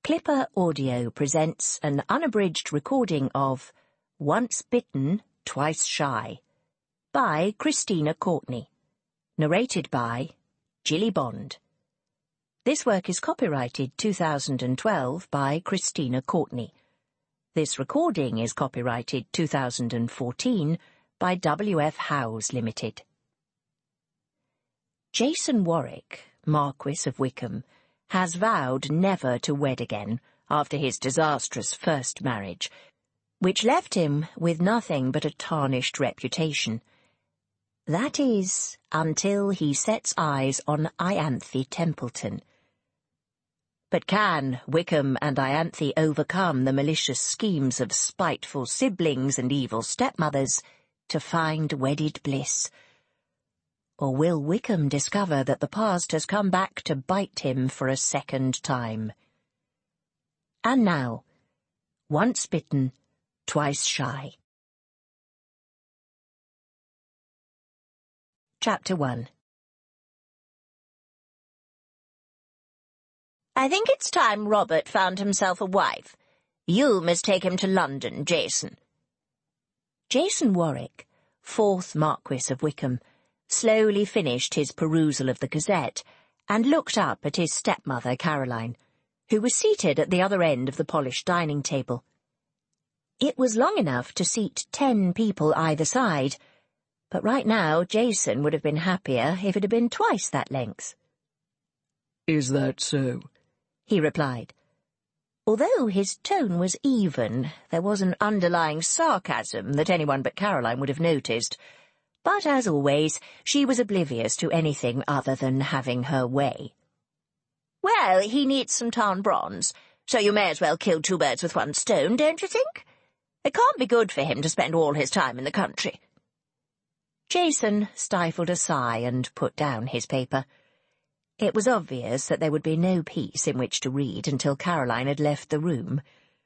Clipper Audio presents an unabridged recording of Once Bitten, Twice Shy by Christina Courtney, narrated by Jilly Bond. This work is copyrighted 2012 by Christina Courtney. This recording is copyrighted 2014 by W.F. Howes Limited. Jason Warwick, Marquis of Wickham, has vowed never to wed again after his disastrous first marriage, which left him with nothing but a tarnished reputation. That is, until he sets eyes on Ianthe Templeton. But can Wickham and Ianthe overcome the malicious schemes of spiteful siblings and evil stepmothers to find wedded bliss? Or will Wickham discover that the past has come back to bite him for a second time? And now, Once Bitten, Twice Shy. Chapter 1. I think it's time Robert found himself a wife. You must take him to London, Jason. Jason Warwick, 4th Marquis of Wickham, slowly finished his perusal of the Gazette and looked up at his stepmother, Caroline, who was seated at the other end of the polished dining table. It was long enough to seat 10 people either side, but right now Jason would have been happier if it had been twice that length. "Is that so?" he replied. Although his tone was even, there was an underlying sarcasm that anyone but Caroline would have noticed. But, as always, she was oblivious to anything other than having her way. Well, he needs some town bronze, so you may as well kill 2 birds with 1 stone, don't you think? It can't be good for him to spend all his time in the country. Jason stifled a sigh and put down his paper. It was obvious that there would be no peace in which to read until Caroline had left the room.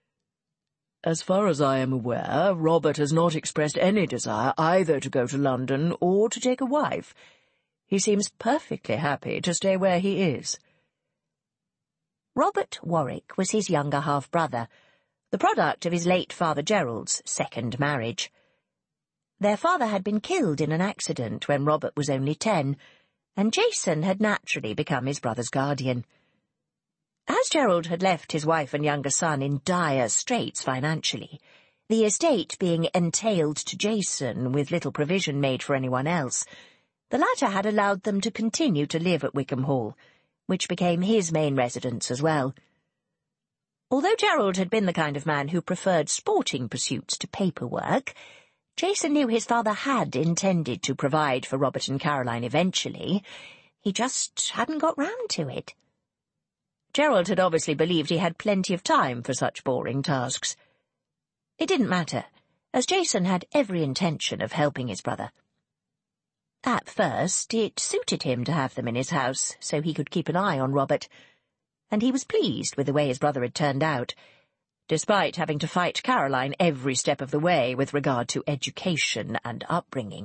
"As far as I am aware, Robert has not expressed any desire either to go to London or to take a wife. He seems perfectly happy to stay where he is." Robert Warwick was his younger half-brother, the product of his late father Gerald's second marriage. Their father had been killed in an accident when Robert was only 10, and Jason had naturally become his brother's guardian. As Gerald had left his wife and younger son in dire straits financially, the estate being entailed to Jason with little provision made for anyone else, the latter had allowed them to continue to live at Wickham Hall, which became his main residence as well. Although Gerald had been the kind of man who preferred sporting pursuits to paperwork, Jason knew his father had intended to provide for Robert and Caroline eventually. He just hadn't got round to it. Gerald had obviously believed he had plenty of time for such boring tasks. It didn't matter, as Jason had every intention of helping his brother. At first, it suited him to have them in his house, so he could keep an eye on Robert, and he was pleased with the way his brother had turned out, despite having to fight Caroline every step of the way with regard to education and upbringing.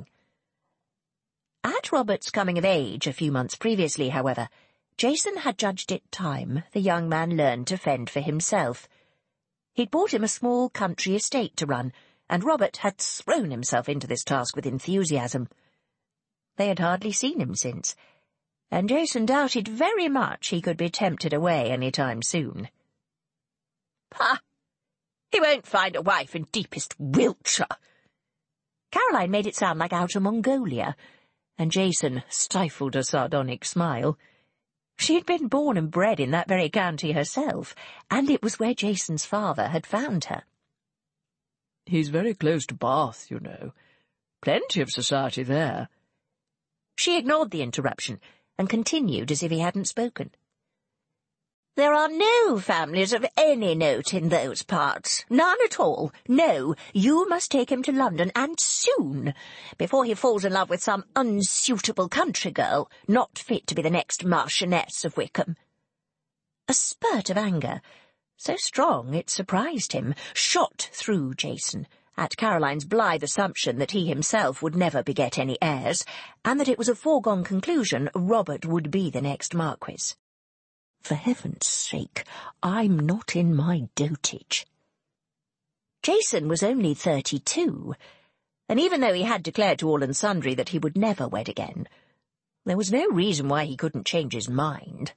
At Robert's coming of age a few months previously, however, Jason had judged it time the young man learned to fend for himself. He'd bought him a small country estate to run, and Robert had thrown himself into this task with enthusiasm. They had hardly seen him since, and Jason doubted very much he could be tempted away any time soon. "Pah! He won't find a wife in deepest Wiltshire." Caroline made it sound like Outer Mongolia, and Jason stifled a sardonic smile. She had been born and bred in that very county herself, and it was where Jason's father had found her. "He's very close to Bath, you know. Plenty of society there." She ignored the interruption and continued as if he hadn't spoken. "There are no families of any note in those parts. None at all. No, you must take him to London, and soon, before he falls in love with some unsuitable country girl, not fit to be the next Marchioness of Wickham." A spurt of anger, so strong it surprised him, shot through Jason at Caroline's blithe assumption that he himself would never beget any heirs, and that it was a foregone conclusion Robert would be the next Marquis. For heaven's sake, I'm not in my dotage. Jason was only 32, and even though he had declared to all and sundry that he would never wed again, there was no reason why he couldn't change his mind.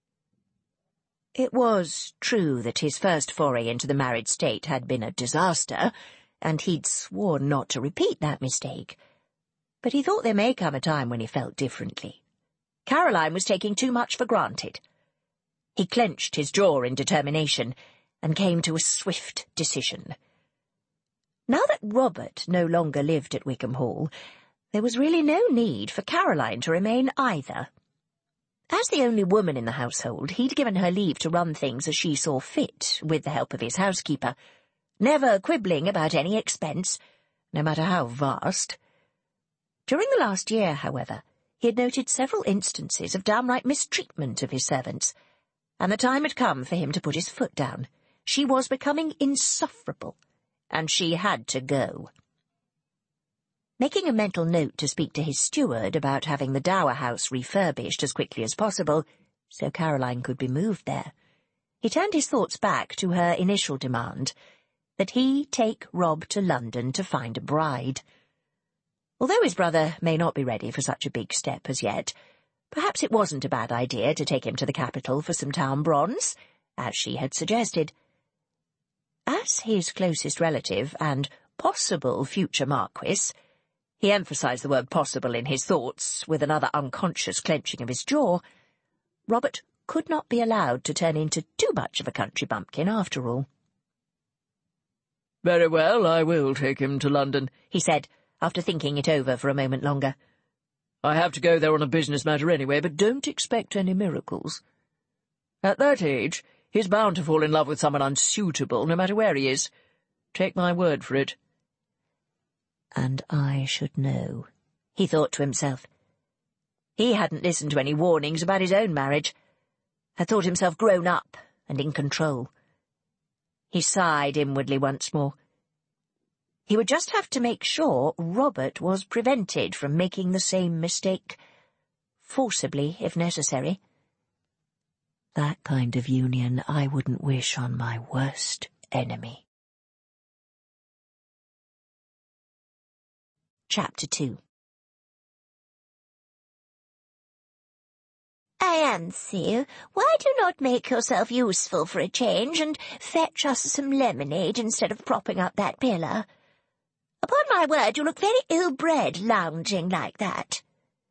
It was true that his first foray into the married state had been a disaster, and he'd sworn not to repeat that mistake, but he thought there may come a time when he felt differently. Caroline was taking too much for granted. He clenched his jaw in determination and came to a swift decision. Now that Robert no longer lived at Wickham Hall, there was really no need for Caroline to remain either. As the only woman in the household, he'd given her leave to run things as she saw fit, with the help of his housekeeper, never quibbling about any expense, no matter how vast. During the last year, however, he had noted several instances of downright mistreatment of his servants, and the time had come for him to put his foot down. She was becoming insufferable, and she had to go. Making a mental note to speak to his steward about having the dower house refurbished as quickly as possible, so Caroline could be moved there, he turned his thoughts back to her initial demand, that he take Rob to London to find a bride. Although his brother may not be ready for such a big step as yet, perhaps it wasn't a bad idea to take him to the capital for some town bronze, as she had suggested. As his closest relative and possible future Marquis, he emphasised the word possible in his thoughts, with another unconscious clenching of his jaw, Robert could not be allowed to turn into too much of a country bumpkin after all. "Very well, I will take him to London," he said, after thinking it over for a moment longer. "I have to go there on a business matter anyway, but don't expect any miracles. At that age, he's bound to fall in love with someone unsuitable, no matter where he is. Take my word for it." And I should know, he thought to himself. He hadn't listened to any warnings about his own marriage, had thought himself grown up and in control. He sighed inwardly once more. He would just have to make sure Robert was prevented from making the same mistake, forcibly if necessary. That kind of union I wouldn't wish on my worst enemy. Chapter 2. Ianthe, why do you not make yourself useful for a change and fetch us some lemonade instead of propping up that pillar? Upon my word, you look very ill-bred lounging like that.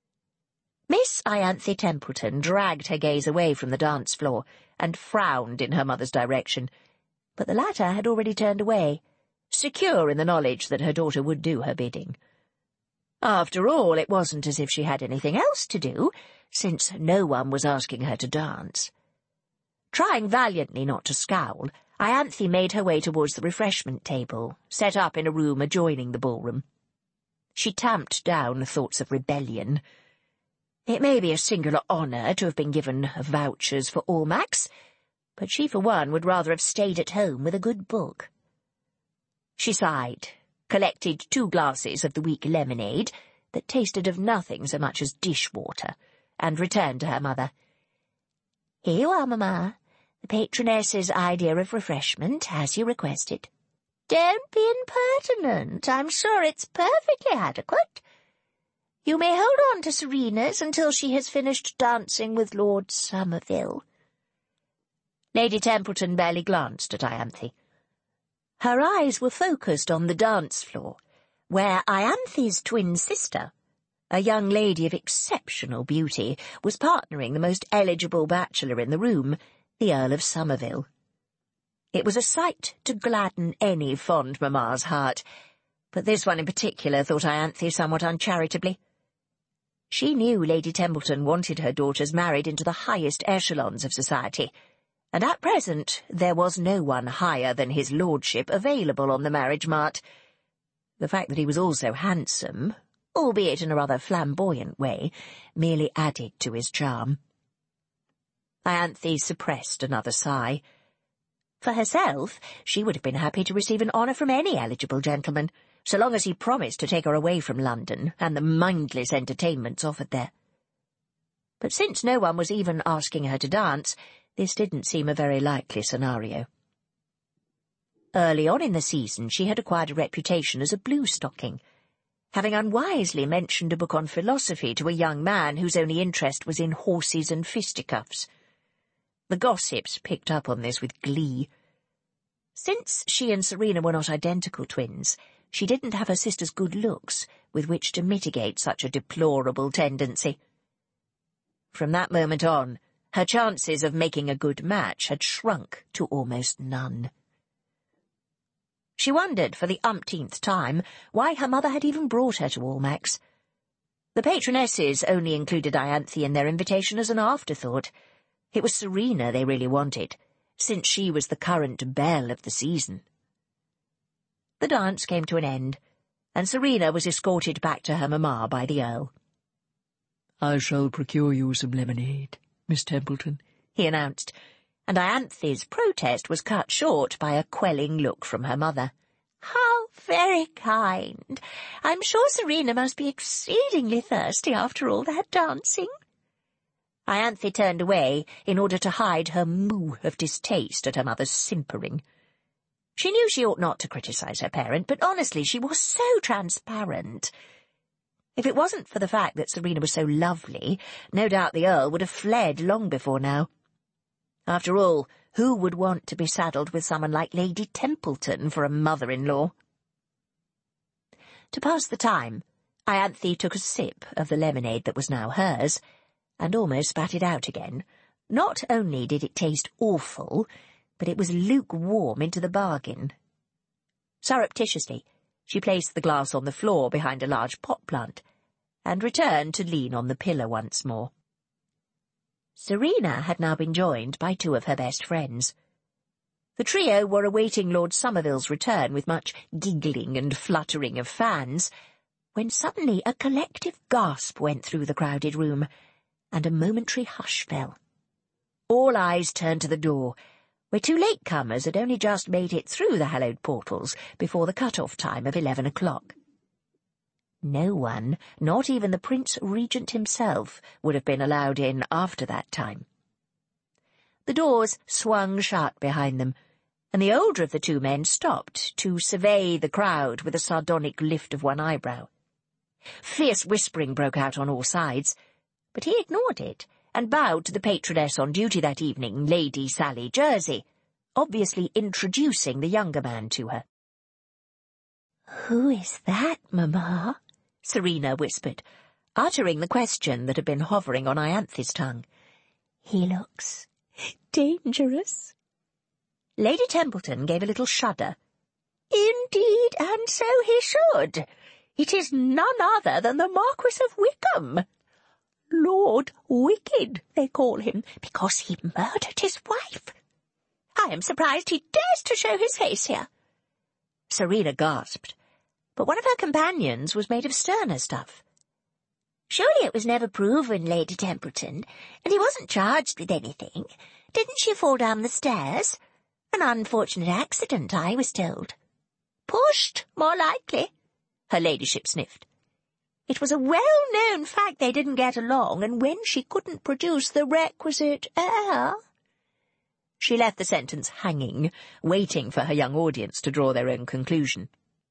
Miss Ianthe Templeton dragged her gaze away from the dance floor and frowned in her mother's direction, but the latter had already turned away, secure in the knowledge that her daughter would do her bidding. After all, it wasn't as if she had anything else to do, since no one was asking her to dance. Trying valiantly not to scowl, Ianthe made her way towards the refreshment table, set up in a room adjoining the ballroom. She tamped down thoughts of rebellion. It may be a singular honour to have been given vouchers for Almack's, but she for one would rather have stayed at home with a good book. She sighed, collected 2 glasses of the weak lemonade that tasted of nothing so much as dishwater, and returned to her mother. Here you are, Mamma, the patroness's idea of refreshment, as you requested. Don't be impertinent. I'm sure it's perfectly adequate. You may hold on to Serena's until she has finished dancing with Lord Somerville. Lady Templeton barely glanced at Ianthe. Her eyes were focused on the dance floor, where Ianthe's twin sister, a young lady of exceptional beauty, was partnering the most eligible bachelor in the room, the Earl of Somerville. It was a sight to gladden any fond mamma's heart, but this one in particular, thought Ianthe somewhat uncharitably. She knew Lady Templeton wanted her daughters married into the highest echelons of society, and at present there was no one higher than his lordship available on the marriage mart. The fact that he was also handsome, albeit in a rather flamboyant way, merely added to his charm. Ianthe suppressed another sigh. For herself, she would have been happy to receive an honour from any eligible gentleman, so long as he promised to take her away from London and the mindless entertainments offered there. But since no one was even asking her to dance, This didn't seem a very likely scenario. Early on in the season, she had acquired a reputation as a blue-stocking, having unwisely mentioned a book on philosophy to a young man whose only interest was in horses and fisticuffs. The gossips picked up on this with glee. Since she and Serena were not identical twins, she didn't have her sister's good looks with which to mitigate such a deplorable tendency. From that moment on, her chances of making a good match had shrunk to almost none. She wondered for the umpteenth time why her mother had even brought her to Almack's. The patronesses only included Ianthe in their invitation as an afterthought. It was Serena they really wanted, since she was the current belle of the season. The dance came to an end, and Serena was escorted back to her mamma by the Earl. "I shall procure you some lemonade, Miss Templeton," he announced, and Ianthe's protest was cut short by a quelling look from her mother. "How very kind. I'm sure Serena must be exceedingly thirsty after all that dancing." Ianthe turned away in order to hide her moo of distaste at her mother's simpering. She knew she ought not to criticize her parent, but honestly she was so transparent. If it wasn't for the fact that Serena was so lovely, no doubt the Earl would have fled long before now. After all, who would want to be saddled with someone like Lady Templeton for a mother-in-law? To pass the time, Ianthe took a sip of the lemonade that was now hers, and almost spat it out again. Not only did it taste awful, but it was lukewarm into the bargain. Surreptitiously, she placed the glass on the floor behind a large pot plant, and returned to lean on the pillar once more. Serena had now been joined by two of her best friends. The trio were awaiting Lord Somerville's return with much giggling and fluttering of fans, when suddenly a collective gasp went through the crowded room, and a momentary hush fell. All eyes turned to the door, where two latecomers had only just made it through the hallowed portals before the cut-off time of 11 o'clock. No one, not even the Prince Regent himself, would have been allowed in after that time. The doors swung shut behind them, and the older of the two men stopped to survey the crowd with a sardonic lift of one eyebrow. Fierce whispering broke out on all sides, but he ignored it and bowed to the patroness on duty that evening, Lady Sally Jersey, obviously introducing the younger man to her. "Who is that, Mamma?" Serena whispered, uttering the question that had been hovering on Ianthe's tongue. "He looks dangerous." Lady Templeton gave a little shudder. "Indeed, and so he should. It is none other than the Marquis of Wickham. Lord Wicked, they call him, because he murdered his wife. I am surprised he dares to show his face here." Serena gasped, but one of her companions was made of sterner stuff. "Surely it was never proven, Lady Templeton, and he wasn't charged with anything. Didn't she fall down the stairs? An unfortunate accident, I was told." "Pushed, more likely," her ladyship sniffed. "It was a well-known fact they didn't get along, and when she couldn't produce the requisite heir—" She left the sentence hanging, waiting for her young audience to draw their own conclusion.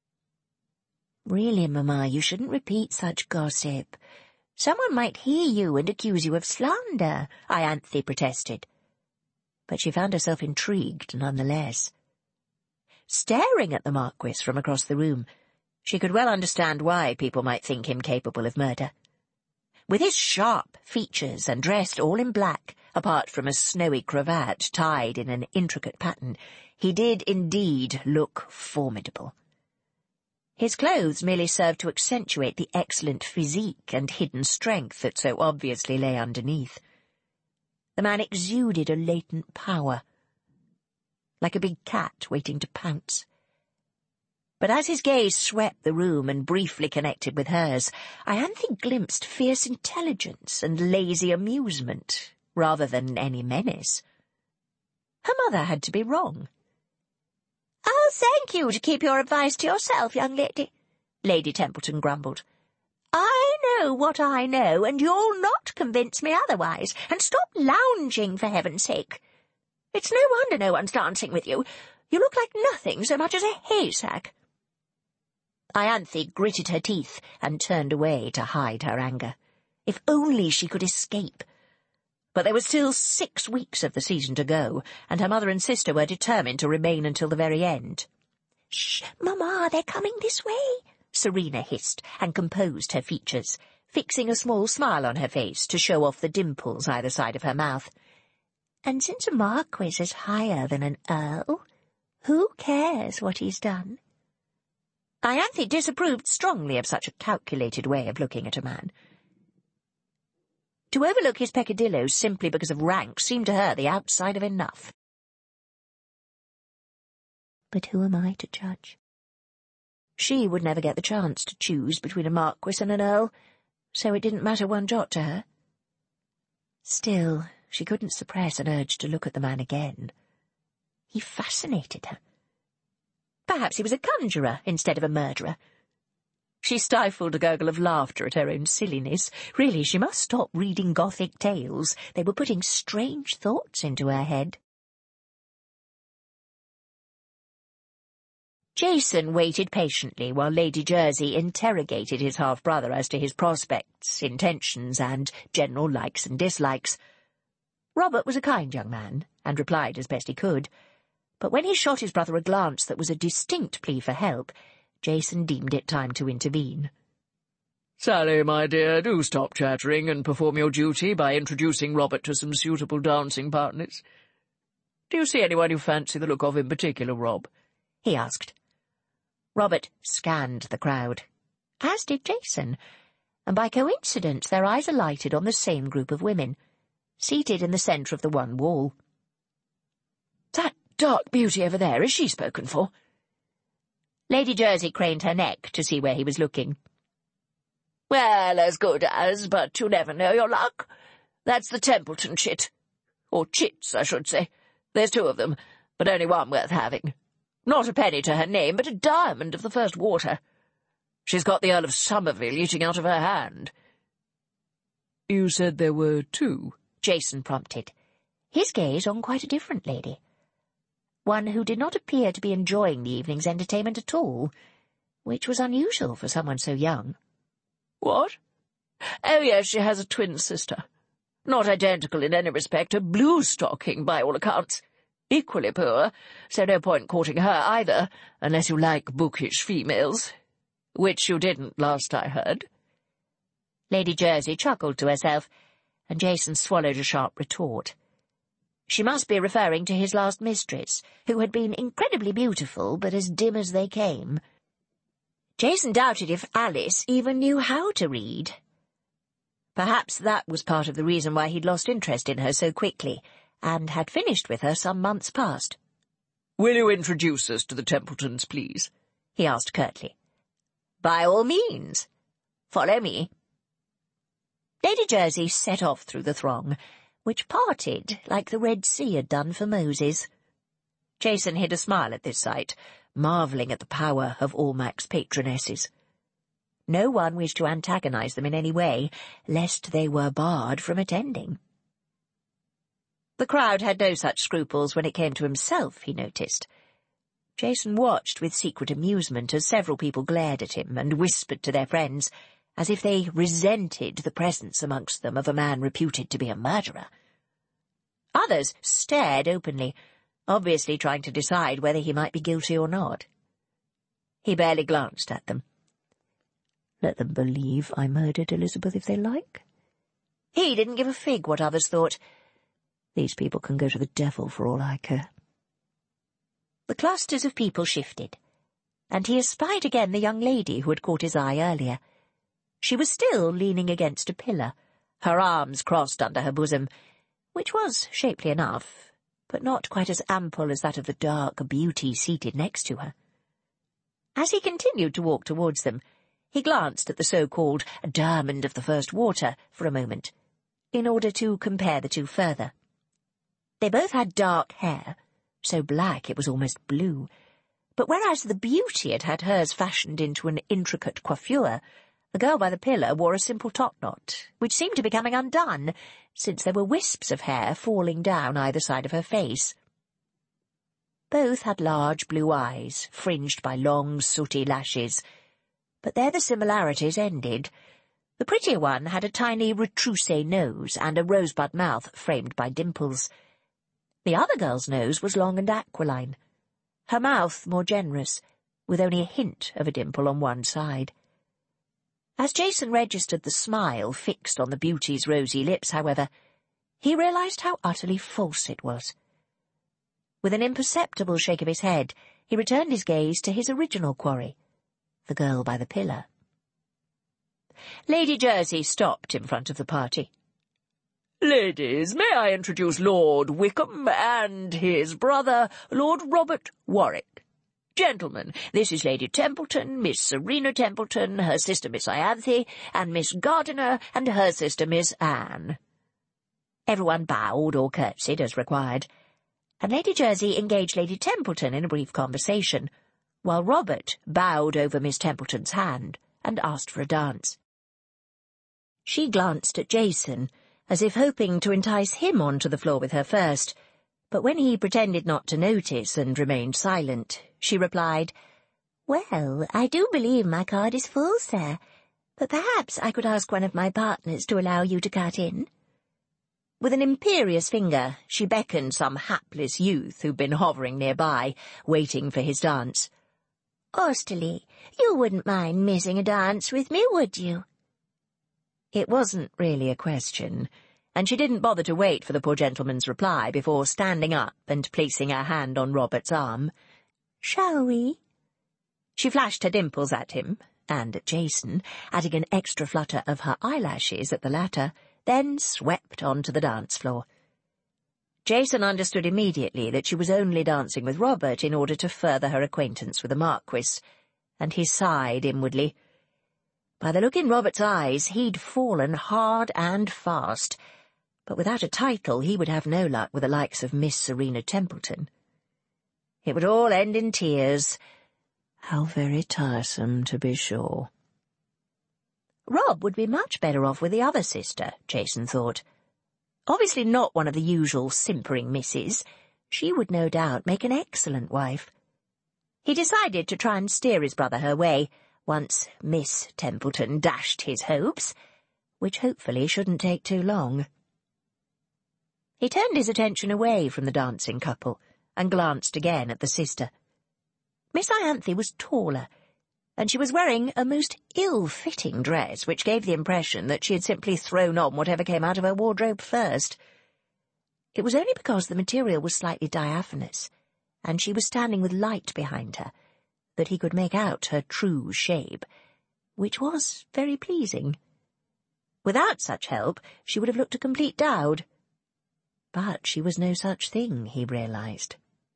"Really, Mamma, you shouldn't repeat such gossip. Someone might hear you and accuse you of slander," Ianthe protested. But she found herself intrigued nonetheless. Staring at the Marquis from across the room, she could well understand why people might think him capable of murder. With his sharp features and dressed all in black, apart from a snowy cravat tied in an intricate pattern, he did indeed look formidable. His clothes merely served to accentuate the excellent physique and hidden strength that so obviously lay underneath. The man exuded a latent power, like a big cat waiting to pounce. But as his gaze swept the room and briefly connected with hers, Ianthe glimpsed fierce intelligence and lazy amusement, rather than any menace. Her mother had to be wrong. "I'll thank you to keep your advice to yourself, young lady," Lady Templeton grumbled. "I know what I know, and you'll not convince me otherwise. And stop lounging, for heaven's sake. It's no wonder no one's dancing with you. You look like nothing so much as a haystack. Ianthe gritted her teeth and turned away to hide her anger. If only she could escape. But there was still 6 weeks of the season to go, and her mother and sister were determined to remain until the very end. "Shh, Mamma, they're coming this way," Serena hissed, and composed her features, fixing a small smile on her face to show off the dimples either side of her mouth. "And since a marquis is higher than an earl, who cares what he's done?" Ianthe disapproved strongly of such a calculated way of looking at a man. To overlook his peccadilloes simply because of rank seemed to her the outside of enough. But who am I to judge? She would never get the chance to choose between a marquis and an earl, so it didn't matter one jot to her. Still, she couldn't suppress an urge to look at the man again. He fascinated her. Perhaps he was a conjurer instead of a murderer. She stifled a gurgle of laughter at her own silliness. Really, she must stop reading Gothic tales. They were putting strange thoughts into her head. Jason waited patiently while Lady Jersey interrogated his half-brother as to his prospects, intentions, and general likes and dislikes. Robert was a kind young man, and replied as best he could, but when he shot his brother a glance that was a distinct plea for help, Jason deemed it time to intervene. "Sally, my dear, do stop chattering and perform your duty by introducing Robert to some suitable dancing partners. Do you see anyone you fancy the look of in particular, Rob?" he asked. Robert scanned the crowd, as did Jason, and by coincidence their eyes alighted on the same group of women, seated in the centre of the one wall. "That dark beauty over there, is she spoken for?" Lady Jersey craned her neck to see where he was looking. "Well, as good as, but you never know your luck. That's the Templeton chit. Or chits, I should say. There's 2 of them, but only one worth having. Not a penny to her name, but a diamond of the first water. She's got the Earl of Somerville eating out of her hand." "You said there were 2? Jason prompted, his gaze on quite a different lady. One who did not appear to be enjoying the evening's entertainment at all, which was unusual for someone so young. "What? Oh, yes, she has a twin sister. Not identical in any respect, a blue-stocking by all accounts. Equally poor, so no point courting her either, unless you like bookish females. Which you didn't, last I heard." Lady Jersey chuckled to herself, and Jason swallowed a sharp retort. She must be referring to his last mistress, who had been incredibly beautiful, but as dim as they came. Jason doubted if Alice even knew how to read. Perhaps that was part of the reason why he'd lost interest in her so quickly, and had finished with her some months past. "Will you introduce us to the Templetons, please?" he asked curtly. "By all means. Follow me." Lady Jersey set off through the throng, which parted like the Red Sea had done for Moses. Jason hid a smile at this sight, marvelling at the power of Almac's patronesses. No one wished to antagonize them in any way, lest they were barred from attending. The crowd had no such scruples when it came to himself, he noticed. Jason watched with secret amusement as several people glared at him and whispered to their friends, as if they resented the presence amongst them of a man reputed to be a murderer. Others stared openly, obviously trying to decide whether he might be guilty or not. He barely glanced at them. Let them believe I murdered Elizabeth if they like. He didn't give a fig what others thought. These people can go to the devil for all I care. The clusters of people shifted, and he espied again the young lady who had caught his eye earlier. She was still leaning against a pillar, her arms crossed under her bosom, which was shapely enough, but not quite as ample as that of the dark beauty seated next to her. As he continued to walk towards them, he glanced at the so-called diamond of the first water for a moment, in order to compare the 2 further. They both had dark hair, so black it was almost blue, but whereas the beauty had had hers fashioned into an intricate coiffure, The girl by the pillar wore a simple topknot, which seemed to be coming undone, since there were wisps of hair falling down either side of her face. Both had large blue eyes, fringed by long, sooty lashes, but there the similarities ended. The prettier one had a tiny retroussé nose and a rosebud mouth framed by dimples. The other girl's nose was long and aquiline, her mouth more generous, with only a hint of a dimple on one side. As Jason registered the smile fixed on the beauty's rosy lips, however, he realized how utterly false it was. With an imperceptible shake of his head, he returned his gaze to his original quarry, the girl by the pillar. Lady Jersey stopped in front of the party. "Ladies, may I introduce Lord Wickham and his brother, Lord Robert Warwick. Gentlemen, this is Lady Templeton, Miss Serena Templeton, her sister Miss Ianthe, and Miss Gardiner and her sister Miss Anne." Everyone bowed or curtsied as required, and Lady Jersey engaged Lady Templeton in a brief conversation, while Robert bowed over Miss Templeton's hand and asked for a dance. She glanced at Jason, as if hoping to entice him onto the floor with her first, but when he pretended not to notice and remained silent, she replied, "Well, I do believe my card is full, sir, but perhaps I could ask one of my partners to allow you to cut in." With an imperious finger, she beckoned some hapless youth who'd been hovering nearby, waiting for his dance. "Osterley, you wouldn't mind missing a dance with me, would you?" It wasn't really a question, and she didn't bother to wait for the poor gentleman's reply before standing up and placing her hand on Robert's arm. "Shall we?" She flashed her dimples at him, and at Jason, adding an extra flutter of her eyelashes at the latter, then swept onto the dance floor. Jason understood immediately that she was only dancing with Robert in order to further her acquaintance with the Marquis, and he sighed inwardly. By the look in Robert's eyes, he'd fallen hard and fast, but without a title he would have no luck with the likes of Miss Serena Templeton. It would all end in tears. How very tiresome, to be sure. Rob would be much better off with the other sister, Jason thought. Obviously not one of the usual simpering misses. She would no doubt make an excellent wife. He decided to try and steer his brother her way, once Miss Templeton dashed his hopes, which hopefully shouldn't take too long. He turned his attention away from the dancing couple and glanced again at the sister. Miss Ianthe was taller, and she was wearing a most ill-fitting dress which gave the impression that she had simply thrown on whatever came out of her wardrobe first. It was only because the material was slightly diaphanous, and she was standing with light behind her, that he could make out her true shape, which was very pleasing. Without such help, she would have looked a complete dowd. But she was no such thing, he realized.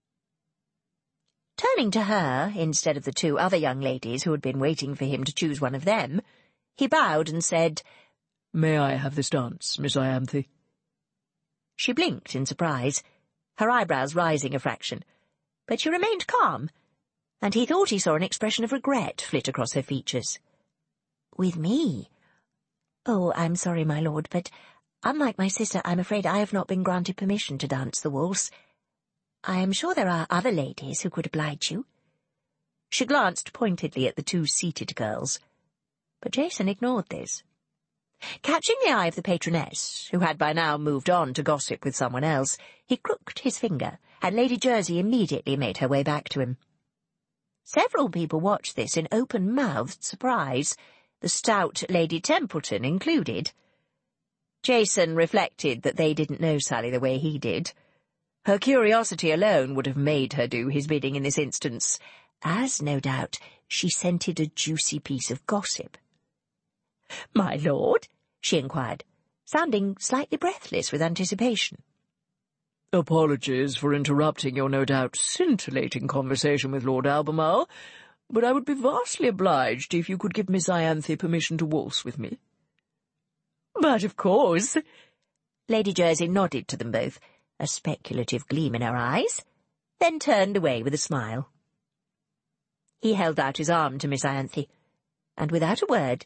Turning to her, instead of the two other young ladies who had been waiting for him to choose one of them, he bowed and said, "May I have this dance, Miss Ianthe?" She blinked in surprise, her eyebrows rising a fraction, but she remained calm, and he thought he saw an expression of regret flit across her features. "With me? Oh, I'm sorry, my lord, but unlike my sister, I'm afraid I have not been granted permission to dance the waltz. I am sure there are other ladies who could oblige you." She glanced pointedly at the two seated girls, but Jason ignored this. Catching the eye of the patroness, who had by now moved on to gossip with someone else, he crooked his finger, and Lady Jersey immediately made her way back to him. Several people watched this in open-mouthed surprise, the stout Lady Templeton included. Jason reflected that they didn't know Sally the way he did. Her curiosity alone would have made her do his bidding in this instance, as, no doubt, she scented a juicy piece of gossip. "My lord?" she inquired, sounding slightly breathless with anticipation. "Apologies for interrupting your no doubt scintillating conversation with Lord Albemarle, but I would be vastly obliged if you could give Miss Ianthe permission to waltz with me." "But of course." Lady Jersey nodded to them both, a speculative gleam in her eyes, then turned away with a smile. He held out his arm to Miss Ianthe, and without a word,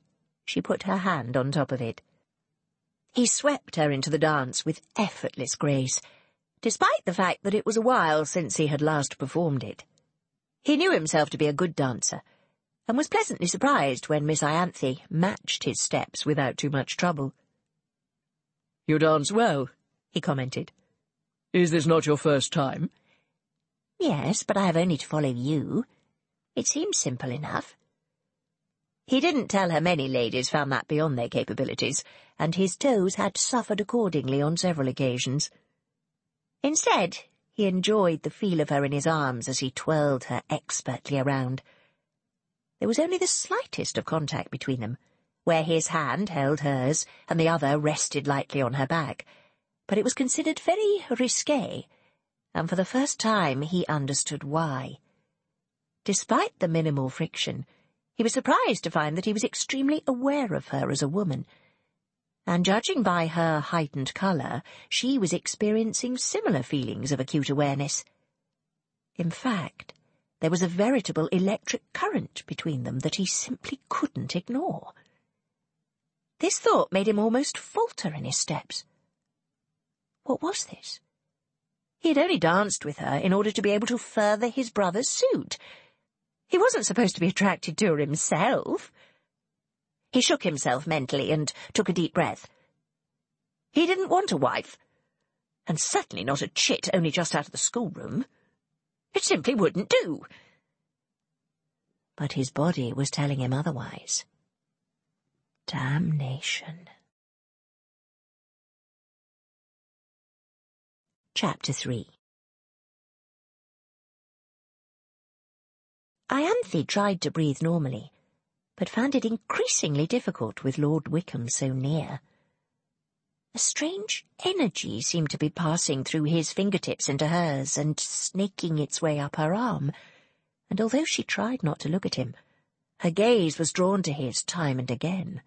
She put her hand on top of it. He swept her into the dance with effortless grace, despite the fact that it was a while since he had last performed it. He knew himself to be a good dancer, and was pleasantly surprised when Miss Ianthe matched his steps without too much trouble. "You dance well," he commented. "Is this not your first time?" "Yes, but I have only to follow you. It seems simple enough." He didn't tell her many ladies found that beyond their capabilities, and his toes had suffered accordingly on several occasions. Instead, he enjoyed the feel of her in his arms as he twirled her expertly around. There was only the slightest of contact between them, where his hand held hers and the other rested lightly on her back, but it was considered very risqué, and for the first time he understood why. Despite the minimal friction, he was surprised to find that he was extremely aware of her as a woman, and judging by her heightened colour, she was experiencing similar feelings of acute awareness. In fact, there was a veritable electric current between them that he simply couldn't ignore. This thought made him almost falter in his steps. What was this? He had only danced with her in order to be able to further his brother's suit. He wasn't supposed to be attracted to her himself. He shook himself mentally and took a deep breath. He didn't want a wife, and certainly not a chit only just out of the schoolroom. It simply wouldn't do. But his body was telling him otherwise. Damnation. Chapter 3. Ianthe tried to breathe normally, but found it increasingly difficult with Lord Wickham so near. A strange energy seemed to be passing through his fingertips into hers and snaking its way up her arm, and although she tried not to look at him, her gaze was drawn to his time and again.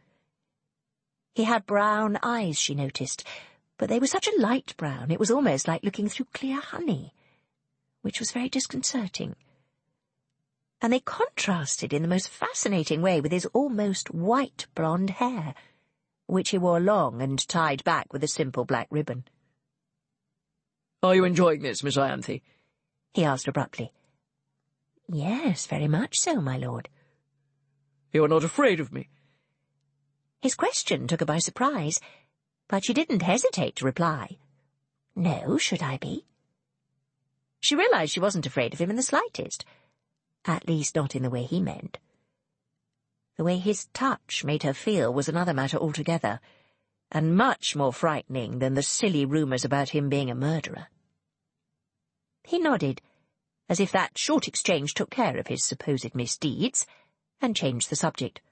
He had brown eyes, she noticed, but they were such a light brown it was almost like looking through clear honey, which was very disconcerting. And they contrasted in the most fascinating way with his almost white blonde hair, which he wore long and tied back with a simple black ribbon. "Are you enjoying this, Miss Ianthe?" he asked abruptly. "Yes, very much so, my lord." "You are not afraid of me?" His question took her by surprise, but she didn't hesitate to reply. "No, should I be?" She realized she wasn't afraid of him in the slightest, at least not in the way he meant. The way his touch made her feel was another matter altogether, and much more frightening than the silly rumours about him being a murderer. He nodded, as if that short exchange took care of his supposed misdeeds, and changed the subject.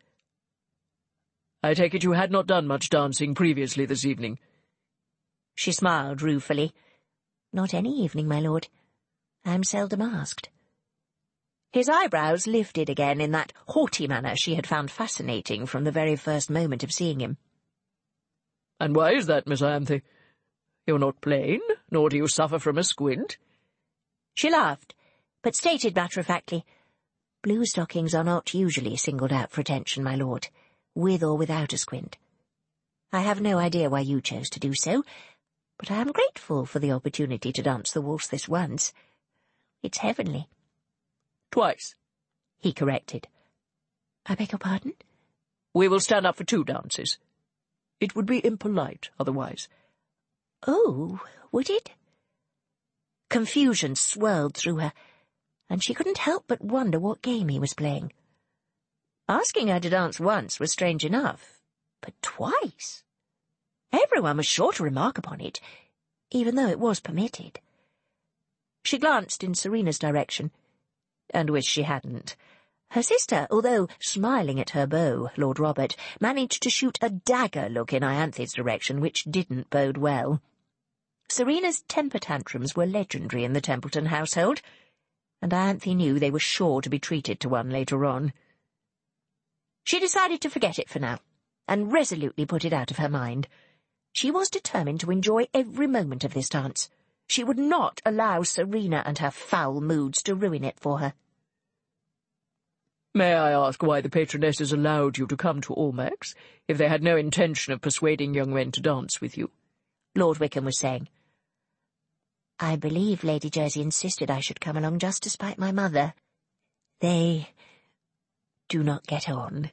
"I take it you had not done much dancing previously this evening?" She smiled ruefully. "Not any evening, my lord. I am seldom asked." His eyebrows lifted again in that haughty manner she had found fascinating from the very first moment of seeing him. "And why is that, Miss Ianthe? You're not plain, nor do you suffer from a squint?" She laughed, but stated matter-of-factly, "Blue stockings are not usually singled out for attention, my lord, with or without a squint. I have no idea why you chose to do so, but I am grateful for the opportunity to dance the waltz this once. It's heavenly." "Twice," he corrected. "I beg your pardon?" "We will stand up for 2 dances. It would be impolite otherwise." "Oh, would it?" Confusion swirled through her, and she couldn't help but wonder what game he was playing. Asking her to dance once was strange enough, but twice? Everyone was sure to remark upon it, even though it was permitted. She glanced in Serena's direction, and wished she hadn't. Her sister, although smiling at her beau, Lord Robert, managed to shoot a dagger look in Ianthe's direction, which didn't bode well. Serena's temper tantrums were legendary in the Templeton household, and Ianthe knew they were sure to be treated to one later on. She decided to forget it for now, and resolutely put it out of her mind. She was determined to enjoy every moment of this dance. She would not allow Serena and her foul moods to ruin it for her. May I ask why the patronesses allowed you to come to Almack's, if they had no intention of persuading young men to dance with you? Lord Wickham was saying. I believe Lady Jersey insisted I should come along just to spite my mother. They do not get on.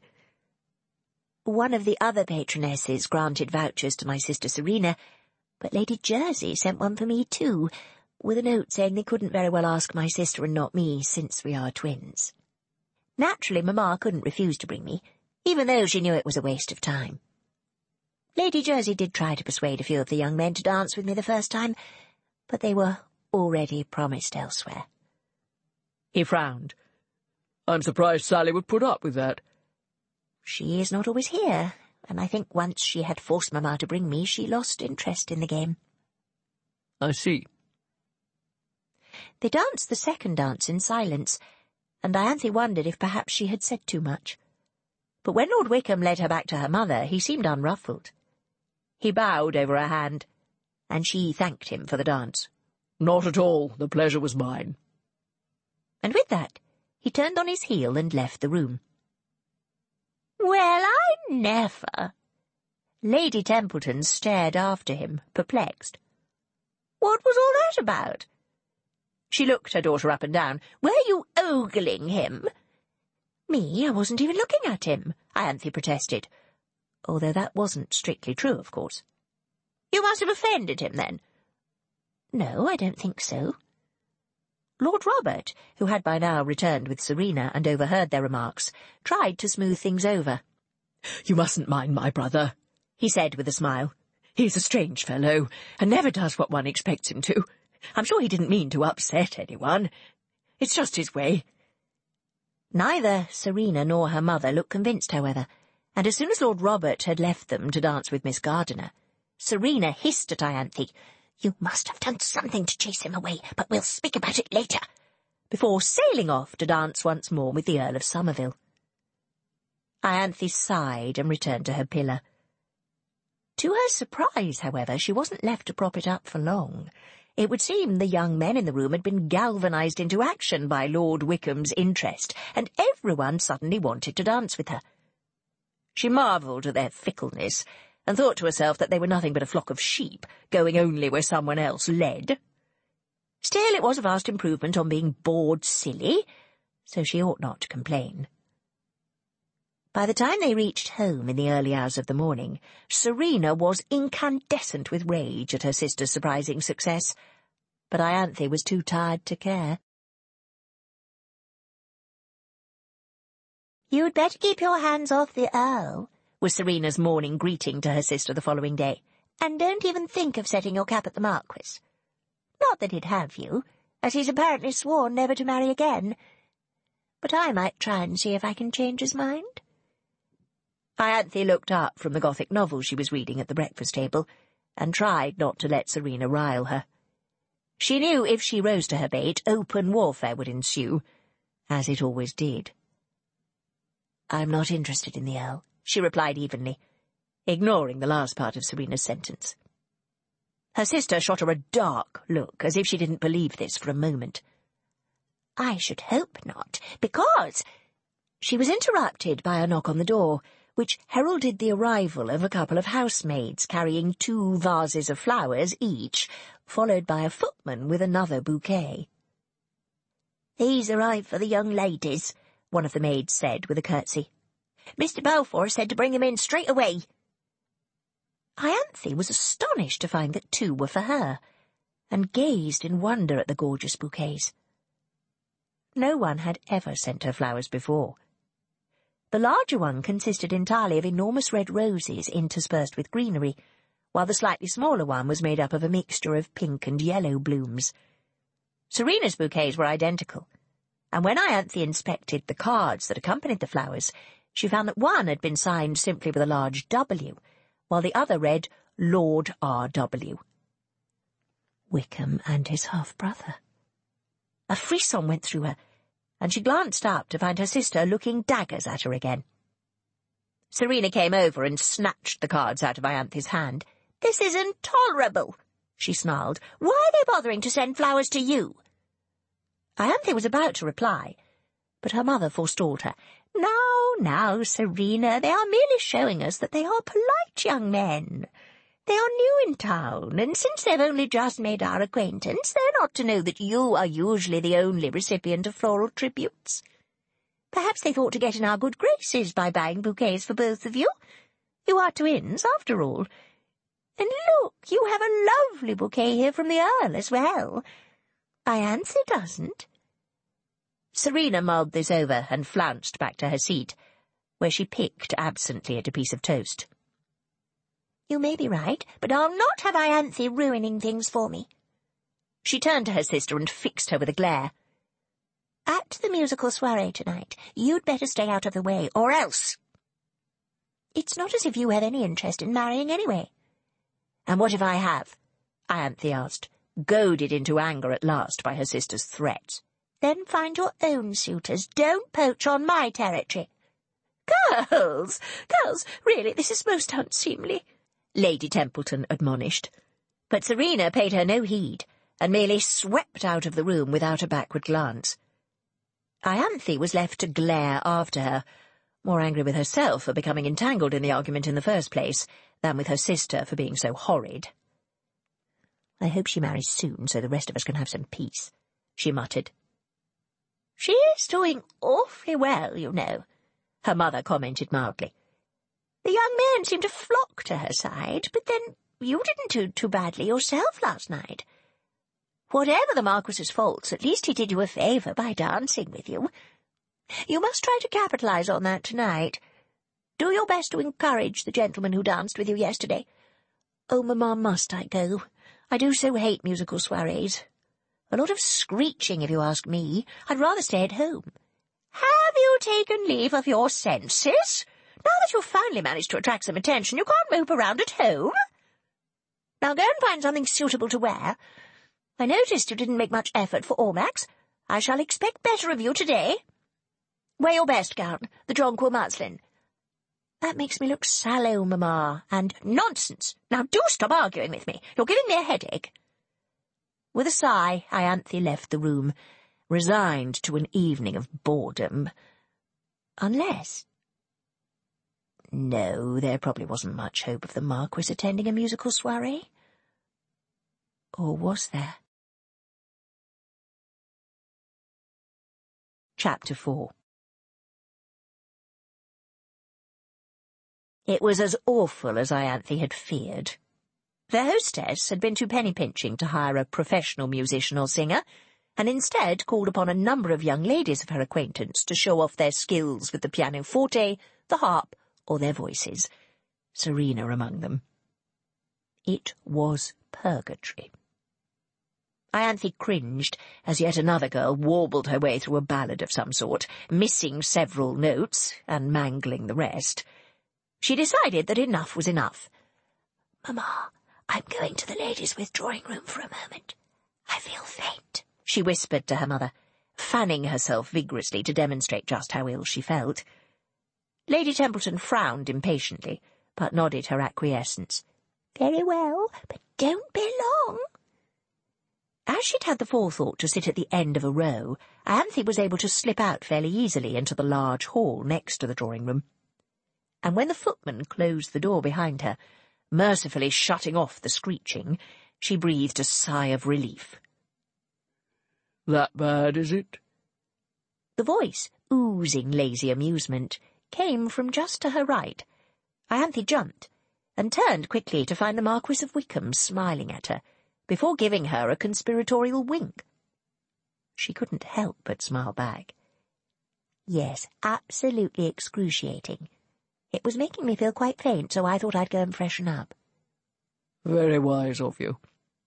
One of the other patronesses granted vouchers to my sister Serena, but Lady Jersey sent one for me too, with a note saying they couldn't very well ask my sister and not me, since we are twins. Naturally, Mamma couldn't refuse to bring me, even though she knew it was a waste of time. Lady Jersey did try to persuade a few of the young men to dance with me the first time, but they were already promised elsewhere. He frowned. I'm surprised Sally would put up with that. She is not always here, and I think once she had forced Mamma to bring me, she lost interest in the game. I see. They danced the second dance in silence, and Diantha wondered if perhaps she had said too much. But when Lord Wickham led her back to her mother, he seemed unruffled. He bowed over her hand, and she thanked him for the dance. Not at all. The pleasure was mine. And with that, he turned on his heel and left the room. Well, I never. Lady Templeton stared after him, perplexed. What was all that about? She looked her daughter up and down. Were you ogling him? Me? I wasn't even looking at him, Ianthe protested, although that wasn't strictly true, of course. You must have offended him, then. No, I don't think so. Lord Robert, who had by now returned with Serena and overheard their remarks, tried to smooth things over. You mustn't mind my brother, he said with a smile. He's a strange fellow, and never does what one expects him to. I'm sure he didn't mean to upset anyone. It's just his way. Neither Serena nor her mother looked convinced, however, and as soon as Lord Robert had left them to dance with Miss Gardiner, Serena hissed at Ianthe, You must have done something to chase him away, but we'll speak about it later, before sailing off to dance once more with the Earl of Somerville. Ianthe sighed and returned to her pillow. To her surprise, however, she wasn't left to prop it up for long. It would seem the young men in the room had been galvanised into action by Lord Wickham's interest, and everyone suddenly wanted to dance with her. She marvelled at their fickleness, and thought to herself that they were nothing but a flock of sheep, going only where someone else led. Still, it was a vast improvement on being bored silly, so she ought not to complain. By the time they reached home in the early hours of the morning, Serena was incandescent with rage at her sister's surprising success, but Ianthe was too tired to care. "You'd better keep your hands off the Earl," was Serena's morning greeting to her sister the following day, "and don't even think of setting your cap at the Marquis. Not that he'd have you, as he's apparently sworn never to marry again, but I might try and see if I can change his mind." Ianthe looked up from the Gothic novel she was reading at the breakfast table, and tried not to let Serena rile her. She knew if she rose to her bait, open warfare would ensue, as it always did. "I'm not interested in the Earl," she replied evenly, ignoring the last part of Serena's sentence. Her sister shot her a dark look, as if she didn't believe this for a moment. "I should hope not, because—" She was interrupted by a knock on the door, which heralded the arrival of a couple of housemaids carrying 2 vases of flowers each, followed by a footman with another bouquet. "These arrived for the young ladies," one of the maids said with a curtsy. "Mr. Balfour said to bring them in straight away." Ianthe was astonished to find that 2 were for her, and gazed in wonder at the gorgeous bouquets. No one had ever sent her flowers before. The larger one consisted entirely of enormous red roses interspersed with greenery, while the slightly smaller one was made up of a mixture of pink and yellow blooms. Serena's bouquets were identical, and when Ianthe inspected the cards that accompanied the flowers, she found that one had been signed simply with a large W, while the other read Lord R.W. Wickham and his half-brother. A frisson went through her, and she glanced up to find her sister looking daggers at her again. Serena came over and snatched the cards out of Ianthe's hand. "This is intolerable," she snarled. "Why are they bothering to send flowers to you?" Ianthe was about to reply, But her mother forestalled her. Now, Serena, they are merely showing us that they are polite young men. They are new in town, and since they've only just made our acquaintance, they're not to know that you are usually the only recipient of floral tributes. Perhaps they thought to get in our good graces by buying bouquets for both of you. You are twins, after all. And look, you have a lovely bouquet here from the Earl as well. Ianthe doesn't. Serena mulled this over and flounced back to her seat, where she picked absently at a piece of toast. You may be right, but I'll not have Ianthe ruining things for me. She turned to her sister and fixed her with a glare. At the musical soiree tonight, you'd better stay out of the way, or else. It's not as if you have any interest in marrying anyway. And what if I have? Ianthe asked, goaded into anger at last by her sister's threats. Then find your own suitors. Don't poach on my territory. Girls, really, this is most unseemly, Lady Templeton admonished. But Serena paid her no heed, and merely swept out of the room without a backward glance. Ianthe was left to glare after her, more angry with herself for becoming entangled in the argument in the first place than with her sister for being so horrid. "I hope she marries soon so the rest of us can have some peace," she muttered. "She is doing awfully well, you know," her mother commented mildly. "The young men seem to flock to her side, but then you didn't do too badly yourself last night. Whatever the Marquis's faults, at least he did you a favour by dancing with you. You must try to capitalise on that tonight. Do your best to encourage the gentleman who danced with you yesterday. Oh, Mamma, must I go? I do so hate musical soirees. A lot of screeching, if you ask me. I'd rather stay at home." "Have you taken leave of your senses? Now that you've finally managed to attract some attention, you can't mope around at home. Now go and find something suitable to wear. I noticed you didn't make much effort for Almack's. I shall expect better of you today. Wear your best gown, the jonquil muslin. That makes me look sallow, Mamma, and nonsense. Now do stop arguing with me. You're giving me a headache." With a sigh, Ianthe left the room, resigned to an evening of boredom. Unless... No, there probably wasn't much hope of the Marquis attending a musical soiree. Or was there? Chapter 4. It was as awful as Ianthe had feared. Their hostess had been too penny-pinching to hire a professional musician or singer, and instead called upon a number of young ladies of her acquaintance to show off their skills with the pianoforte, the harp, or their voices, Serena among them. It was purgatory. Ianthe cringed as yet another girl warbled her way through a ballad of some sort, missing several notes and mangling the rest. She decided that enough was enough. "Mamma, I'm going to the ladies' withdrawing-room for a moment. I feel faint," she whispered to her mother, fanning herself vigorously to demonstrate just how ill she felt. Lady Templeton frowned impatiently, but nodded her acquiescence. "Very well, but don't be long." As she'd had the forethought to sit at the end of a row, Ianthe was able to slip out fairly easily into the large hall next to the drawing-room. And when the footman closed the door behind her, mercifully shutting off the screeching, she breathed a sigh of relief. "That bad, is it?" The voice, oozing lazy amusement, came from just to her right. Ianthe jumped, and turned quickly to find the Marquis of Wickham smiling at her, before giving her a conspiratorial wink. She couldn't help but smile back. "Yes, absolutely excruciating. It was making me feel quite faint, so I thought I'd go and freshen up." "Very wise of you."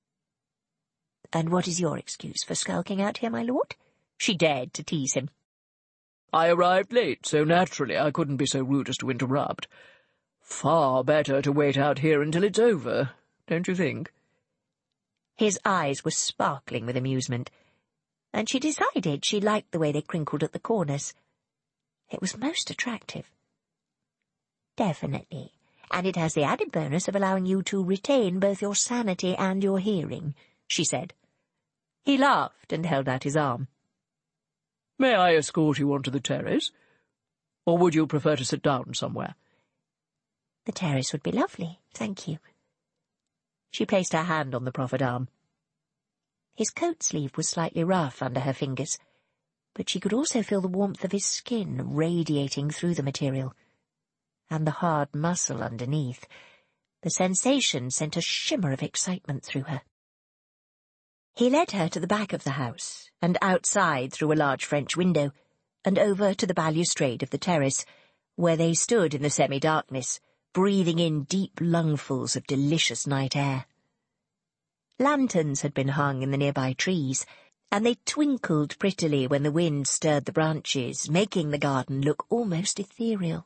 "And what is your excuse for skulking out here, my lord?" She dared to tease him. "I arrived late, so naturally I couldn't be so rude as to interrupt. Far better to wait out here until it's over, don't you think?" His eyes were sparkling with amusement, and she decided she liked the way they crinkled at the corners. It was most attractive. "Definitely, and it has the added bonus of allowing you to retain both your sanity and your hearing," she said. He laughed and held out his arm. May I escort you onto the terrace? Or would you prefer to sit down somewhere? The terrace would be lovely, thank you. She placed her hand on the proffered arm. His coat sleeve was slightly rough under her fingers, but she could also feel the warmth of his skin radiating through the material, and the hard muscle underneath. The sensation sent a shimmer of excitement through her. He led her to the back of the house, and outside through a large French window, and over to the balustrade of the terrace, where they stood in the semi-darkness, breathing in deep lungfuls of delicious night air. Lanterns had been hung in the nearby trees, and they twinkled prettily when the wind stirred the branches, making the garden look almost ethereal.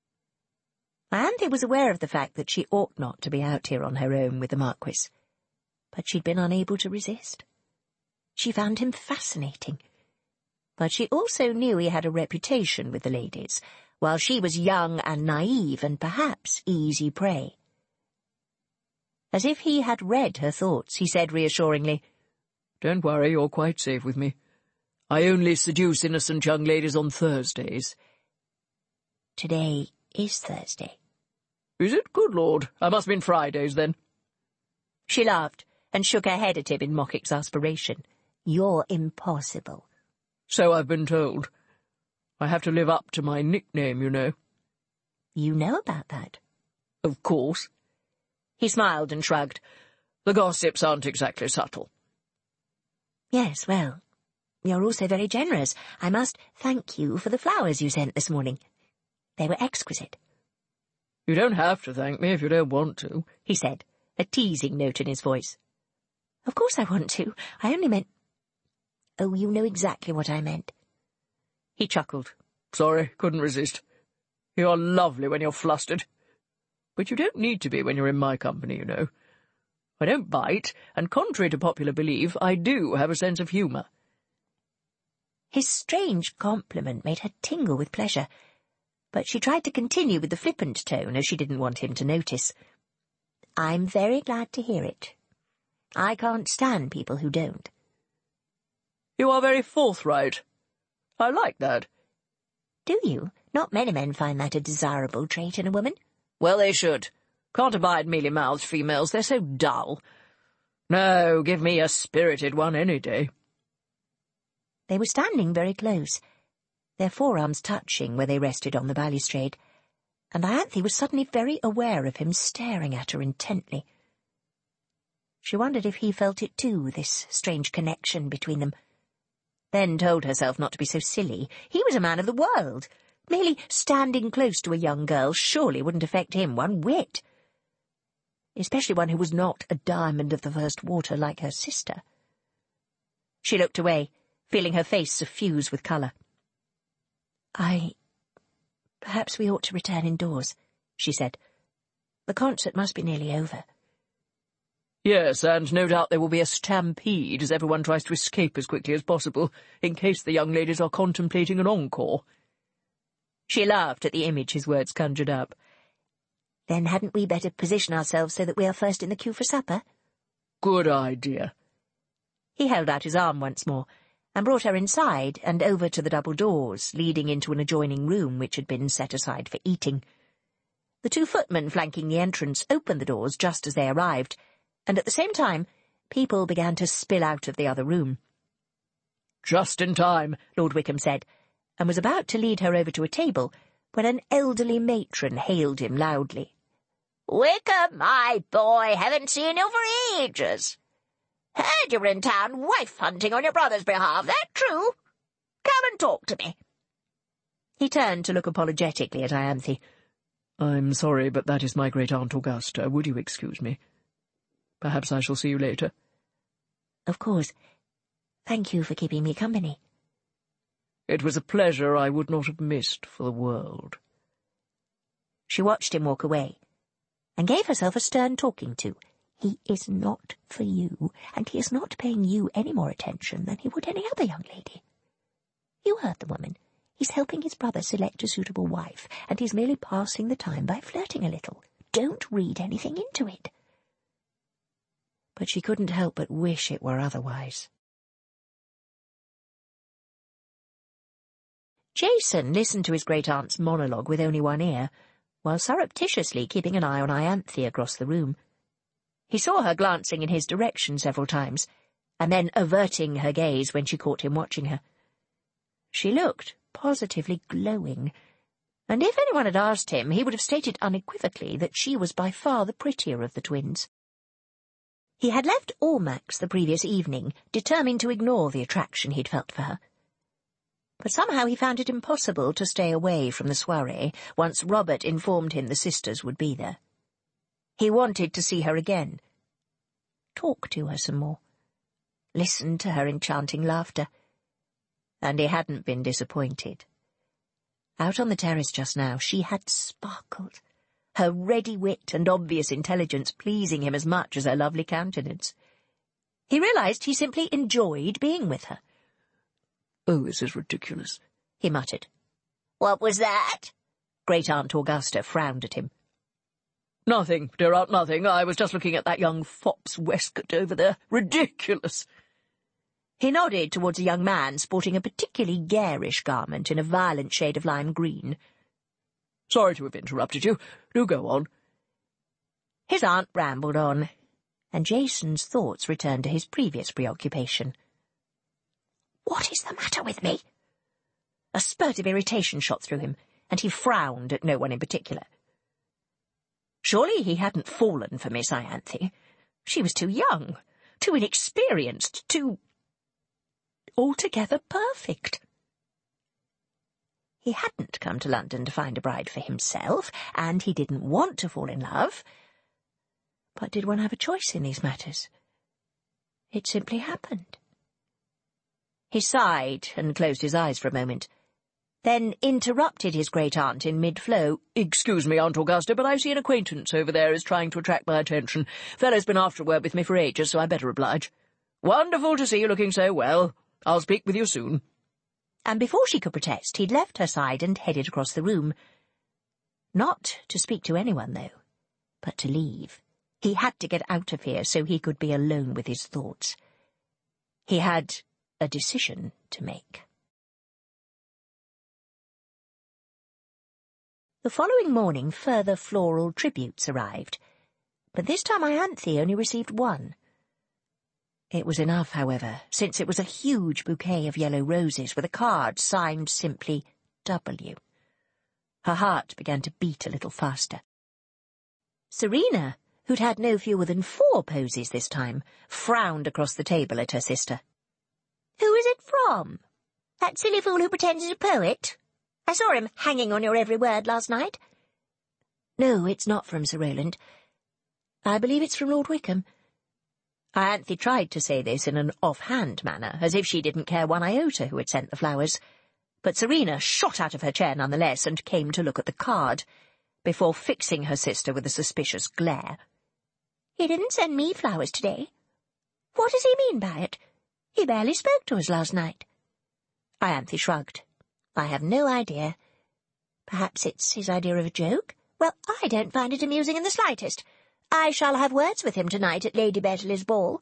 Ianthe was aware of the fact that she ought not to be out here on her own with the Marquis, but she'd been unable to resist. She found him fascinating, but she also knew he had a reputation with the ladies, while she was young and naive and perhaps easy prey. As if he had read her thoughts, he said reassuringly, "Don't worry, you're quite safe with me. I only seduce innocent young ladies on Thursdays." Today is Thursday. Is it? Good Lord, I must mean Fridays, then. She laughed and shook her head at him in mock exasperation. You're impossible. So I've been told. I have to live up to my nickname, you know. You know about that? Of course. He smiled and shrugged. The gossips aren't exactly subtle. Yes, well, you're also very generous. I must thank you for the flowers you sent this morning. They were exquisite. You don't have to thank me if you don't want to, he said, a teasing note in his voice. Of course I want to. I only meant... Oh, you know exactly what I meant. He chuckled. Sorry, couldn't resist. You're lovely when you're flustered. But you don't need to be when you're in my company, you know. I don't bite, and contrary to popular belief, I do have a sense of humour. His strange compliment made her tingle with pleasure, but she tried to continue with the flippant tone as she didn't want him to notice. I'm very glad to hear it. I can't stand people who don't. You are very forthright. I like that. Do you? Not many men find that a desirable trait in a woman. Well, they should. Can't abide mealy-mouthed females. They're so dull. No, give me a spirited one any day. They were standing very close, their forearms touching where they rested on the balustrade, and Ianthe was suddenly very aware of him staring at her intently. She wondered if he felt it too, this strange connection between them. Then told herself not to be so silly. He was a man of the world. Merely standing close to a young girl surely wouldn't affect him one whit. Especially one who was not a diamond of the first water like her sister. She looked away, feeling her face suffuse with colour. Perhaps we ought to return indoors, she said. The concert must be nearly over. Yes, and no doubt there will be a stampede as everyone tries to escape as quickly as possible, in case the young ladies are contemplating an encore. She laughed at the image his words conjured up. Then hadn't we better position ourselves so that we are first in the queue for supper? Good idea. He held out his arm once more, and brought her inside and over to the double doors, leading into an adjoining room which had been set aside for eating. The two footmen flanking the entrance opened the doors just as they arrived, and at the same time, people began to spill out of the other room. Just in time, Lord Wickham said, and was about to lead her over to a table, when an elderly matron hailed him loudly. "Wickham, my boy, haven't seen you for ages. Heard you were in town wife-hunting on your brother's behalf, that true? Come and talk to me." He turned to look apologetically at Ianthe. "I'm sorry, but that is my great-aunt Augusta. Would you excuse me? Perhaps I shall see you later." "Of course. Thank you for keeping me company." "It was a pleasure I would not have missed for the world." She watched him walk away, and gave herself a stern talking to. He is not for you, and he is not paying you any more attention than he would any other young lady. You heard the woman. He's helping his brother select a suitable wife, and he's merely passing the time by flirting a little. Don't read anything into it. But she couldn't help but wish it were otherwise. Jason listened to his great-aunt's monologue with only one ear, while surreptitiously keeping an eye on Ianthe across the room. He saw her glancing in his direction several times, and then averting her gaze when she caught him watching her. She looked positively glowing, and if anyone had asked him, he would have stated unequivocally that she was by far the prettier of the twins. He had left Almack's the previous evening, determined to ignore the attraction he'd felt for her. But somehow he found it impossible to stay away from the soirée once Robert informed him the sisters would be there. He wanted to see her again, talk to her some more, listen to her enchanting laughter. And he hadn't been disappointed. Out on the terrace just now, she had sparkled, her ready wit and obvious intelligence pleasing him as much as her lovely countenance. He realized he simply enjoyed being with her. "Oh, this is ridiculous," he muttered. "What was that?" Great-aunt Augusta frowned at him. "Nothing, dear aunt, nothing. I was just looking at that young fop's waistcoat over there. Ridiculous." He nodded towards a young man sporting a particularly garish garment in a violent shade of lime green. "Sorry to have interrupted you. Do go on." His aunt rambled on, and Jason's thoughts returned to his previous preoccupation. "What is the matter with me?" A spurt of irritation shot through him, and he frowned at no one in particular. Surely he hadn't fallen for Miss Ianthe. She was too young, too inexperienced, too altogether perfect. He hadn't come to London to find a bride for himself, and he didn't want to fall in love. But did one have a choice in these matters? It simply happened. He sighed and closed his eyes for a moment, then interrupted his great-aunt in mid-flow. "Excuse me, Aunt Augusta, but I see an acquaintance over there is trying to attract my attention. Fellow's been after a word with me for ages, so I better oblige. Wonderful to see you looking so well. I'll speak with you soon." And before she could protest, he'd left her side and headed across the room. Not to speak to anyone, though, but to leave. He had to get out of here so he could be alone with his thoughts. He had a decision to make. The following morning further floral tributes arrived, but this time Ianthe only received one. It was enough, however, since it was a huge bouquet of yellow roses with a card signed simply W. Her heart began to beat a little faster. Serena, who'd had no fewer than 4 posies this time, frowned across the table at her sister. "Who is it from? That silly fool who pretends he's a poet? I saw him hanging on your every word last night." "No, it's not from Sir Rowland. I believe it's from Lord Wickham." Ianthe tried to say this in an off-hand manner, as if she didn't care one iota who had sent the flowers, but Serena shot out of her chair nonetheless and came to look at the card, before fixing her sister with a suspicious glare. "He didn't send me flowers today. What does he mean by it? He barely spoke to us last night." Ianthe shrugged. "I have no idea. Perhaps it's his idea of a joke?" "Well, I don't find it amusing in the slightest. I shall have words with him tonight at Lady Betterley's ball."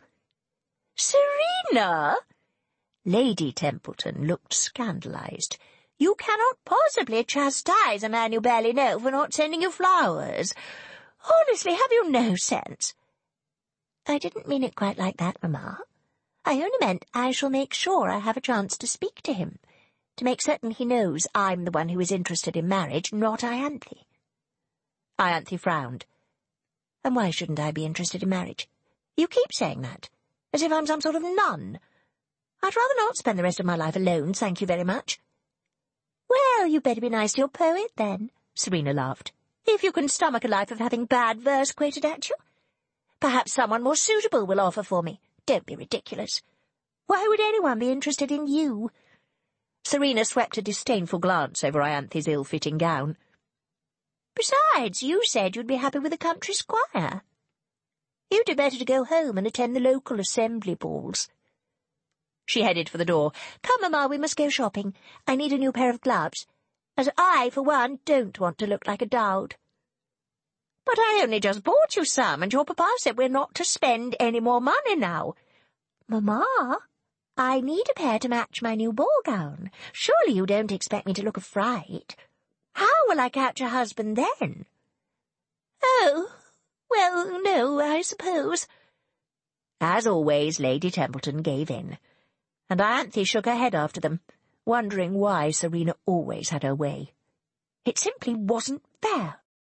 "Serena!" Lady Templeton looked scandalized. "You cannot possibly chastise a man you barely know for not sending you flowers. Honestly, have you no sense?" "I didn't mean it quite like that, Mamma. I only meant I shall make sure I have a chance to speak to him, to make certain he knows I'm the one who is interested in marriage, not Ianthe." Ianthe frowned. "And why shouldn't I be interested in marriage? You keep saying that, as if I'm some sort of nun. I'd rather not spend the rest of my life alone, thank you very much." "Well, you'd better be nice to your poet, then," Serena laughed, "if you can stomach a life of having bad verse quoted at you. Perhaps someone more suitable will offer for me. Don't be ridiculous. Why would anyone be interested in you?" Serena swept a disdainful glance over Ianthe's ill-fitting gown. "Besides, you said you'd be happy with a country squire. You'd do better to go home and attend the local assembly balls." She headed for the door. "Come, Mamma, we must go shopping. I need a new pair of gloves, as I, for one, don't want to look like a dowd." "But I only just bought you some, and your papa said we're not to spend any more money now." "Mamma, I need a pair to match my new ball gown. Surely you don't expect me to look a fright. How will I catch a husband then? Oh, well, no, I suppose. As always, Lady Templeton gave in, and Ianthe shook her head after them, wondering why Serena always had her way. It simply wasn't fair.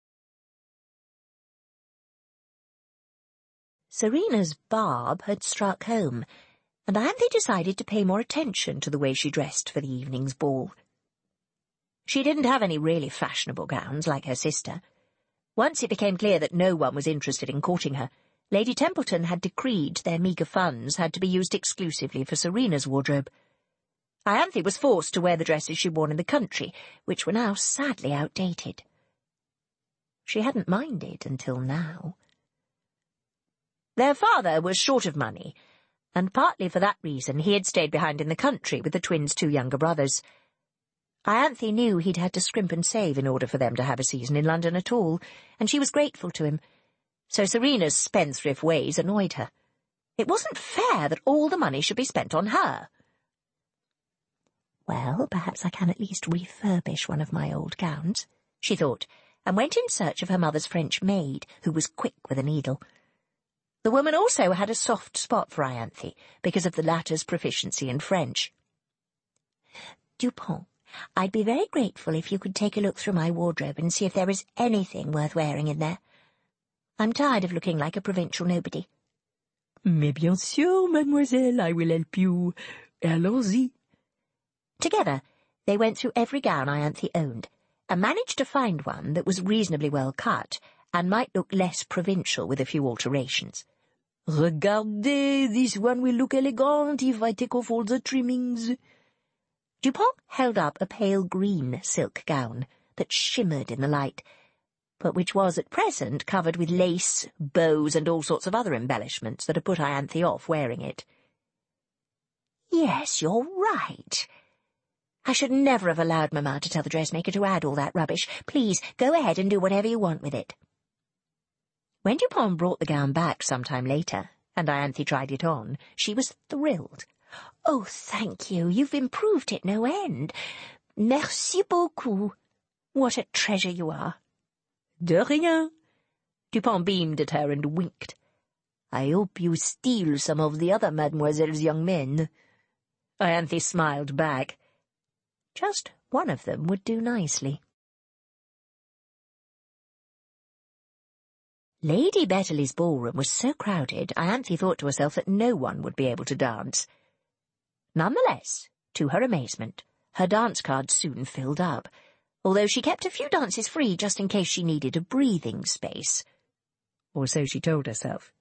Serena's barb had struck home, and Ianthe decided to pay more attention to the way she dressed for the evening's ball. She didn't have any really fashionable gowns like her sister. Once it became clear that no one was interested in courting her, Lady Templeton had decreed their meagre funds had to be used exclusively for Serena's wardrobe. Ianthe was forced to wear the dresses she wore in the country, which were now sadly outdated. She hadn't minded until now. Their father was short of money, and partly for that reason he had stayed behind in the country with the twins' two younger brothers. Ianthe knew he'd had to scrimp and save in order for them to have a season in London at all, and she was grateful to him. So Serena's spendthrift ways annoyed her. It wasn't fair that all the money should be spent on her. Well, perhaps I can at least refurbish one of my old gowns, she thought, and went in search of her mother's French maid, who was quick with a needle. The woman also had a soft spot for Ianthe, because of the latter's proficiency in French. Dupont, I'd be very grateful if you could take a look through my wardrobe and see if there is anything worth wearing in there. I'm tired of looking like a provincial nobody. Mais bien sûr, mademoiselle, I will help you. Allons-y. Together, they went through every gown Ianthe owned, and managed to find one that was reasonably well cut, and might look less provincial with a few alterations. Regardez, this one will look elegant if I take off all the trimmings. Dupont held up a pale green silk gown that shimmered in the light, but which was at present covered with lace, bows, and all sorts of other embellishments that had put Ianthe off wearing it. Yes, you're right. I should never have allowed Mamma to tell the dressmaker to add all that rubbish. Please, go ahead and do whatever you want with it. When Dupont brought the gown back some time later, and Ianthe tried it on, she was thrilled. Oh, thank you. You've improved it no end. Merci beaucoup. What a treasure you are. De rien. Dupont beamed at her and winked. I hope you steal some of the other mademoiselle's young men. Ianthe smiled back. Just one of them would do nicely. Lady Betterly's ballroom was so crowded, Ianthe thought to herself that no one would be able to dance. Nonetheless, to her amazement, her dance card soon filled up, although she kept a few dances free just in case she needed a breathing space. Or so she told herself.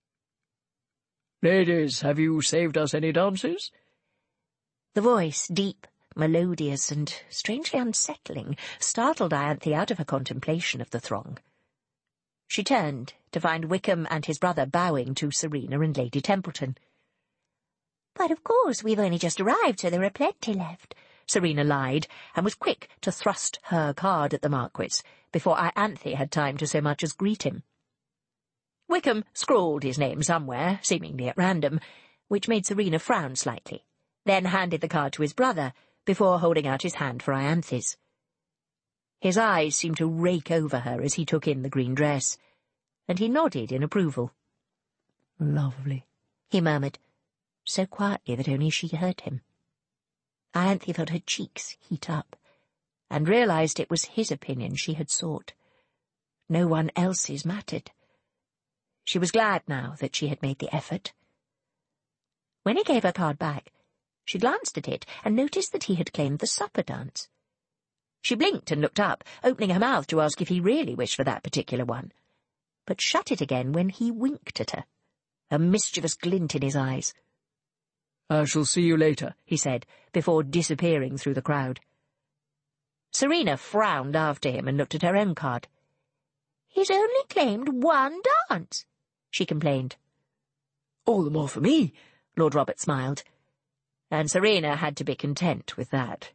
Ladies, have you saved us any dances? The voice, deep, melodious, and strangely unsettling, startled Ianthe out of her contemplation of the throng. She turned to find Wickham and his brother bowing to Serena and Lady Templeton. "But of course we've only just arrived, so there are plenty left," Serena lied, and was quick to thrust her card at the Marquis before Ianthe had time to so much as greet him. Wickham scrawled his name somewhere, seemingly at random, which made Serena frown slightly, then handed the card to his brother before holding out his hand for Ianthe's. His eyes seemed to rake over her as he took in the green dress, and he nodded in approval. "Lovely," he murmured, so quietly that only she heard him. Ianthe felt her cheeks heat up, and realized it was his opinion she had sought. No one else's mattered. She was glad now that she had made the effort. When he gave her card back, she glanced at it and noticed that he had claimed the supper dance. She blinked and looked up, opening her mouth to ask if he really wished for that particular one, but shut it again when he winked at her, a mischievous glint in his eyes. "I shall see you later," he said, before disappearing through the crowd. Serena frowned after him and looked at her own card. "He's only claimed one dance," she complained. "All the more for me," Lord Robert smiled, and Serena had to be content with that.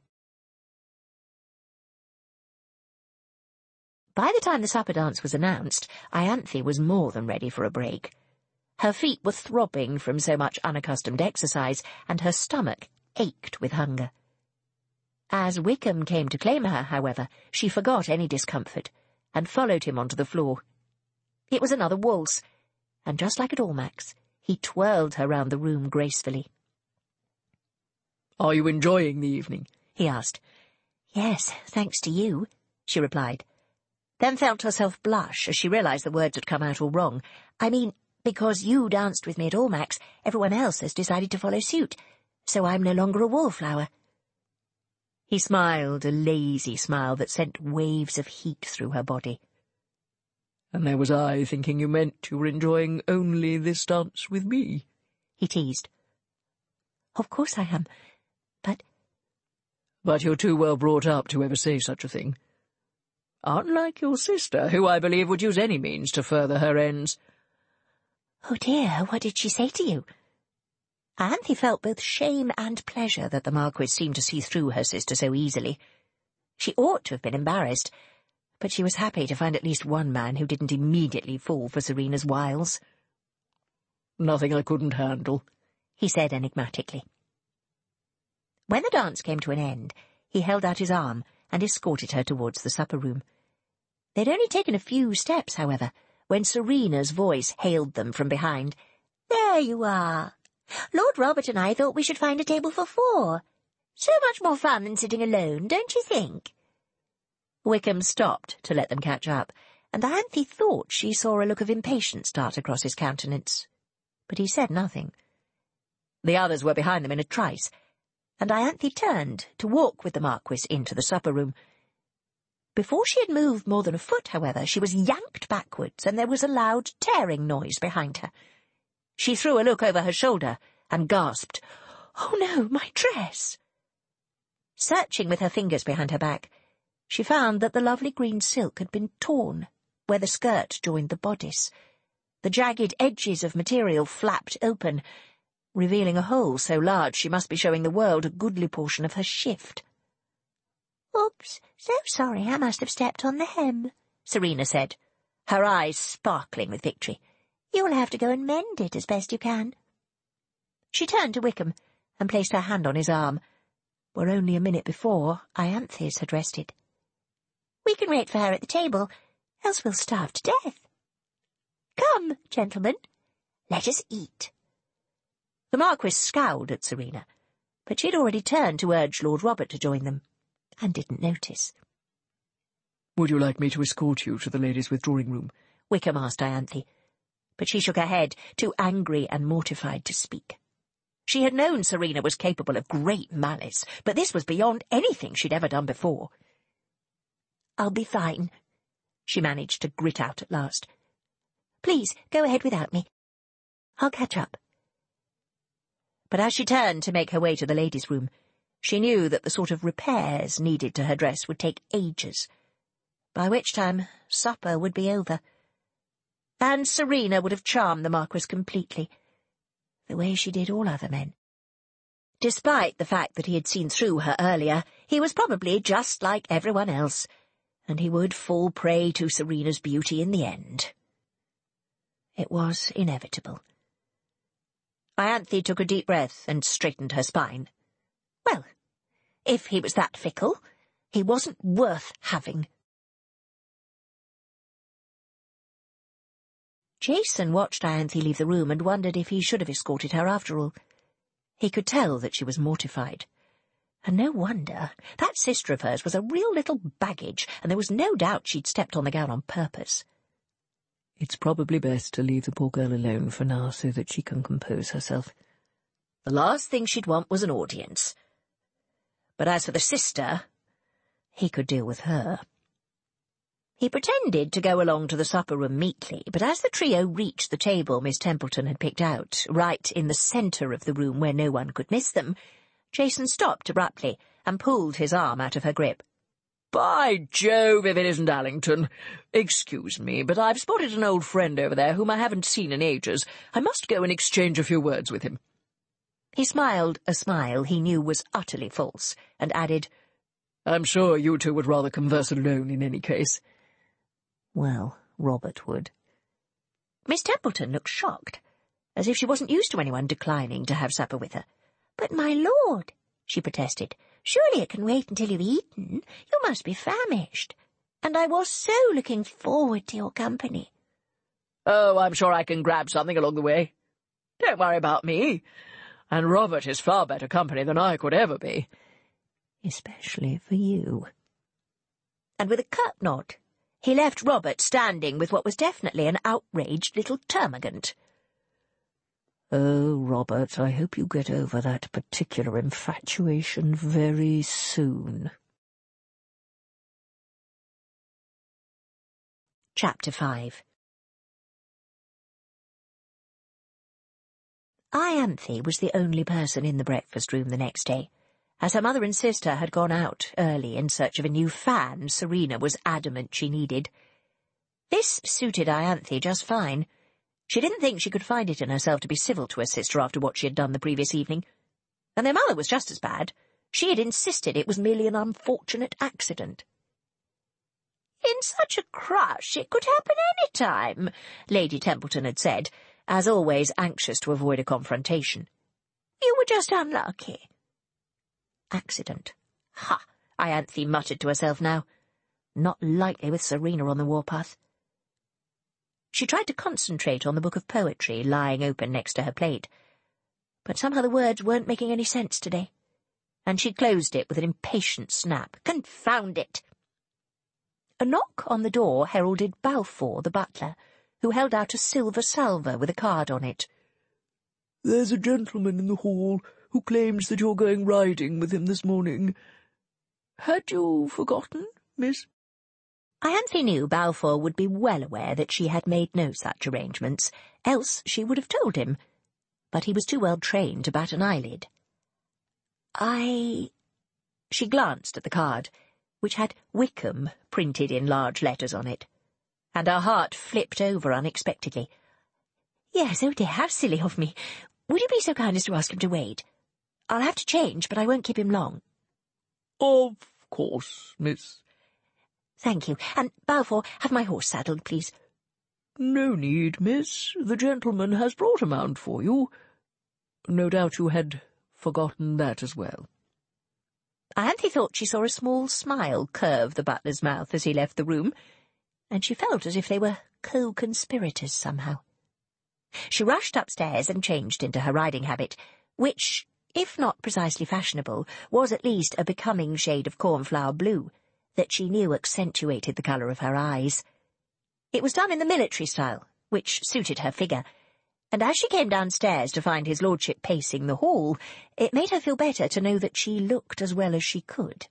By the time the supper dance was announced, Ianthe was more than ready for a break. Her feet were throbbing from so much unaccustomed exercise, and her stomach ached with hunger. As Wickham came to claim her, however, she forgot any discomfort, and followed him onto the floor. It was another waltz, and just like at Almack's, he twirled her round the room gracefully. "Are you enjoying the evening?" he asked. "Yes, thanks to you," she replied, then felt herself blush as she realised the words had come out all wrong. "I mean, because you danced with me at Almack's, everyone else has decided to follow suit, so I'm no longer a wallflower." He smiled, a lazy smile that sent waves of heat through her body. "And there was I thinking you meant you were enjoying only this dance with me," he teased. "Of course I am, but—" "But you're too well brought up to ever say such a thing. Unlike your sister, who I believe would use any means to further her ends." "Oh dear, what did she say to you?" Ianthe felt both shame and pleasure that the Marquis seemed to see through her sister so easily. She ought to have been embarrassed, but she was happy to find at least one man who didn't immediately fall for Serena's wiles. "Nothing I couldn't handle," he said enigmatically. When the dance came to an end, he held out his arm and escorted her towards the supper-room. They'd only taken a few steps, however, when Serena's voice hailed them from behind. "There you are. Lord Robert and I thought we should find a table for 4. So much more fun than sitting alone, don't you think?" Wickham stopped to let them catch up, and Ianthe thought she saw a look of impatience dart across his countenance. But he said nothing. The others were behind them in a trice, and Ianthe turned to walk with the Marquis into the supper-room. Before she had moved more than a foot, however, she was yanked backwards, and there was a loud tearing noise behind her. She threw a look over her shoulder and gasped, "Oh no, my dress!" Searching with her fingers behind her back, she found that the lovely green silk had been torn where the skirt joined the bodice. The jagged edges of material flapped open, revealing a hole so large she must be showing the world a goodly portion of her shift. "Oops, so sorry, I must have stepped on the hem," Serena said, her eyes sparkling with victory. "You'll have to go and mend it as best you can." She turned to Wickham and placed her hand on his arm, where only a minute before Ianthe's had rested. "We can wait for her at the table, else we'll starve to death. Come, gentlemen, let us eat." The Marquis scowled at Serena, but she had already turned to urge Lord Robert to join them, and didn't notice. "Would you like me to escort you to the ladies' withdrawing-room?" Wickham asked Ianthe, but she shook her head, too angry and mortified to speak. She had known Serena was capable of great malice, but this was beyond anything she'd ever done before. "I'll be fine," she managed to grit out at last. "Please, go ahead without me. I'll catch up." But as she turned to make her way to the ladies' room, she knew that the sort of repairs needed to her dress would take ages, by which time supper would be over. And Serena would have charmed the Marquis completely, the way she did all other men. Despite the fact that he had seen through her earlier, he was probably just like everyone else, and he would fall prey to Serena's beauty in the end. It was inevitable. Ianthe took a deep breath and straightened her spine. Well, if he was that fickle, he wasn't worth having. Jason watched Ianthe leave the room and wondered if he should have escorted her after all. He could tell that she was mortified. And no wonder. That sister of hers was a real little baggage, and there was no doubt she'd stepped on the gown on purpose. It's probably best to leave the poor girl alone for now so that she can compose herself. The last thing she'd want was an audience. But as for the sister, he could deal with her. He pretended to go along to the supper-room meekly, but as the trio reached the table Miss Templeton had picked out, right in the centre of the room where no one could miss them, Jason stopped abruptly and pulled his arm out of her grip. "By Jove, if it isn't Allington! Excuse me, but I've spotted an old friend over there whom I haven't seen in ages. I must go and exchange a few words with him." He smiled a smile he knew was utterly false, and added, "I'm sure you two would rather converse alone in any case." Well, Robert would. Miss Templeton looked shocked, as if she wasn't used to anyone declining to have supper with her. "But, my lord," she protested, "surely it can wait until you've eaten. You must be famished. And I was so looking forward to your company." "Oh, I'm sure I can grab something along the way. Don't worry about me. And Robert is far better company than I could ever be." "Especially for you." And with a curt nod, he left Robert standing with what was definitely an outraged little termagant. "Oh, Robert, I hope you get over that particular infatuation very soon." Chapter 5. Ianthe was the only person in the breakfast room the next day, as her mother and sister had gone out early in search of a new fan Serena was adamant she needed. This suited Ianthe just fine. She didn't think she could find it in herself to be civil to her sister after what she had done the previous evening. And their mother was just as bad. She had insisted it was merely an unfortunate accident. "In such a crush, it could happen any time," Lady Templeton had said, as always anxious to avoid a confrontation. "You were just unlucky." Accident. Ha! Ianthe muttered to herself now. Not likely with Serena on the warpath. She tried to concentrate on the book of poetry lying open next to her plate, but somehow the words weren't making any sense today, and she closed it with an impatient snap. Confound it! A knock on the door heralded Balfour, the butler, who held out a silver salver with a card on it. "There's a gentleman in the hall who claims that you're going riding with him this morning. Had you forgotten, miss?" Ianthe knew Balfour would be well aware that she had made no such arrangements, else she would have told him, but he was too well trained to bat an eyelid. She glanced at the card, which had Wickham printed in large letters on it, and her heart flipped over unexpectedly. "Yes, oh dear, how silly of me. Would you be so kind as to ask him to wait? I'll have to change, but I won't keep him long." "Of course, miss." "Thank you. And, Balfour, have my horse saddled, please." "No need, miss. The gentleman has brought a mount for you. No doubt you had forgotten that as well." Ianthe thought she saw a small smile curve the butler's mouth as he left the room, and she felt as if they were co-conspirators somehow. She rushed upstairs and changed into her riding habit, which, if not precisely fashionable, was at least a becoming shade of cornflower blue that she knew accentuated the colour of her eyes. It was done in the military style, which suited her figure, and as she came downstairs to find his lordship pacing the hall, it made her feel better to know that she looked as well as she could.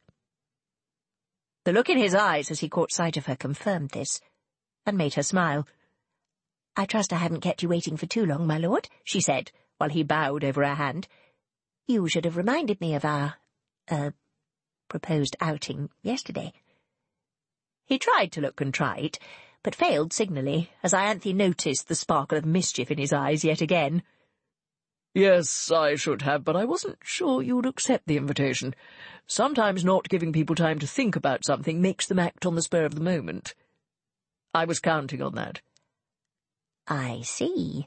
The look in his eyes as he caught sight of her confirmed this, and made her smile. "I trust I haven't kept you waiting for too long, my lord," she said, while he bowed over her hand. "You should have reminded me of our, proposed outing yesterday." He tried to look contrite, but failed signally, as Ianthe noticed the sparkle of mischief in his eyes yet again. "Yes, I should have, but I wasn't sure you'd accept the invitation. Sometimes not giving people time to think about something makes them act on the spur of the moment. I was counting on that." "I see."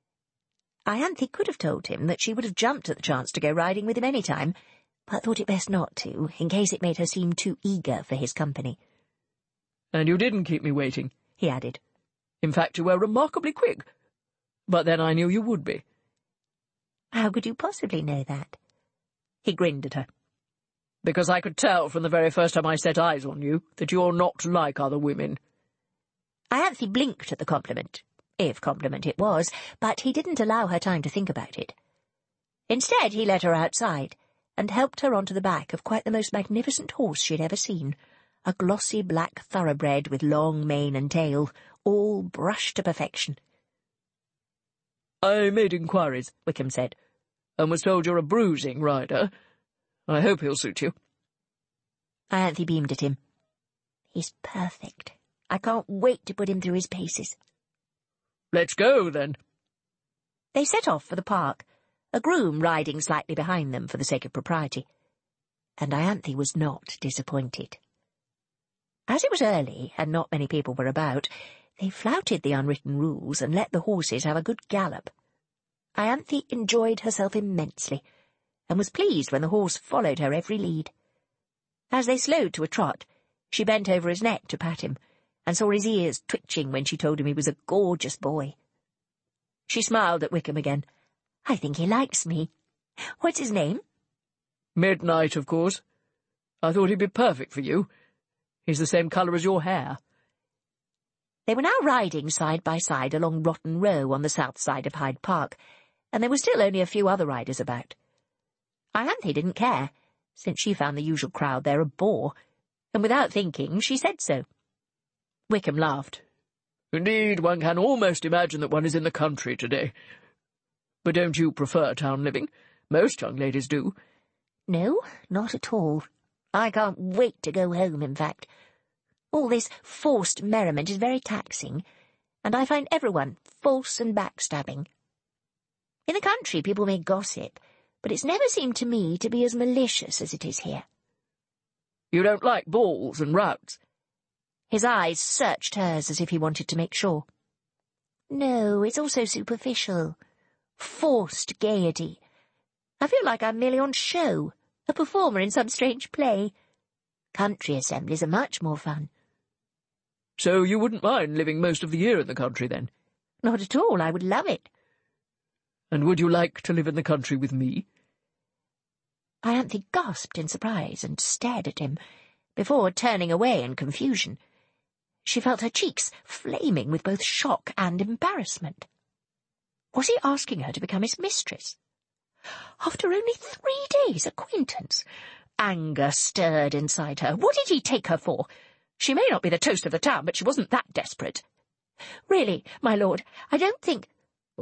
Ianthe could have told him that she would have jumped at the chance to go riding with him any time, but thought it best not to, in case it made her seem too eager for his company. "And you didn't keep me waiting," he added. "In fact, you were remarkably quick. But then I knew you would be." "How could you possibly know that?" He grinned at her. "Because I could tell from the very first time I set eyes on you that you're not like other women." Ianthe blinked at the compliment, if compliment it was, but he didn't allow her time to think about it. Instead, he led her outside, and helped her onto the back of quite the most magnificent horse she had ever seen, a glossy black thoroughbred with long mane and tail, all brushed to perfection. "I made inquiries," Wickham said, "and was told you're a bruising rider. I hope he'll suit you." Ianthe beamed at him. "He's perfect. I can't wait to put him through his paces." "Let's go, then." They set off for the park, a groom riding slightly behind them for the sake of propriety, and Ianthe was not disappointed. As it was early, and not many people were about, they flouted the unwritten rules and let the horses have a good gallop. Ianthe enjoyed herself immensely, and was pleased when the horse followed her every lead. As they slowed to a trot, she bent over his neck to pat him, and saw his ears twitching when she told him he was a gorgeous boy. She smiled at Wickham again. "I think he likes me. What's his name?" "Midnight, of course. I thought he'd be perfect for you. He's the same colour as your hair." They were now riding side by side along Rotten Row on the south side of Hyde Park, and there were still only a few other riders about. Ianthe didn't care, since she found the usual crowd there a bore, and without thinking she said so. Wickham laughed. "Indeed, one can almost imagine that one is in the country today. But don't you prefer town living? Most young ladies do." "No, not at all. I can't wait to go home, in fact. All this forced merriment is very taxing, and I find everyone false and backstabbing. In the country people may gossip, but it's never seemed to me to be as malicious as it is here." "You don't like balls and routs?" His eyes searched hers as if he wanted to make sure. "No, it's all so superficial. Forced gaiety. I feel like I'm merely on show, a performer in some strange play. Country assemblies are much more fun." "So you wouldn't mind living most of the year in the country, then?" "Not at all. I would love it." "And would you like to live in the country with me?" Ianthe gasped in surprise and stared at him, before turning away in confusion. She felt her cheeks flaming with both shock and embarrassment. Was he asking her to become his mistress? After only 3 days' acquaintance? Anger stirred inside her. What did he take her for? She may not be the toast of the town, but she wasn't that desperate. "Really, my lord, I don't think—"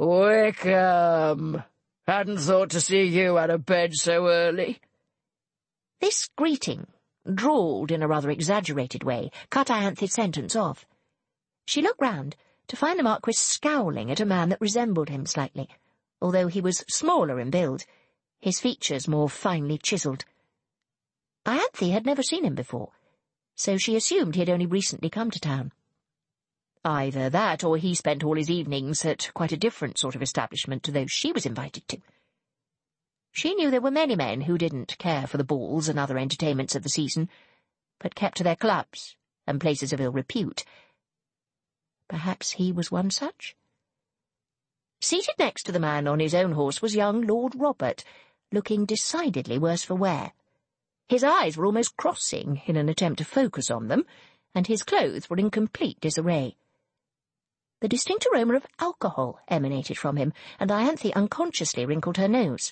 "Wickham! Hadn't thought to see you out of bed so early." This greeting, drawled in a rather exaggerated way, cut Ianthe's sentence off. She looked round to find the Marquis scowling at a man that resembled him slightly, although he was smaller in build, his features more finely chiselled. Ianthe had never seen him before, so she assumed he had only recently come to town. Either that, or he spent all his evenings at quite a different sort of establishment to those she was invited to. She knew there were many men who didn't care for the balls and other entertainments of the season, but kept to their clubs and places of ill repute. Perhaps he was one such? Seated next to the man on his own horse was young Lord Robert, looking decidedly worse for wear. His eyes were almost crossing in an attempt to focus on them, and his clothes were in complete disarray. The distinct aroma of alcohol emanated from him, and Ianthe unconsciously wrinkled her nose.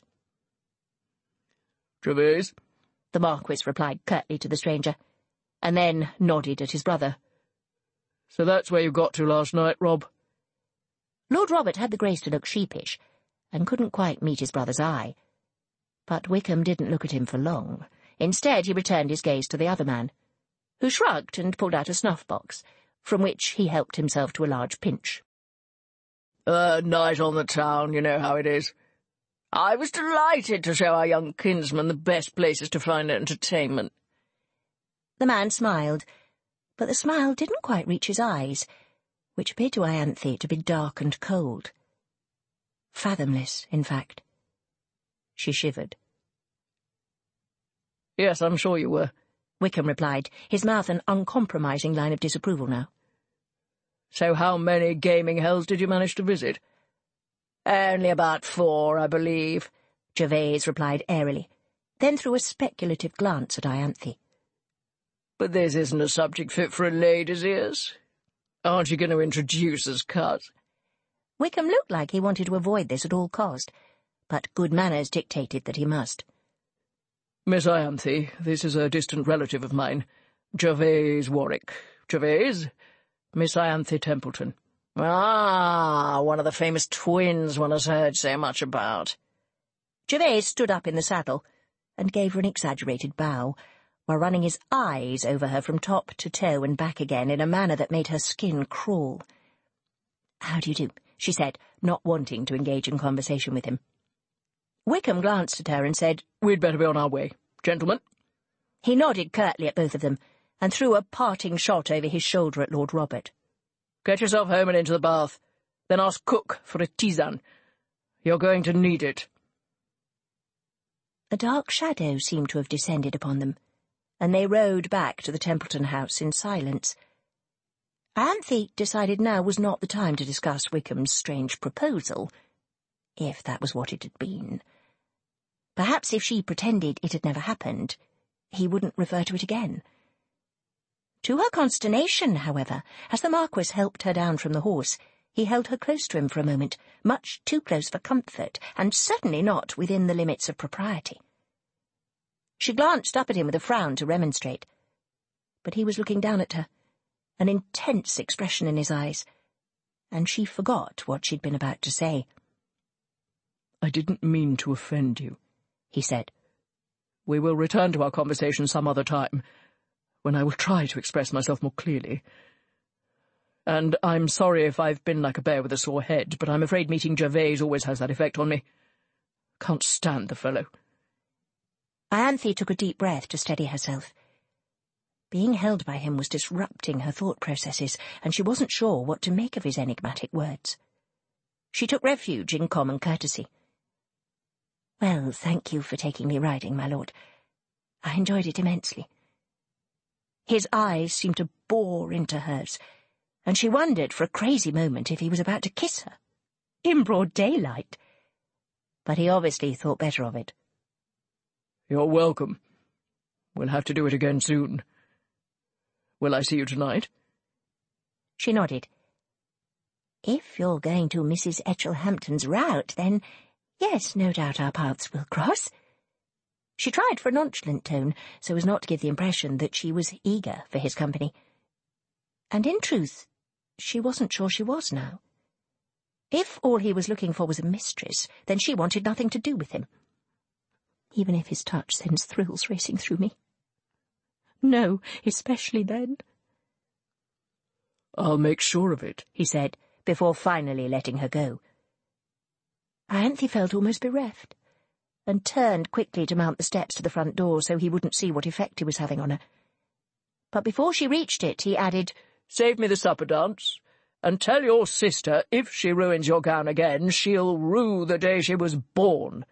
"Gervase," the Marquis replied curtly to the stranger, and then nodded at his brother. "So that's where you got to last night, Rob?" Lord Robert had the grace to look sheepish, and couldn't quite meet his brother's eye. But Wickham didn't look at him for long. Instead, he returned his gaze to the other man, who shrugged and pulled out a snuff-box, from which he helped himself to a large pinch. "Night on the town, you know how it is. I was delighted to show our young kinsman the best places to find entertainment." The man smiled, but the smile didn't quite reach his eyes, which appeared to Ianthe to be dark and cold. Fathomless, in fact. She shivered. "Yes, I'm sure you were," Wickham replied, his mouth an uncompromising line of disapproval now. "So how many gaming hells did you manage to visit?" "Only about 4, I believe," Gervase replied airily, then threw a speculative glance at Ianthe. "But this isn't a subject fit for a lady's ears. Aren't you going to introduce us, Cuz?" Wickham looked like he wanted to avoid this at all cost, but good manners dictated that he must. "Miss Ianthe, this is a distant relative of mine, Gervase Warwick. Gervase, Miss Ianthe Templeton." "Ah, one of the famous twins one has heard so much about." Gervase stood up in the saddle and gave her an exaggerated bow, while running his eyes over her from top to toe and back again in a manner that made her skin crawl. "How do you do?" she said, not wanting to engage in conversation with him. Wickham glanced at her and said, "We'd better be on our way. Gentlemen." He nodded curtly at both of them, and threw a parting shot over his shoulder at Lord Robert. "Get yourself home and into the bath. Then ask cook for a tisane. You're going to need it. A dark shadow seemed to have descended upon them, and they rode back to the Templeton house in silence. Ianthe decided now was not the time to discuss Wickham's strange proposal, if that was what it had been. Perhaps if she pretended it had never happened, he wouldn't refer to it again. To her consternation, however, as the Marquis helped her down from the horse, he held her close to him for a moment, much too close for comfort, and certainly not within the limits of propriety. She glanced up at him with a frown to remonstrate, but he was looking down at her, an intense expression in his eyes, and she forgot what she'd been about to say. "I didn't mean to offend you," he said. "We will return to our conversation some other time, when I will try to express myself more clearly. And I'm sorry if I've been like a bear with a sore head, but I'm afraid meeting Gervase always has that effect on me. Can't stand the fellow." Ianthe took a deep breath to steady herself. Being held by him was disrupting her thought processes, and she wasn't sure what to make of his enigmatic words. She took refuge in common courtesy. "Well, thank you for taking me riding, my lord. I enjoyed it immensely." His eyes seemed to bore into hers, and she wondered for a crazy moment if he was about to kiss her, in broad daylight. But he obviously thought better of it. "You're welcome. We'll have to do it again soon. Will I see you tonight?" She nodded. "If you're going to Mrs. Etchelhampton's route, then yes, no doubt our paths will cross." She tried for a nonchalant tone, so as not to give the impression that she was eager for his company. And in truth, she wasn't sure she was now. If all he was looking for was a mistress, then she wanted nothing to do with him. Even if his touch sends thrills racing through me. No, especially then. "I'll make sure of it," he said, before finally letting her go. Ianthe felt almost bereft, and turned quickly to mount the steps to the front door so he wouldn't see what effect he was having on her. But before she reached it, he added, "Save me the supper dance, and tell your sister if she ruins your gown again, she'll rue the day she was born."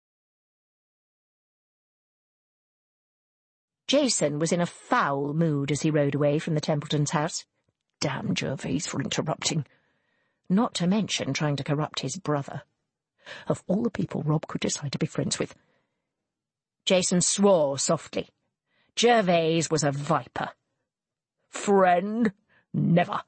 Jason was in a foul mood as he rode away from the Templetons' house. Damn Gervase for interrupting. Not to mention trying to corrupt his brother. Of all the people Rob could decide to be friends with. Jason swore softly. Gervase was a viper. Friend? Never.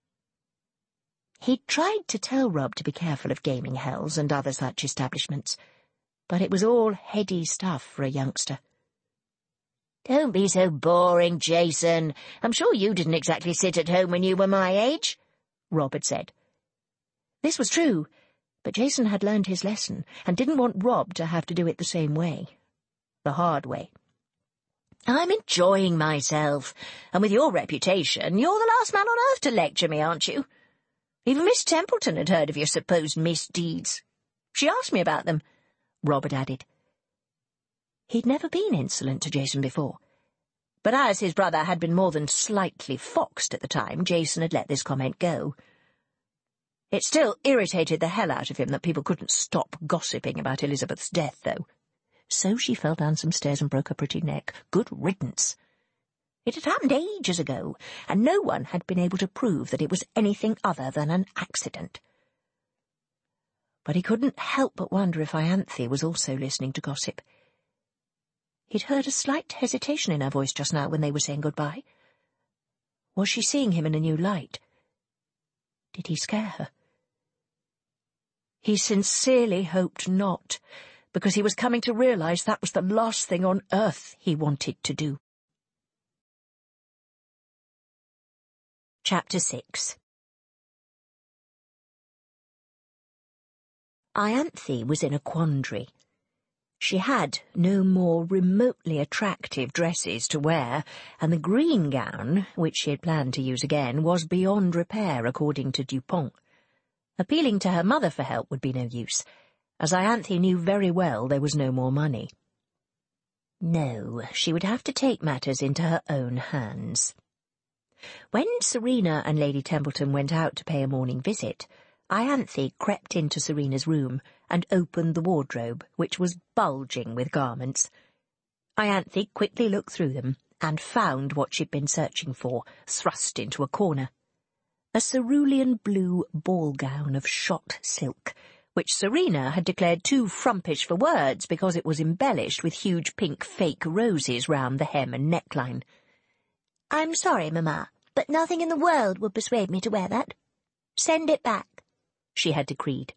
He'd tried to tell Rob to be careful of gaming hells and other such establishments, but it was all heady stuff for a youngster. "Don't be so boring, Jason. I'm sure you didn't exactly sit at home when you were my age," Rob had said. This was true, but Jason had learned his lesson and didn't want Rob to have to do it the same way. The hard way. "I'm enjoying myself, and with your reputation, you're the last man on earth to lecture me, aren't you? Even Miss Templeton had heard of your supposed misdeeds. She asked me about them," Rob had added. He'd never been insolent to Jason before, but as his brother had been more than slightly foxed at the time, Jason had let this comment go. It still irritated the hell out of him that people couldn't stop gossiping about Elizabeth's death, though. So she fell down some stairs and broke her pretty neck. Good riddance. It had happened ages ago, and no one had been able to prove that it was anything other than an accident. But he couldn't help but wonder if Ianthe was also listening to gossip. He'd heard a slight hesitation in her voice just now when they were saying goodbye. Was she seeing him in a new light? Did he scare her? He sincerely hoped not, because he was coming to realize that was the last thing on earth he wanted to do. Chapter 6. Ianthe was in a quandary. She had no more remotely attractive dresses to wear, and the green gown, which she had planned to use again, was beyond repair, according to Dupont. Appealing to her mother for help would be no use, as Ianthe knew very well there was no more money. No, she would have to take matters into her own hands. When Serena and Lady Templeton went out to pay a morning visit, Ianthe crept into Serena's room and opened the wardrobe, which was bulging with garments. Ianthe quickly looked through them and found what she'd been searching for, thrust into a corner. A cerulean blue ball gown of shot silk, which Serena had declared too frumpish for words because it was embellished with huge pink fake roses round the hem and neckline. "I'm sorry, Mamma, but nothing in the world would persuade me to wear that. Send it back," she had decreed.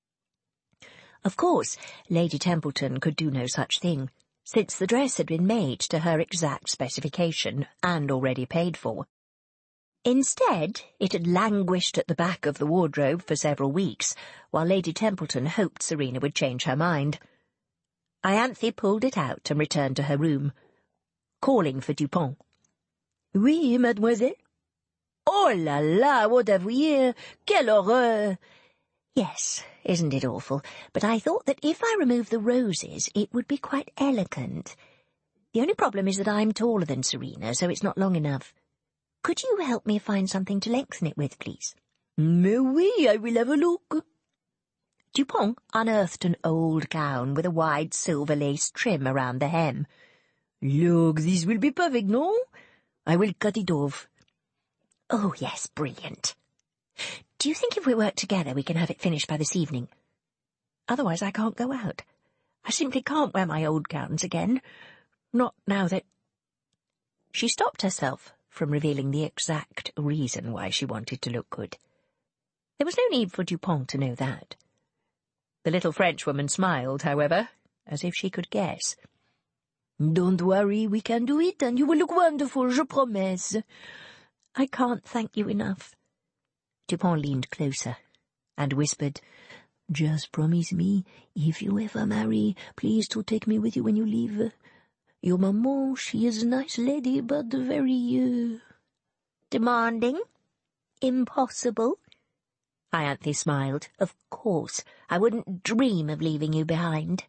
Of course, Lady Templeton could do no such thing, since the dress had been made to her exact specification and already paid for. Instead, it had languished at the back of the wardrobe for several weeks, while Lady Templeton hoped Serena would change her mind. Ianthe pulled it out and returned to her room, calling for Dupont. "Oui, mademoiselle." "Oh la la, what have we here? Quelle horreur!" "Yes, isn't it awful? But I thought that if I removed the roses, it would be quite elegant. The only problem is that I'm taller than Serena, so it's not long enough. Could you help me find something to lengthen it with, please?" "Mais oui, I will have a look." Dupont unearthed an old gown with a wide silver lace trim around the hem. "Look, this will be perfect, no? I will cut it off." "Oh, yes, brilliant. Do you think if we work together we can have it finished by this evening? Otherwise I can't go out. I simply can't wear my old gowns again. Not now that—" She stopped herself from revealing the exact reason why she wanted to look good. There was no need for Dupont to know that. The little Frenchwoman smiled, however, as if she could guess. "Don't worry, we can do it, and you will look wonderful, je promets." "I can't thank you enough." Dupont leaned closer and whispered, "Just promise me, if you ever marry, please to take me with you when you leave. Your maman, she is a nice lady, but very, "Demanding? Impossible?" Ianthe smiled. "Of course, I wouldn't dream of leaving you behind."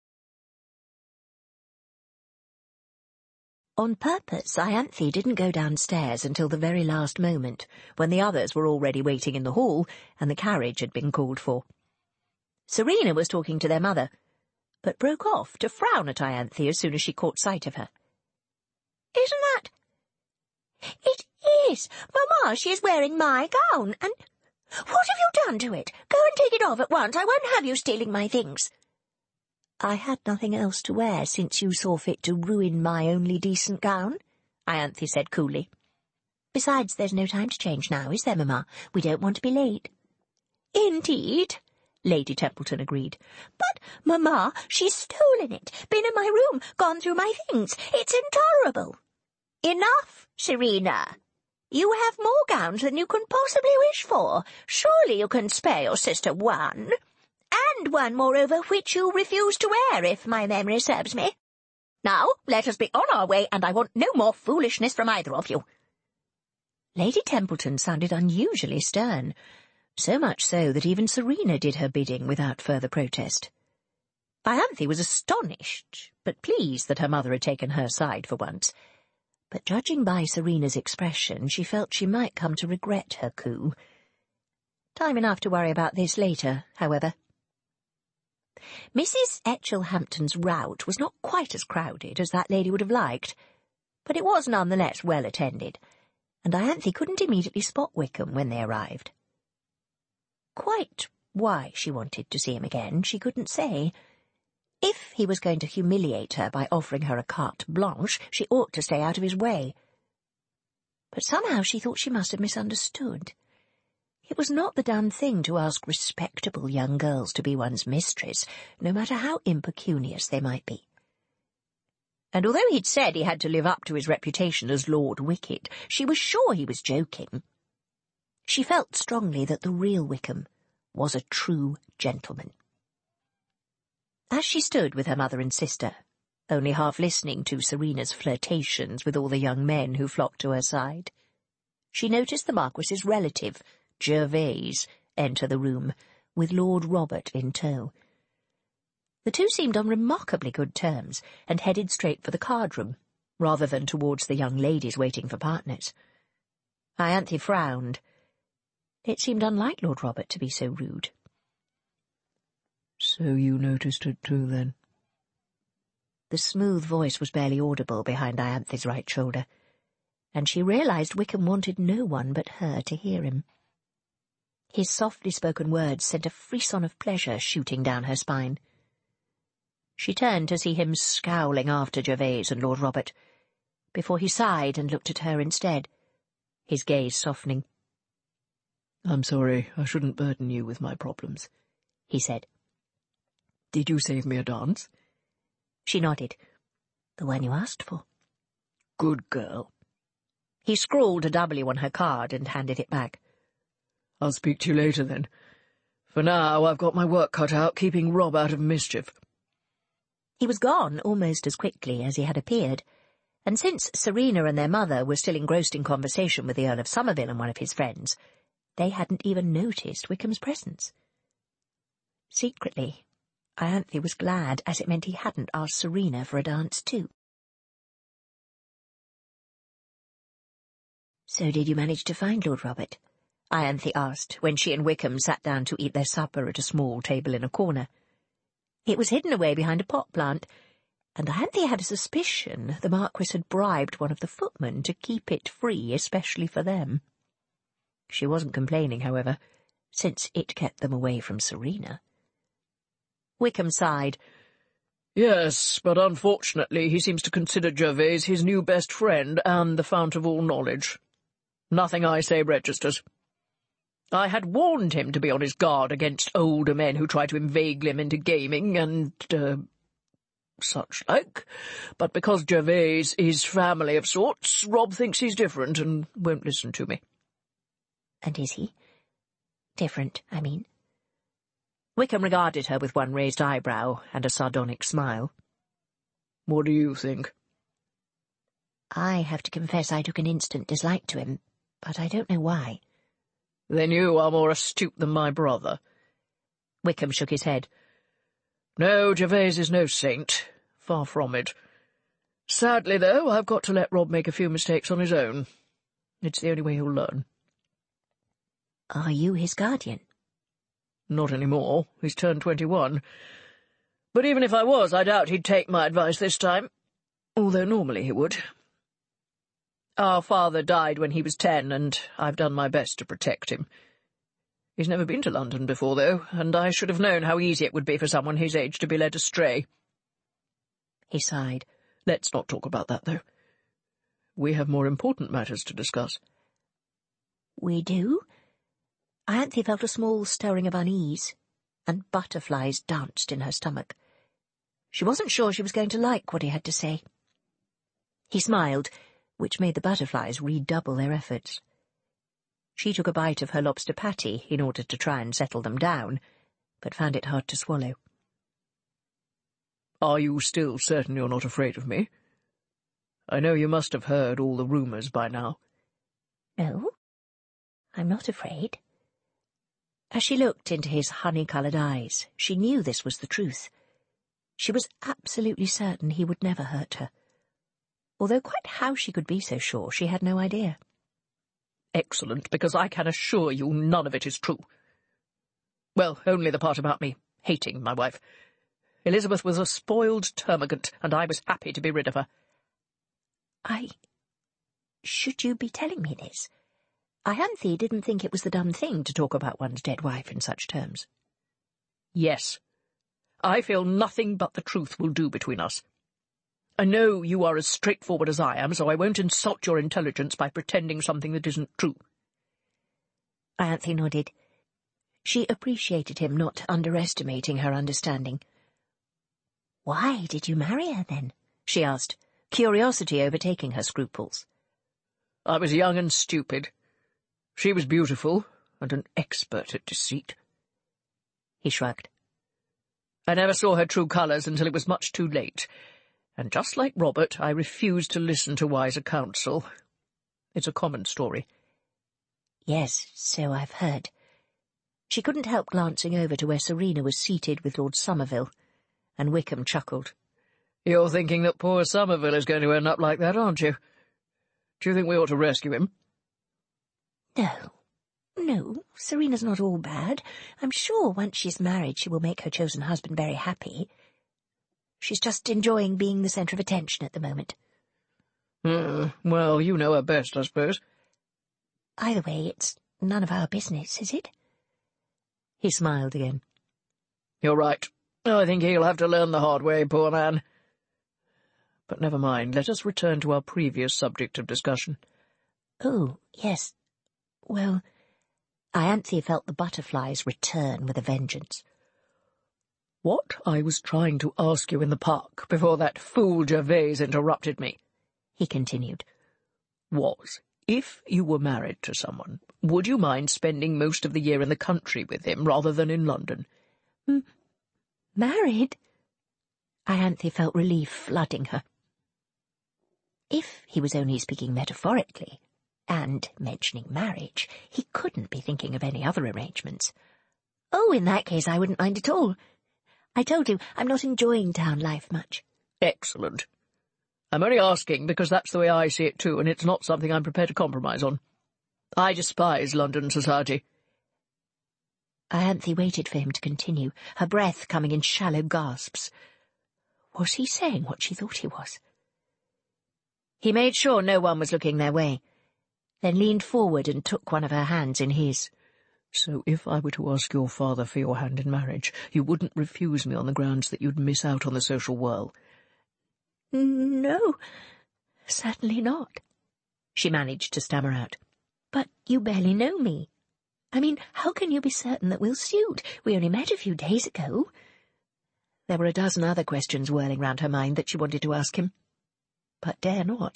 On purpose, Ianthe didn't go downstairs until the very last moment, when the others were already waiting in the hall and the carriage had been called for. Serena was talking to their mother, but broke off to frown at Ianthe as soon as she caught sight of her. "Isn't that—" "It is! Mamma, she is wearing my gown, and— What have you done to it? Go and take it off at once. I won't have you stealing my things." "I had nothing else to wear since you saw fit to ruin my only decent gown," Ianthe said coolly. "Besides, there's no time to change now, is there, Mamma? We don't want to be late." "Indeed," Lady Templeton agreed. "But, Mamma, she's stolen it, been in my room, gone through my things. It's intolerable." "Enough, Serena. You have more gowns than you can possibly wish for. Surely you can spare your sister one. And one, moreover, which you refuse to wear, if my memory serves me. Now, let us be on our way, and I want no more foolishness from either of you." Lady Templeton sounded unusually stern, so much so that even Serena did her bidding without further protest. Ianthe was astonished, but pleased that her mother had taken her side for once. But judging by Serena's expression, she felt she might come to regret her coup. Time enough to worry about this later, however. Mrs. Etchell-Hampton's rout was not quite as crowded as that lady would have liked, but it was nonetheless well attended, and Ianthe couldn't immediately spot Wickham when they arrived. Quite why she wanted to see him again, she couldn't say. If he was going to humiliate her by offering her a carte blanche, she ought to stay out of his way. But somehow she thought she must have misunderstood. It was not the done thing to ask respectable young girls to be one's mistress, no matter how impecunious they might be. And although he'd said he had to live up to his reputation as Lord Wicked, she was sure he was joking. She felt strongly that the real Wickham was a true gentleman. As she stood with her mother and sister, only half listening to Serena's flirtations with all the young men who flocked to her side, she noticed the Marquis's relative, Gervase, enter the room, with Lord Robert in tow. The two seemed on remarkably good terms, and headed straight for the card-room, rather than towards the young ladies waiting for partners. Ianthe frowned. It seemed unlike Lord Robert to be so rude. So you noticed it too, then? The smooth voice was barely audible behind Ianthe's right shoulder, and she realized Wickham wanted no one but her to hear him. His softly spoken words sent a frisson of pleasure shooting down her spine. She turned to see him scowling after Gervase and Lord Robert, before he sighed and looked at her instead, his gaze softening. "I'm sorry, I shouldn't burden you with my problems," he said. "Did you save me a dance?" She nodded. "The one you asked for." "Good girl." He scrawled a W on her card and handed it back. "I'll speak to you later, then. For now, I've got my work cut out keeping Rob out of mischief." He was gone almost as quickly as he had appeared, and since Serena and their mother were still engrossed in conversation with the Earl of Somerville and one of his friends, they hadn't even noticed Wickham's presence. Secretly, Ianthe was glad, as it meant he hadn't asked Serena for a dance too. "So did you manage to find Lord Robert?" Ianthe asked, when she and Wickham sat down to eat their supper at a small table in a corner. It was hidden away behind a pot plant, and Ianthe had a suspicion the Marquis had bribed one of the footmen to keep it free especially for them. She wasn't complaining, however, since it kept them away from Serena. Wickham sighed. "Yes, but unfortunately he seems to consider Gervase his new best friend and the fount of all knowledge. Nothing I say registers. I had warned him to be on his guard against older men who try to inveigle him into gaming and, such like, but because Gervase is family of sorts, Rob thinks he's different and won't listen to me." "And is he? Different, I mean?" Wickham regarded her with one raised eyebrow and a sardonic smile. "What do you think?" "I have to confess I took an instant dislike to him, but I don't know why." "Then you are more astute than my brother." Wickham shook his head. "No, Gervase is no saint. Far from it. Sadly, though, I've got to let Rob make a few mistakes on his own. It's the only way he'll learn." "Are you his guardian?" "Not any more. He's turned 21. But even if I was, I doubt he'd take my advice this time, although normally he would. Our father died when he was 10, and I've done my best to protect him. He's never been to London before, though, and I should have known how easy it would be for someone his age to be led astray." He sighed. "Let's not talk about that, though. We have more important matters to discuss." "We do?" Ianthe felt a small stirring of unease, and butterflies danced in her stomach. She wasn't sure she was going to like what he had to say. He smiled, which made the butterflies redouble their efforts. She took a bite of her lobster patty in order to try and settle them down, but found it hard to swallow. "Are you still certain you're not afraid of me? I know you must have heard all the rumours by now." "No, I'm not afraid." As she looked into his honey-coloured eyes, she knew this was the truth. She was absolutely certain he would never hurt her, although quite how she could be so sure she had no idea. "Excellent, because I can assure you none of it is true. Well, only the part about me hating my wife. Elizabeth was a spoiled termagant, and I was happy to be rid of her." Should you be telling me this? Ianthe didn't think it was the dumb thing to talk about one's dead wife in such terms. "Yes. I feel nothing but the truth will do between us. I know you are as straightforward as I am, so I won't insult your intelligence by pretending something that isn't true." Ianthe nodded. She appreciated him not underestimating her understanding. "Why did you marry her, then?" she asked, curiosity overtaking her scruples. "I was young and stupid. She was beautiful, and an expert at deceit." He shrugged. "I never saw her true colours until it was much too late, and just like Robert, I refused to listen to wiser counsel. It's a common story." "Yes, so I've heard." She couldn't help glancing over to where Serena was seated with Lord Somerville, and Wickham chuckled. "You're thinking that poor Somerville is going to end up like that, aren't you? Do you think we ought to rescue him?" No, Serena's not all bad. I'm sure once she's married she will make her chosen husband very happy. She's just enjoying being the centre of attention at the moment. Well, you know her best, I suppose. Either way, it's none of our business, is it? He smiled again. You're right. I think he'll have to learn the hard way, poor man. But never mind, let us return to our previous subject of discussion. Oh, yes. Well, Ianthe felt the butterflies return with a vengeance. What I was trying to ask you in the park before that fool Gervase interrupted me, he continued, was, if you were married to someone, would you mind spending most of the year in the country with him rather than in London? Married? Ianthe felt relief flooding her. If he was only speaking metaphorically, and mentioning marriage, he couldn't be thinking of any other arrangements. Oh, in that case I wouldn't mind at all. I told you, I'm not enjoying town life much. Excellent. I'm only asking because that's the way I see it too, and it's not something I'm prepared to compromise on. I despise London society. Ianthe waited for him to continue, her breath coming in shallow gasps. Was he saying what she thought he was? He made sure no one was looking their way, then leaned forward and took one of her hands in his. So if I were to ask your father for your hand in marriage, you wouldn't refuse me on the grounds that you'd miss out on the social whirl? No, certainly not, she managed to stammer out. But you barely know me. I mean, how can you be certain that we'll suit? We only met a few days ago. There were a dozen other questions whirling round her mind that she wanted to ask him, but dare not.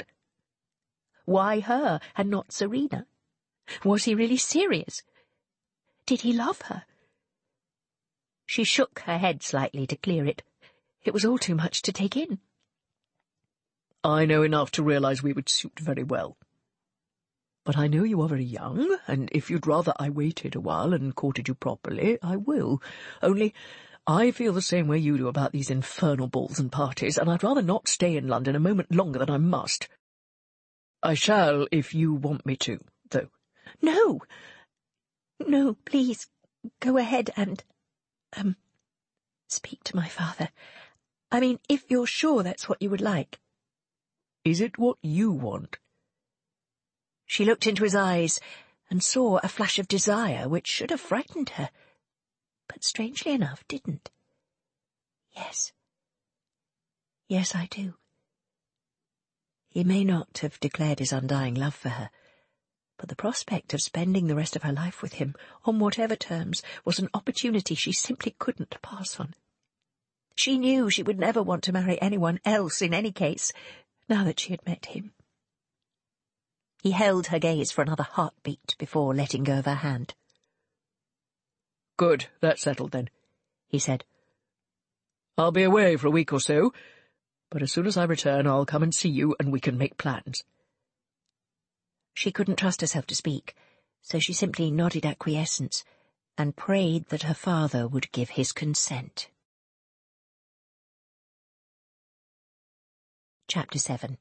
Why her, and not Serena? Was he really serious? Did he love her? She shook her head slightly to clear it. It was all too much to take in. I know enough to realize we would suit very well. But I know you are very young, and if you'd rather I waited a while and courted you properly, I will. Only, I feel the same way you do about these infernal balls and parties, and I'd rather not stay in London a moment longer than I must. I shall, if you want me to, though. No! No, please, go ahead and, speak to my father. I mean, if you're sure that's what you would like. Is it what you want? She looked into his eyes and saw a flash of desire which should have frightened her, but strangely enough didn't. Yes. Yes, I do. He may not have declared his undying love for her, but the prospect of spending the rest of her life with him, on whatever terms, was an opportunity she simply couldn't pass on. She knew she would never want to marry anyone else in any case, now that she had met him. He held her gaze for another heartbeat before letting go of her hand. Good, that's settled then, he said. I'll be away for a week or so, but as soon as I return I'll come and see you and we can make plans. She couldn't trust herself to speak, so she simply nodded acquiescence and prayed that her father would give his consent. Chapter 7.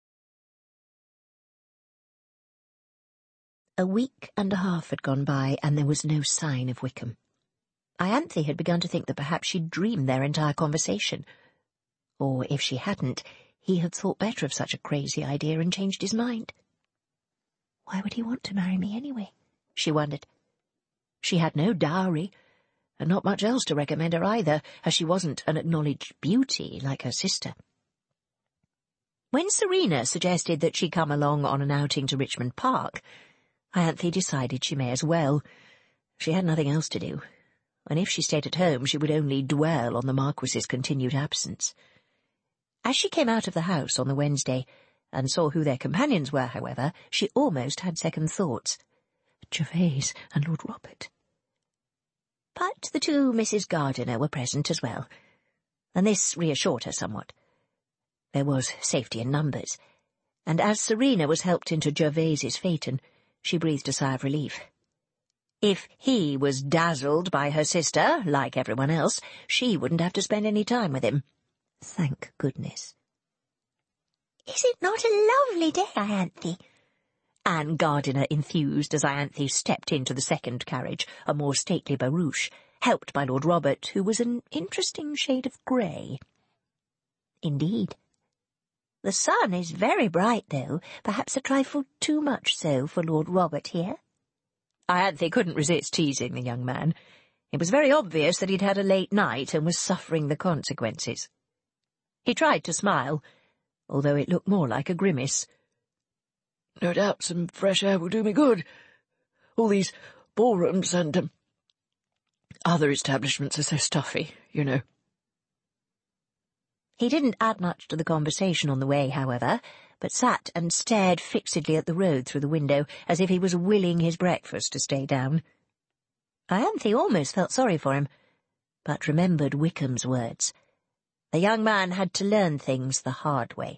A week and a half had gone by, and there was no sign of Wickham. Ianthe had begun to think that perhaps she'd dreamed their entire conversation. Or, if she hadn't, he had thought better of such a crazy idea and changed his mind. Why would he want to marry me anyway? She wondered. She had no dowry, and not much else to recommend her either, as she wasn't an acknowledged beauty like her sister. When Serena suggested that she come along on an outing to Richmond Park, Ianthe decided she may as well. She had nothing else to do, and if she stayed at home she would only dwell on the Marquis's continued absence. As she came out of the house on the Wednesday, and saw who their companions were, however, she almost had second thoughts. Gervase and Lord Robert. But the two Mrs. Gardiner were present as well, and this reassured her somewhat. There was safety in numbers, and as Serena was helped into Gervase's phaeton, she breathed a sigh of relief. If he was dazzled by her sister, like everyone else, she wouldn't have to spend any time with him. Thank goodness. Is it not a lovely day, Ianthe? Anne Gardiner enthused as Ianthe stepped into the second carriage, a more stately barouche, helped by Lord Robert, who was an interesting shade of grey. Indeed. The sun is very bright, though, perhaps a trifle too much so for Lord Robert here. Ianthe couldn't resist teasing the young man. It was very obvious that he'd had a late night and was suffering the consequences. He tried to smile, although it looked more like a grimace. No doubt some fresh air will do me good. All these ballrooms and other establishments are so stuffy, you know. He didn't add much to the conversation on the way, however, but sat and stared fixedly at the road through the window, as if he was willing his breakfast to stay down. Ianthe almost felt sorry for him, but remembered Wickham's words. The young man had to learn things the hard way.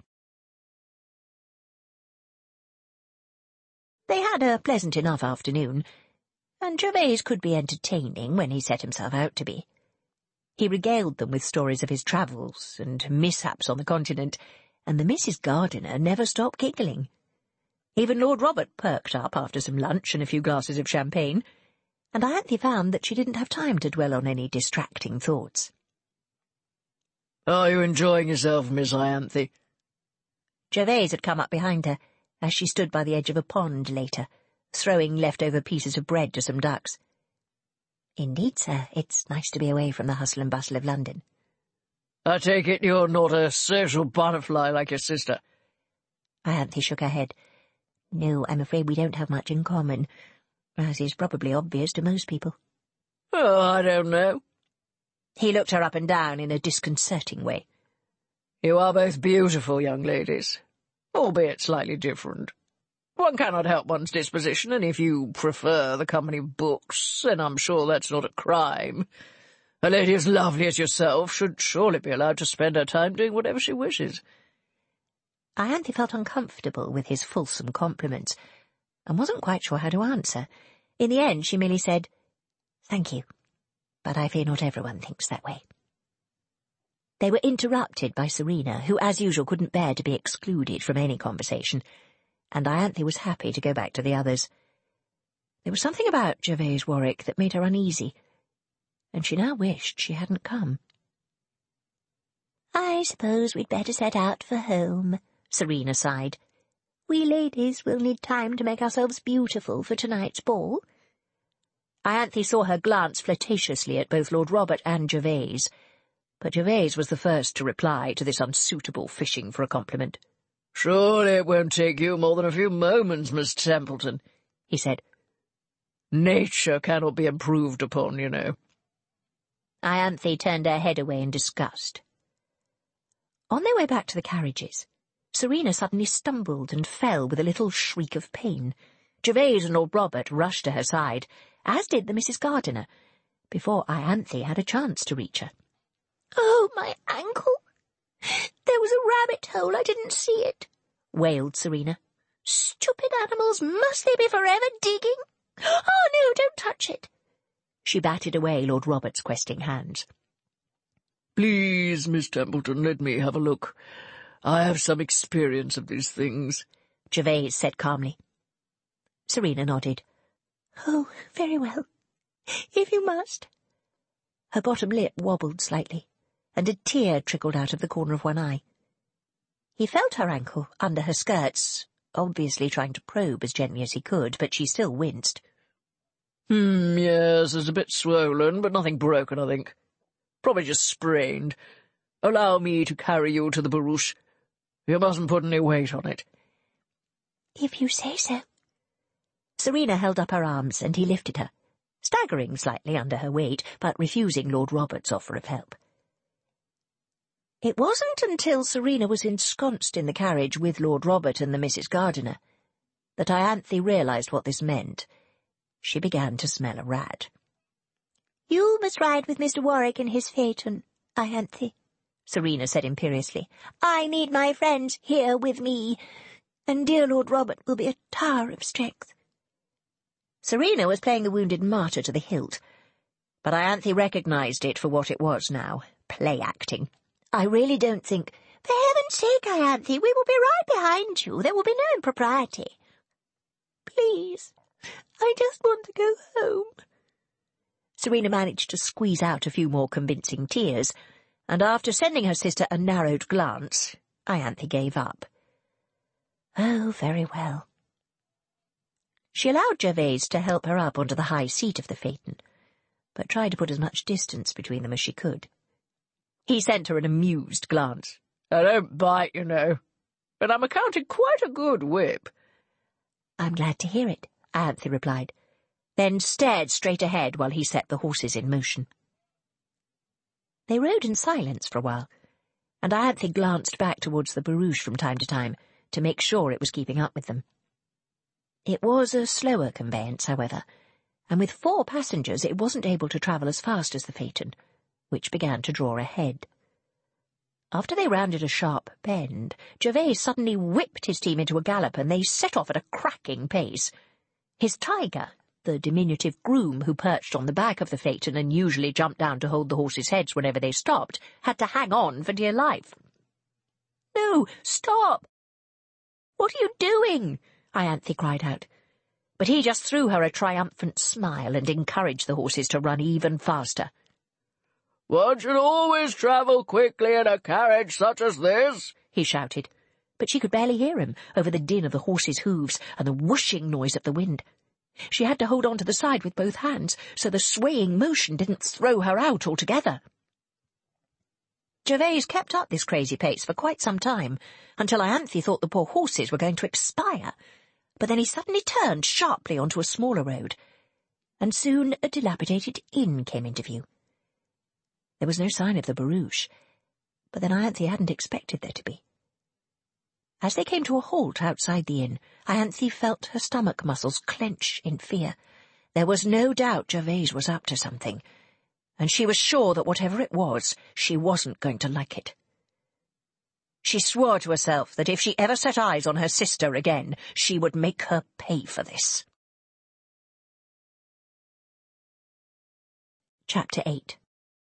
They had a pleasant enough afternoon, and Gervase could be entertaining when he set himself out to be. He regaled them with stories of his travels and mishaps on the continent, and the Mrs. Gardiner never stopped giggling. Even Lord Robert perked up after some lunch and a few glasses of champagne, and Ianthe found that she didn't have time to dwell on any distracting thoughts. "Are you enjoying yourself, Miss Ianthe?" Gervase had come up behind her, as she stood by the edge of a pond later, throwing leftover pieces of bread to some ducks. "Indeed, sir, it's nice to be away from the hustle and bustle of London." "I take it you're not a social butterfly like your sister?" Ianthe shook her head. "No, I'm afraid we don't have much in common, as is probably obvious to most people." "Oh, I don't know." He looked her up and down in a disconcerting way. "You are both beautiful young ladies, albeit slightly different. One cannot help one's disposition, and if you prefer the company of books, then I'm sure that's not a crime. A lady as lovely as yourself should surely be allowed to spend her time doing whatever she wishes." Ianthe felt uncomfortable with his fulsome compliments, and wasn't quite sure how to answer. In the end, she merely said, "Thank you, but I fear not everyone thinks that way." They were interrupted by Serena, who as usual couldn't bear to be excluded from any conversation, and Ianthe was happy to go back to the others. There was something about Gervase Warwick that made her uneasy, and she now wished she hadn't come. "I suppose we'd better set out for home," Serena sighed. "We ladies will need time to make ourselves beautiful for tonight's ball." Ianthe saw her glance flirtatiously at both Lord Robert and Gervase, but Gervase was the first to reply to this unsuitable fishing for a compliment. "Surely it won't take you more than a few moments, Miss Templeton," he said. "Nature cannot be improved upon, you know." Ianthe turned her head away in disgust. On their way back to the carriages, Serena suddenly stumbled and fell with a little shriek of pain. Gervase and Lord Robert rushed to her side, as did the Mrs. Gardiner, before Ianthe had a chance to reach her. "Oh, my ankle! There was a rabbit hole, I didn't see it," wailed Serena. "Stupid animals, must they be forever digging? Oh, no, don't touch it." She batted away Lord Robert's questing hands. "Please, Miss Templeton, let me have a look. I have some experience of these things," Gervase said calmly. Serena nodded. "Oh, very well, if you must." Her bottom lip wobbled slightly, and a tear trickled out of the corner of one eye. He felt her ankle under her skirts, obviously trying to probe as gently as he could, but she still winced. Yes, it's a bit swollen, but nothing broken, I think. Probably just sprained. Allow me to carry you to the barouche. You mustn't put any weight on it." "If you say so." Serena held up her arms, and he lifted her, staggering slightly under her weight, but refusing Lord Robert's offer of help. It wasn't until Serena was ensconced in the carriage with Lord Robert and the Mrs. Gardiner that Ianthe realised what this meant. She began to smell a rat. "You must ride with Mr. Warwick in his phaeton, Ianthe," Serena said imperiously. "I need my friends here with me, and dear Lord Robert will be a tower of strength." Serena was playing the wounded martyr to the hilt, but Ianthe recognised it for what it was now, play-acting. "I really don't think—" "For heaven's sake, Ianthe, we will be right behind you. There will be no impropriety." please. I just want to go home." Serena managed to squeeze out a few more convincing tears, and after sending her sister a narrowed glance, Ianthe gave up. Oh, very well. She allowed Gervase to help her up onto the high seat of the phaeton, but tried to put as much distance between them as she could. He sent her an amused glance. "I don't bite, you know, but I'm accounted quite a good whip." "I'm glad to hear it," Ianthe replied, then stared straight ahead while he set the horses in motion. They rode in silence for a while, and Ianthe glanced back towards the barouche from time to time to make sure it was keeping up with them. It was a slower conveyance, however, and with 4 passengers it wasn't able to travel as fast as the phaeton, which began to draw ahead. After they rounded a sharp bend, Gervase suddenly whipped his team into a gallop, and they set off at a cracking pace. His tiger, the diminutive groom who perched on the back of the phaeton and usually jumped down to hold the horses' heads whenever they stopped, had to hang on for dear life. "No, stop! What are you doing?" Ianthe cried out. But he just threw her a triumphant smile and encouraged the horses to run even faster. "One should always travel quickly in a carriage such as this," he shouted, but she could barely hear him over the din of the horses' hooves and the whooshing noise of the wind. She had to hold on to the side with both hands, so the swaying motion didn't throw her out altogether. Gervase kept up this crazy pace for quite some time, until Ianthe thought the poor horses were going to expire, but then he suddenly turned sharply onto a smaller road, and soon a dilapidated inn came into view. There was no sign of the barouche, but then Ianthe hadn't expected there to be. As they came to a halt outside the inn, Ianthe felt her stomach muscles clench in fear. There was no doubt Gervase was up to something, and she was sure that whatever it was, she wasn't going to like it. She swore to herself that if she ever set eyes on her sister again, she would make her pay for this. Chapter 8.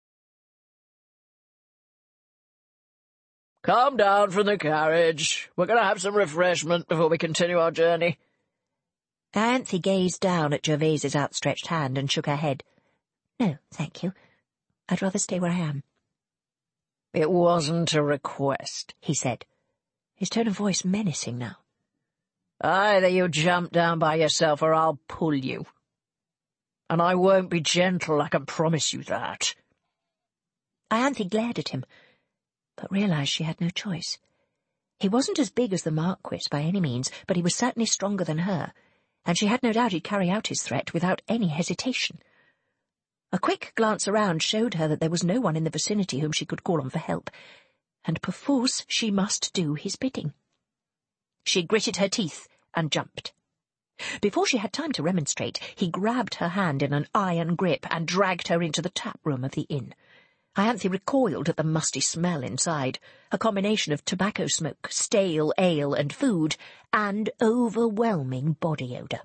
"Come down from the carriage. We're going to have some refreshment before we continue our journey." Ianthe gazed down at Gervase's outstretched hand and shook her head. "No, thank you. I'd rather stay where I am." "It wasn't a request," he said, his tone of voice menacing now. "Either you jump down by yourself or I'll pull you. And I won't be gentle, I can promise you that." Ianthe glared at him, but realized she had no choice. He wasn't as big as the Marquis by any means, but he was certainly stronger than her, and she had no doubt he'd carry out his threat without any hesitation. A quick glance around showed her that there was no one in the vicinity whom she could call on for help, and perforce she must do his bidding. She gritted her teeth and jumped. Before she had time to remonstrate, he grabbed her hand in an iron grip and dragged her into the tap room of the inn. Ianthe recoiled at the musty smell inside, a combination of tobacco smoke, stale ale and food, and overwhelming body odour.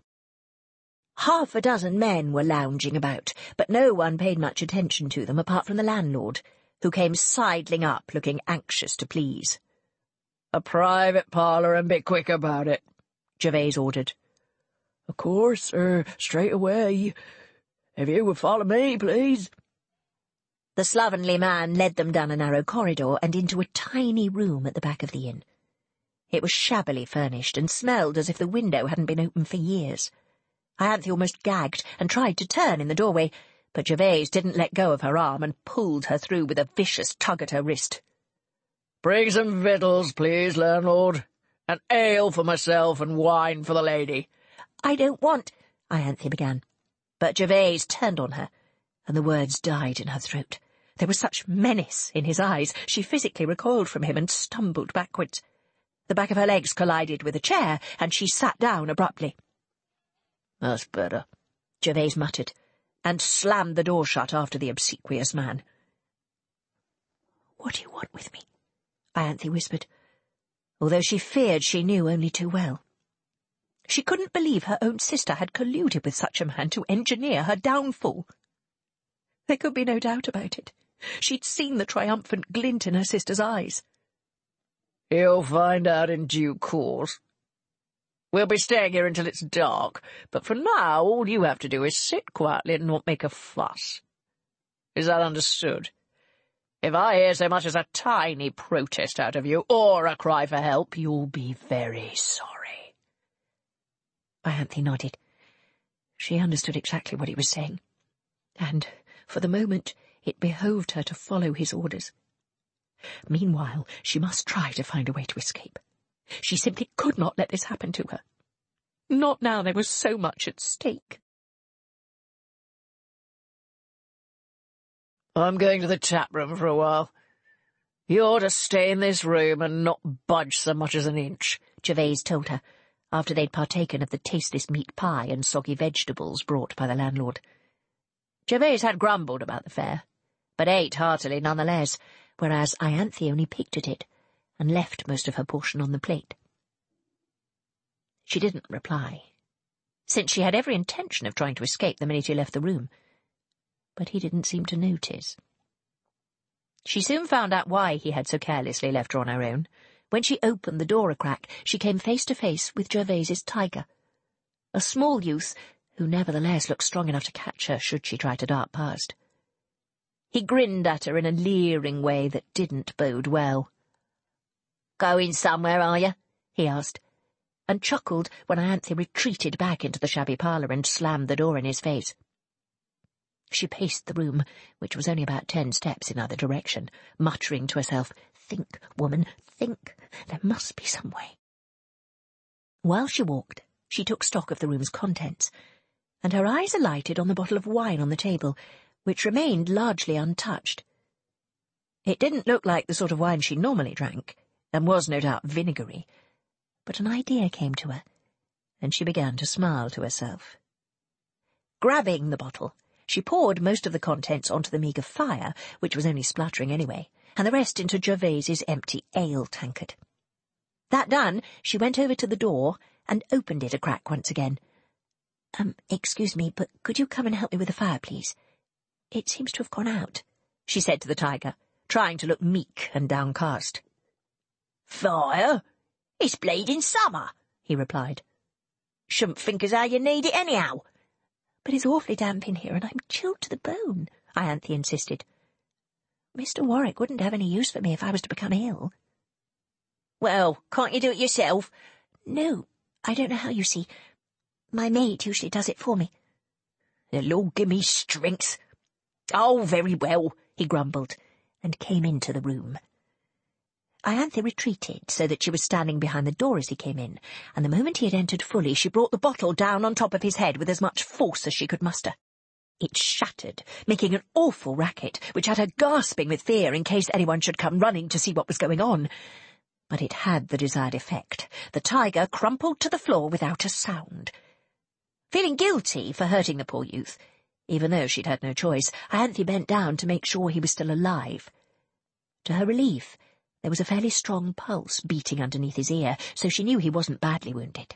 6 men were lounging about, but no one paid much attention to them apart from the landlord, who came sidling up, looking anxious to please. "A private parlour and be quick about it," Gervase ordered. "Of course, straight away. If you would follow me, please." The slovenly man led them down a narrow corridor and into a tiny room at the back of the inn. It was shabbily furnished and smelled as if the window hadn't been open for years. Ianthe almost gagged and tried to turn in the doorway, but Gervase didn't let go of her arm and pulled her through with a vicious tug at her wrist. "Bring some victuals, please, landlord, and ale for myself and wine for the lady." "I don't want—" Ianthe began, but Gervase turned on her, and the words died in her throat. There was such menace in his eyes, she physically recoiled from him and stumbled backwards. The back of her legs collided with a chair, and she sat down abruptly. "That's better," Gervase muttered, and slammed the door shut after the obsequious man. "What do you want with me?" Ianthe whispered, although she feared she knew only too well. She couldn't believe her own sister had colluded with such a man to engineer her downfall. There could be no doubt about it. She'd seen the triumphant glint in her sister's eyes. "You'll find out in due course." We'll be staying here until it's dark, but for now all you have to do is sit quietly and not make a fuss. Is that understood? If I hear so much as a tiny protest out of you, or a cry for help, you'll be very sorry." Ianthe nodded. She understood exactly what he was saying, and, for the moment, it behoved her to follow his orders. Meanwhile, she must try to find a way to escape. She simply could not let this happen to her. Not now there was so much at stake. "I'm going to the tap room for a while. You ought to stay in this room and not budge so much as an inch," Gervase told her, after they'd partaken of the tasteless meat pie and soggy vegetables brought by the landlord. Gervase had grumbled about the fare, but ate heartily nonetheless, whereas Ianthe only picked at it and left most of her portion on the plate. She didn't reply, since she had every intention of trying to escape the minute he left the room, but he didn't seem to notice. She soon found out why he had so carelessly left her on her own. When she opened the door a crack, she came face to face with Gervase's tiger, a small youth who nevertheless looked strong enough to catch her should she try to dart past. He grinned at her in a leering way that didn't bode well. "Going somewhere, are you?" he asked, and chuckled when Ianthe retreated back into the shabby parlour and slammed the door in his face. She paced the room, which was only about 10 steps in either direction, muttering to herself, "Think, woman, think. There must be some way." While she walked, she took stock of the room's contents, and her eyes alighted on the bottle of wine on the table, which remained largely untouched. It didn't look like the sort of wine she normally drank, and was no doubt vinegary, but an idea came to her, and she began to smile to herself. Grabbing the bottle, she poured most of the contents onto the meagre fire, which was only spluttering anyway, and the rest into Gervase's empty ale tankard. That done, she went over to the door and opened it a crack once again. "Excuse me, but could you come and help me with the fire, please? It seems to have gone out," she said to the tiger, trying to look meek and downcast. "Fire? It's bleeding summer," he replied. "Shouldn't think as how you need it anyhow." "But it's awfully damp in here, and I'm chilled to the bone," Ianthe insisted. "Mr. Warwick wouldn't have any use for me if I was to become ill." "Well, can't you do it yourself?" "No, I don't know how, you see. My maid usually does it for me." "The Lord give me strength." "Oh, very well," he grumbled, and came into the room. Ianthe retreated so that she was standing behind the door as he came in, and the moment he had entered fully, she brought the bottle down on top of his head with as much force as she could muster. It shattered, making an awful racket, which had her gasping with fear in case anyone should come running to see what was going on. But it had the desired effect. The tiger crumpled to the floor without a sound. Feeling guilty for hurting the poor youth, even though she'd had no choice, Ianthe bent down to make sure he was still alive. To her relief, there was a fairly strong pulse beating underneath his ear, so she knew he wasn't badly wounded.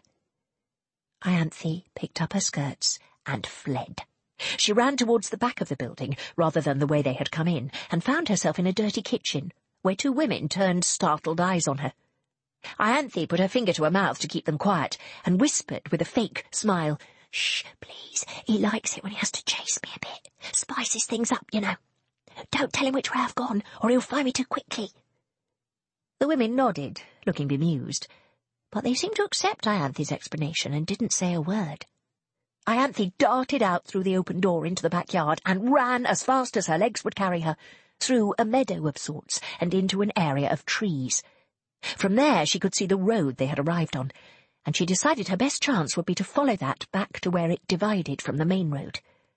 Ianthe picked up her skirts and fled. She ran towards the back of the building, rather than the way they had come in, and found herself in a dirty kitchen, where 2 women turned startled eyes on her. Ianthe put her finger to her mouth to keep them quiet, and whispered with a fake smile, "Shh, please, he likes it when he has to chase me a bit. Spices things up, you know. Don't tell him which way I've gone, or he'll find me too quickly." The women nodded, looking bemused, but they seemed to accept Ianthe's explanation and didn't say a word. Ianthe darted out through the open door into the backyard and ran as fast as her legs would carry her, through a meadow of sorts and into an area of trees. From there she could see the road they had arrived on, and she decided her best chance would be to follow that back to where it divided from the main road.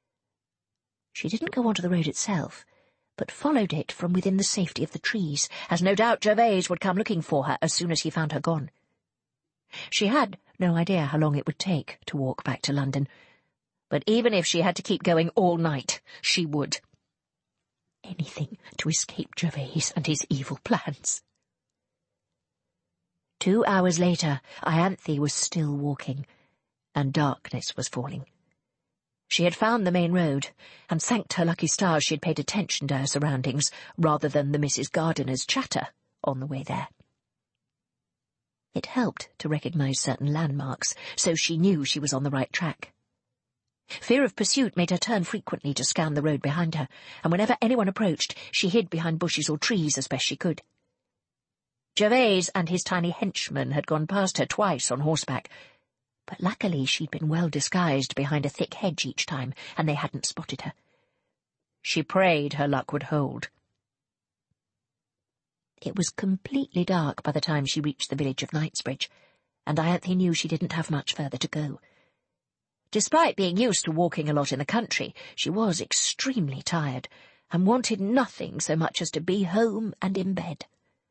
She didn't go onto the road itself, but followed it from within the safety of the trees, as no doubt Gervase would come looking for her as soon as he found her gone. She had no idea how long it would take to walk back to London, but even if she had to keep going all night, she would. Anything to escape Gervase and his evil plans. 2 hours later, Ianthe was still walking, and darkness was falling. She had found the main road, and thanked her lucky stars she had paid attention to her surroundings, rather than the Mrs. Gardiner's chatter on the way there. It helped to recognise certain landmarks, so she knew she was on the right track. Fear of pursuit made her turn frequently to scan the road behind her, and whenever anyone approached, she hid behind bushes or trees as best she could. Gervase and his tiny henchman had gone past her twice on horseback, but luckily she'd been well disguised behind a thick hedge each time, and they hadn't spotted her. She prayed her luck would hold. It was completely dark by the time she reached the village of Knightsbridge, and Ianthe knew she didn't have much further to go. Despite being used to walking a lot in the country, she was extremely tired, and wanted nothing so much as to be home and in bed.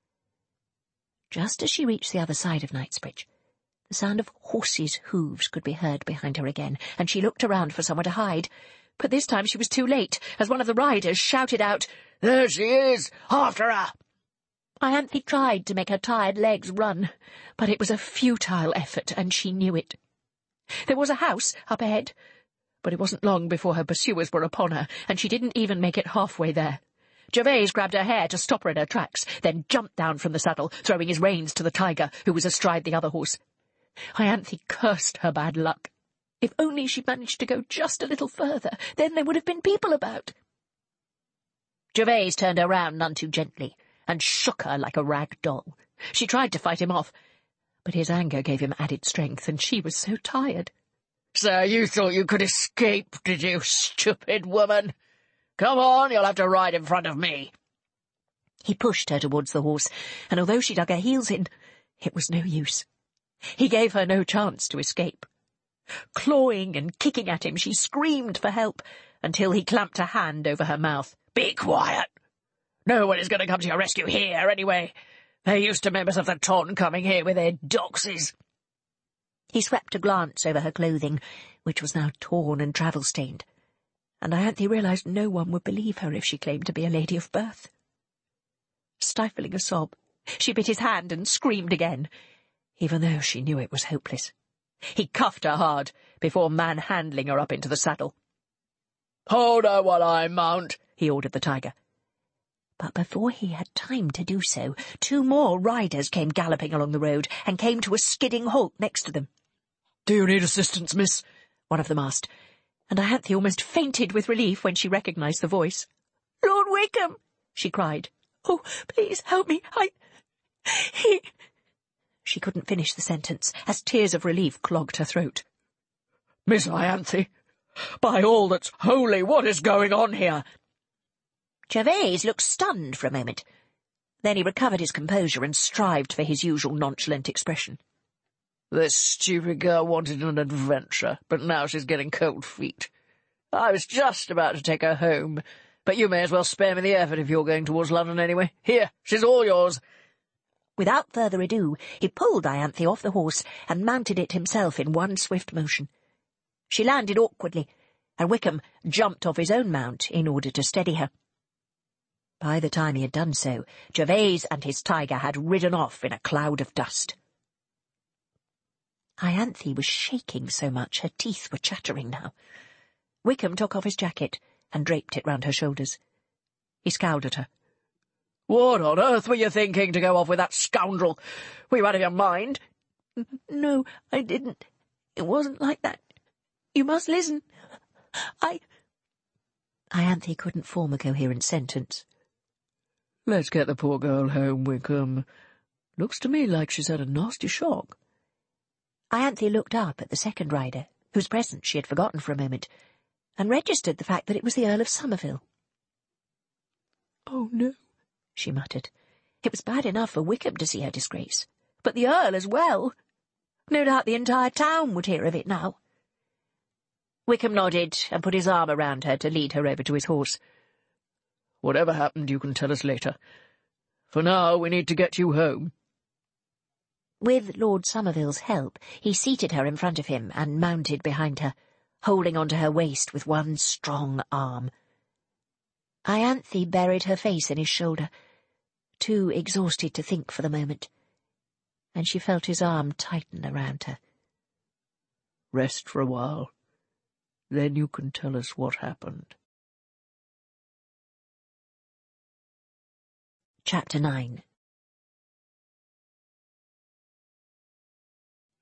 Just as she reached the other side of Knightsbridge, the sound of horses' hooves could be heard behind her again, and she looked around for somewhere to hide. But this time she was too late, as one of the riders shouted out, "There she is! After her!" Ianthe tried to make her tired legs run, but it was a futile effort, and she knew it. There was a house up ahead, but it wasn't long before her pursuers were upon her, and she didn't even make it halfway there. Gervase grabbed her hair to stop her in her tracks, then jumped down from the saddle, throwing his reins to the tiger, who was astride the other horse. Ianthe cursed her bad luck. If only she'd managed to go just a little further, then there would have been people about. Gervase turned her round none too gently, and shook her like a rag doll. She tried to fight him off, but his anger gave him added strength, and she was so tired. "So you thought you could escape, did you, stupid woman? Come on, you'll have to ride in front of me." He pushed her towards the horse, and although she dug her heels in, it was no use. He gave her no chance to escape. Clawing and kicking at him, she screamed for help, until he clamped a hand over her mouth. "Be quiet! No one is going to come to your rescue here, anyway. They're used to members of the Ton coming here with their doxies." He swept a glance over her clothing, which was now torn and travel-stained, and Ianthe realised no one would believe her if she claimed to be a lady of birth. Stifling a sob, she bit his hand and screamed again, even though she knew it was hopeless. He cuffed her hard, before manhandling her up into the saddle. "Hold her while I mount," he ordered the tiger. But before he had time to do so, 2 more riders came galloping along the road and came to a skidding halt next to them. "Do you need assistance, miss?" one of them asked, and Ianthe almost fainted with relief when she recognised the voice. "Lord Wickham!" she cried. "Oh, please help me, he—" She couldn't finish the sentence, as tears of relief clogged her throat. "Miss Ianthe, by all that's holy, what is going on here?" Gervase looked stunned for a moment. Then he recovered his composure and strived for his usual nonchalant expression. "This stupid girl wanted an adventure, but now she's getting cold feet. I was just about to take her home, but you may as well spare me the effort if you're going towards London anyway. Here, she's all yours." Without further ado, he pulled Ianthe off the horse and mounted it himself in one swift motion. She landed awkwardly, and Wickham jumped off his own mount in order to steady her. By the time he had done so, Gervase and his tiger had ridden off in a cloud of dust. Ianthe was shaking so much her teeth were chattering now. Wickham took off his jacket and draped it round her shoulders. He scowled at her. "What on earth were you thinking to go off with that scoundrel? Were you out of your mind?" "No, I didn't. It wasn't like that. You must listen. Ianthe couldn't form a coherent sentence. "Let's get the poor girl home, Wickham. Looks to me like she's had a nasty shock." Ianthe looked up at the second rider, whose presence she had forgotten for a moment, and registered the fact that it was the Earl of Somerville. "Oh, no," she muttered. It was bad enough for Wickham to see her disgrace, but the Earl as well. No doubt the entire town would hear of it now. Wickham nodded and put his arm around her to lead her over to his horse. "Whatever happened, you can tell us later. For now, we need to get you home." With Lord Somerville's help, he seated her in front of him and mounted behind her, holding onto her waist with one strong arm. Ianthe buried her face in his shoulder, too exhausted to think for the moment, and she felt his arm tighten around her. "Rest for a while. Then you can tell us what happened." Chapter 9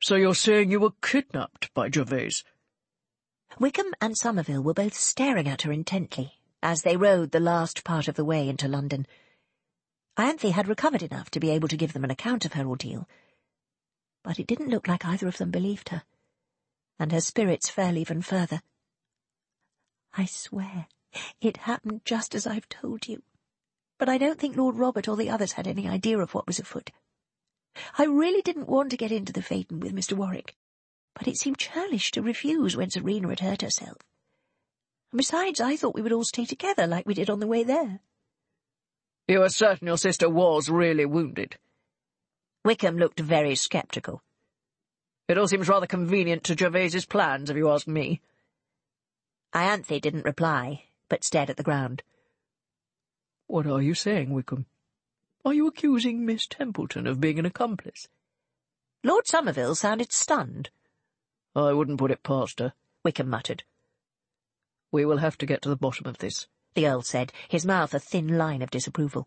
So you're saying you were kidnapped by Gervase? Wickham and Somerville were both staring at her intently as they rode the last part of the way into London. Ianthe had recovered enough to be able to give them an account of her ordeal, but it didn't look like either of them believed her, and her spirits fell even further. "I swear, it happened just as I've told you, but I don't think Lord Robert or the others had any idea of what was afoot. I really didn't want to get into the phaeton with Mr. Warwick, but it seemed churlish to refuse when Serena had hurt herself. And besides, I thought we would all stay together like we did on the way there." "You are certain your sister was really wounded?" Wickham looked very sceptical. "It all seems rather convenient to Gervase's plans, if you ask me." Ianthe didn't reply, but stared at the ground. "What are you saying, Wickham? Are you accusing Miss Templeton of being an accomplice?" Lord Somerville sounded stunned. "I wouldn't put it past her," Wickham muttered. "We will have to get to the bottom of this," the Earl said, his mouth a thin line of disapproval.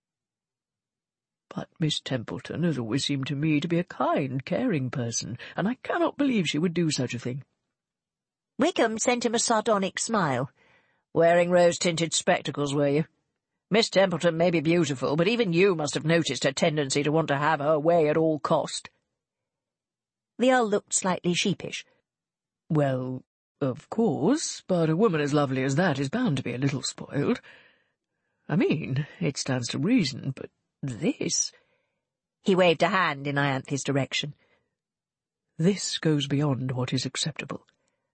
"But Miss Templeton has always seemed to me to be a kind, caring person, and I cannot believe she would do such a thing." Wickham sent him a sardonic smile. "Wearing rose-tinted spectacles, were you? Miss Templeton may be beautiful, but even you must have noticed her tendency to want to have her way at all cost." The Earl looked slightly sheepish. "Well, of course, but a woman as lovely as that is bound to be a little spoiled. I mean, it stands to reason, but this—" He waved a hand in Ianthe's direction. "This goes beyond what is acceptable."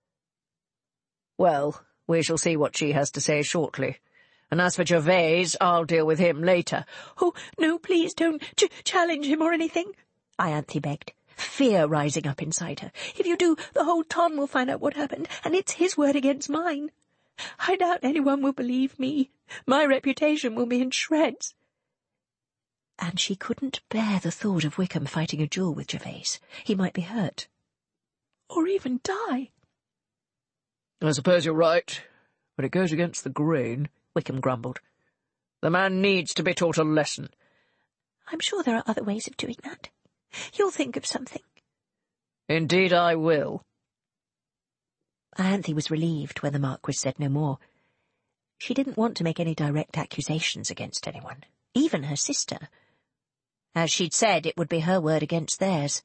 "Well, we shall see what she has to say shortly. And as for Gervase, I'll deal with him later." "Oh, no, please don't challenge him or anything," Ianthe begged, fear rising up inside her. "If you do, the whole ton will find out what happened, and it's his word against mine. I doubt anyone will believe me. My reputation will be in shreds." And she couldn't bear the thought of Wickham fighting a duel with Gervase. He might be hurt. Or even die. "I suppose you're right, but it goes against the grain," Wickham grumbled. "The man needs to be taught a lesson." "I'm sure there are other ways of doing that. You'll think of something." "Indeed I will." Ianthe was relieved when the Marquis said no more. She didn't want to make any direct accusations against anyone, even her sister. As she'd said, it would be her word against theirs.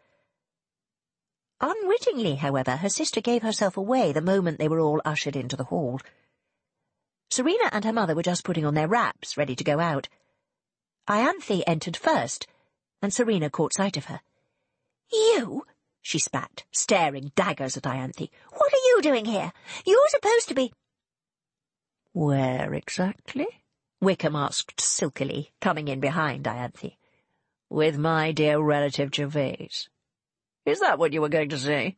Unwittingly, however, her sister gave herself away the moment they were all ushered into the hall. Serena and her mother were just putting on their wraps, ready to go out. Ianthe entered first, and Serena caught sight of her. "You?" she spat, staring daggers at Ianthe. "What are you doing here? You're supposed to be—" "Where exactly?" Wickham asked silkily, coming in behind Ianthe. "With my dear relative Gervase. Is that what you were going to say?"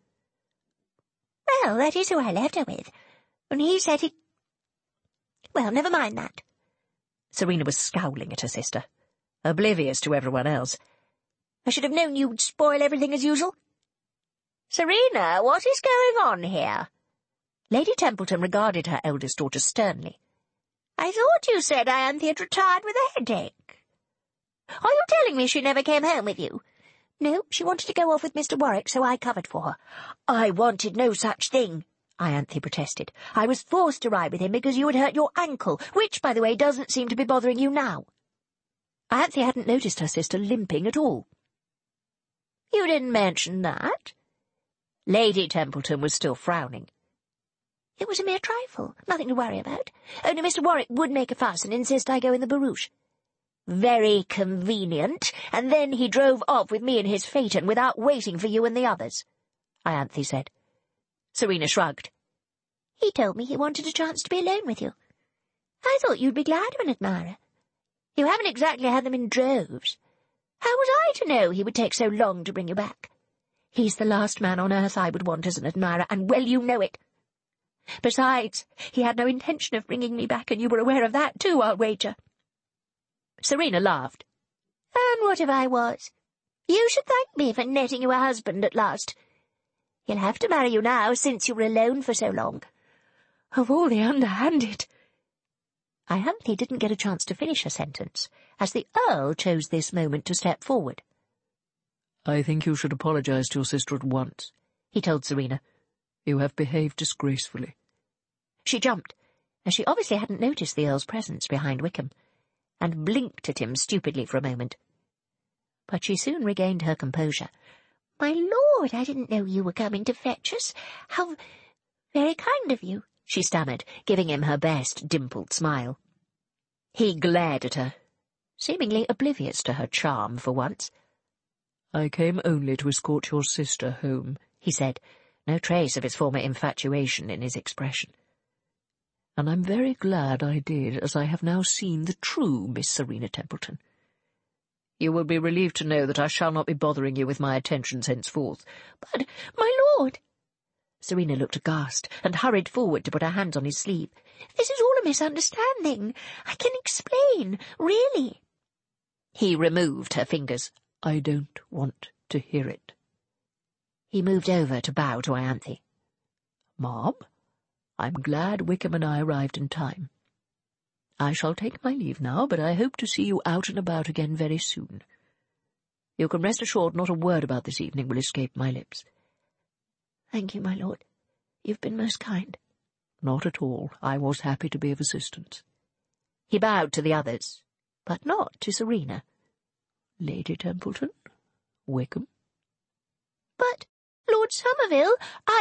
"Well, that is who I left her with, and he said he— Well, never mind that." Serena was scowling at her sister, oblivious to everyone else. "I should have known you'd spoil everything as usual." "Serena, what is going on here?" Lady Templeton regarded her eldest daughter sternly. "I thought you said Ianthe had retired with a headache. Are you telling me she never came home with you?" "No, she wanted to go off with Mr. Warwick, so I covered for her." "I wanted no such thing," Ianthe protested. "I was forced to ride with him because you had hurt your ankle, which, by the way, doesn't seem to be bothering you now." Ianthe hadn't noticed her sister limping at all. "You didn't mention that." Lady Templeton was still frowning. "It was a mere trifle, nothing to worry about. Only Mr. Warwick would make a fuss and insist I go in the barouche." "Very convenient, and then he drove off with me in his phaeton without waiting for you and the others," Ianthe said. Serena shrugged. "He told me he wanted a chance to be alone with you. I thought you'd be glad of an admirer. You haven't exactly had them in droves. How was I to know he would take so long to bring you back?" "He's the last man on earth I would want as an admirer, and well you know it. Besides, he had no intention of bringing me back, and you were aware of that too, I'll wager." Serena laughed. "And what if I was? You should thank me for netting you a husband at last. He'll have to marry you now, since you were alone for so long." "Of all the underhanded—" Ianthe didn't get a chance to finish her sentence, as the Earl chose this moment to step forward. "I think you should apologize to your sister at once," he told Serena. "You have behaved disgracefully." She jumped, as she obviously hadn't noticed the Earl's presence behind Wickham, and blinked at him stupidly for a moment. But she soon regained her composure. "My lord, I didn't know you were coming to fetch us. How very kind of you," she stammered, giving him her best dimpled smile. He glared at her, seemingly oblivious to her charm for once. "I came only to escort your sister home," he said, no trace of his former infatuation in his expression. "And I'm very glad I did, as I have now seen the true Miss Serena Templeton. You will be relieved to know that I shall not be bothering you with my attentions henceforth." "But, my lord—" Serena looked aghast and hurried forward to put her hands on his sleeve. "This is all a misunderstanding. I can explain, really." He removed her fingers. "I don't want to hear it." He moved over to bow to Ianthe. "Ma'am, I'm glad Wickham and I arrived in time. I shall take my leave now, but I hope to see you out and about again very soon. You can rest assured not a word about this evening will escape my lips." "Thank you, my lord. You've been most kind." "Not at all. I was happy to be of assistance." He bowed to the others, but not to Serena. "Lady Templeton? Wickham?" "But, Lord Somerville,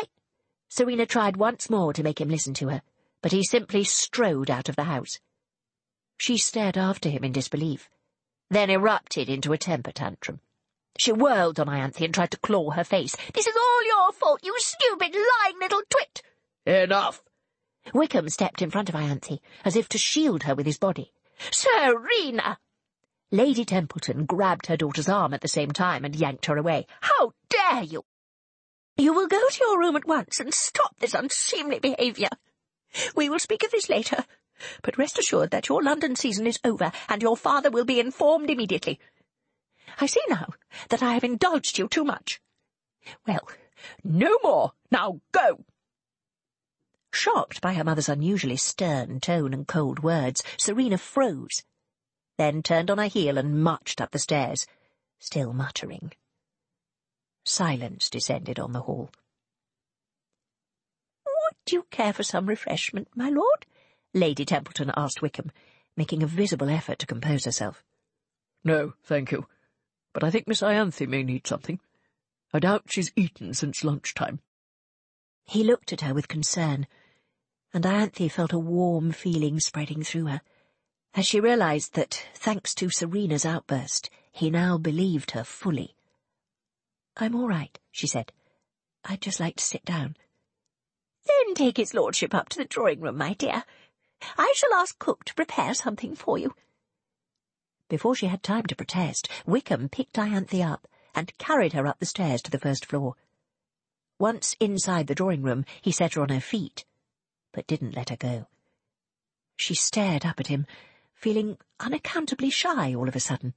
Serena tried once more to make him listen to her, but he simply strode out of the house. She stared after him in disbelief, then erupted into a temper tantrum. She whirled on Ianthe and tried to claw her face. "This is all your fault, you stupid, lying little twit!" "Enough!" Wickham stepped in front of Ianthe, as if to shield her with his body. "Serena!" Lady Templeton grabbed her daughter's arm at the same time and yanked her away. "How dare you! You will go to your room at once and stop this unseemly behaviour. We will speak of this later, but rest assured that your London season is over, and your father will be informed immediately. I see now that I have indulged you too much. Well, no more. Now go." Shocked by her mother's unusually stern tone and cold words, Serena froze, then turned on her heel and marched up the stairs, still muttering. Silence descended on the hall. "Would you care for some refreshment, my lord?" Lady Templeton asked Wickham, making a visible effort to compose herself. "No, thank you. But I think Miss Ianthe may need something. I doubt she's eaten since lunchtime." He looked at her with concern, and Ianthe felt a warm feeling spreading through her, as she realized that, thanks to Serena's outburst, he now believed her fully. "I'm all right," she said. "I'd just like to sit down." "Then take his lordship up to the drawing-room, my dear. I shall ask cook to prepare something for you." Before she had time to protest, Wickham picked Ianthe up and carried her up the stairs to the first floor. Once inside the drawing-room, he set her on her feet, but didn't let her go. She stared up at him, feeling unaccountably shy all of a sudden.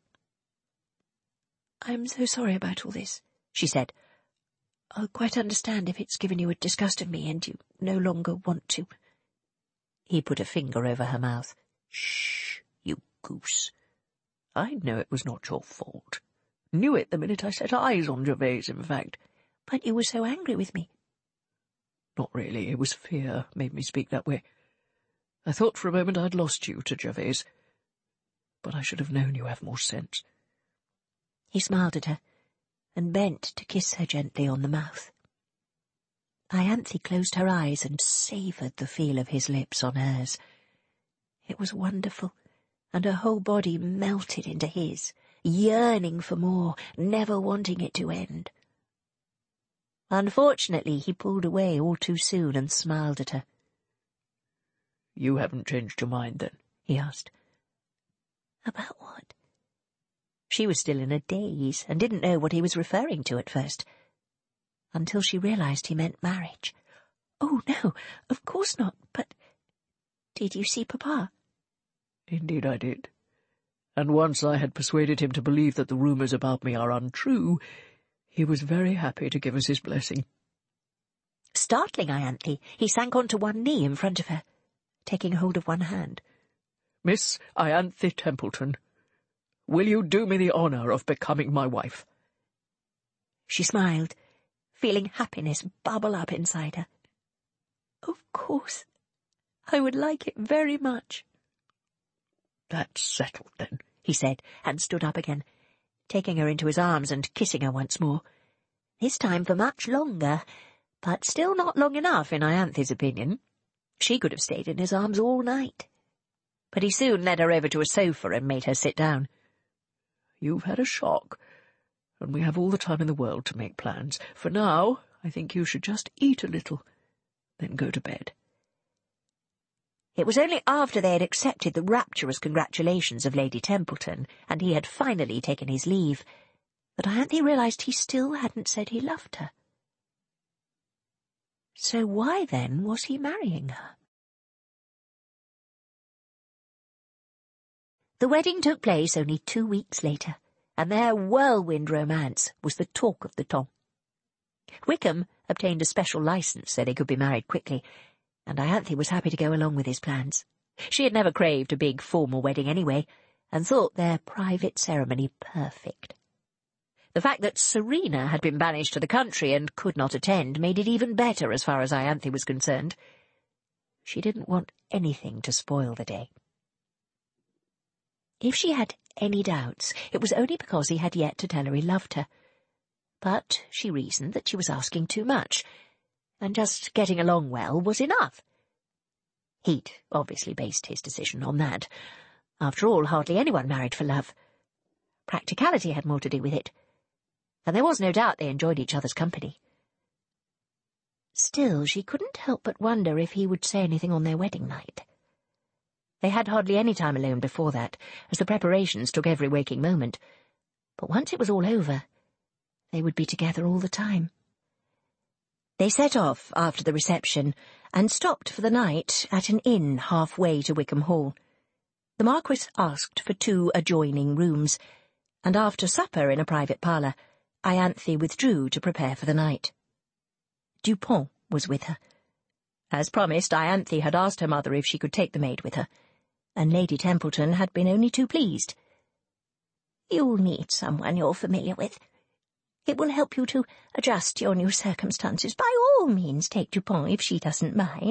"I'm so sorry about all this," she said. "I'll quite understand if it's given you a disgust of me and you no longer want to." He put a finger over her mouth. "Shh, you goose. I know it was not your fault. Knew it the minute I set eyes on Gervase, in fact." "But you were so angry with me." "Not really. It was fear made me speak that way. I thought for a moment I'd lost you to Gervase. But I should have known you have more sense." He smiled at her, and bent to kiss her gently on the mouth. Ianthe closed her eyes and savoured the feel of his lips on hers. It was wonderful, and her whole body melted into his, yearning for more, never wanting it to end. Unfortunately, he pulled away all too soon and smiled at her. "You haven't changed your mind, then?" he asked. "About what?" She was still in a daze and didn't know what he was referring to at first, until she realized he meant marriage. "Oh, no, of course not, but did you see Papa?" "Indeed I did. And once I had persuaded him to believe that the rumours about me are untrue, he was very happy to give us his blessing." Startling Ianthe, he sank onto one knee in front of her, taking hold of one hand. "Miss Ianthe Templeton, will you do me the honour of becoming my wife?" She smiled, feeling happiness bubble up inside her. "Of course, I would like it very much." "That's settled, then," he said, and stood up again, taking her into his arms and kissing her once more. This time for much longer, but still not long enough in Ianthe's opinion. She could have stayed in his arms all night. But he soon led her over to a sofa and made her sit down. "You've had a shock, and we have all the time in the world to make plans. For now, I think you should just eat a little, then go to bed." It was only after they had accepted the rapturous congratulations of Lady Templeton, and he had finally taken his leave, that Ianthe realised he still hadn't said he loved her. So why, then, was he marrying her? The wedding took place only 2 weeks later, and their whirlwind romance was the talk of the town. Wickham obtained a special licence so they could be married quickly, and Ianthe was happy to go along with his plans. She had never craved a big formal wedding anyway, and thought their private ceremony perfect. The fact that Serena had been banished to the country and could not attend made it even better as far as Ianthe was concerned. She didn't want anything to spoil the day. If she had any doubts, it was only because he had yet to tell her he loved her. But she reasoned that she was asking too much, and just getting along well was enough. He'd obviously based his decision on that. After all, hardly anyone married for love. Practicality had more to do with it, and there was no doubt they enjoyed each other's company. Still, she couldn't help but wonder if he would say anything on their wedding night. They had hardly any time alone before that, as the preparations took every waking moment. But once it was all over, they would be together all the time. They set off after the reception, and stopped for the night at an inn halfway to Wickham Hall. The Marquis asked for 2 adjoining rooms, and after supper in a private parlour, Ianthe withdrew to prepare for the night. Dupont was with her. As promised, Ianthe had asked her mother if she could take the maid with her, and Lady Templeton had been only too pleased. "You'll need someone you're familiar with. It will help you to adjust to your new circumstances. By all means take Dupont if she doesn't mind."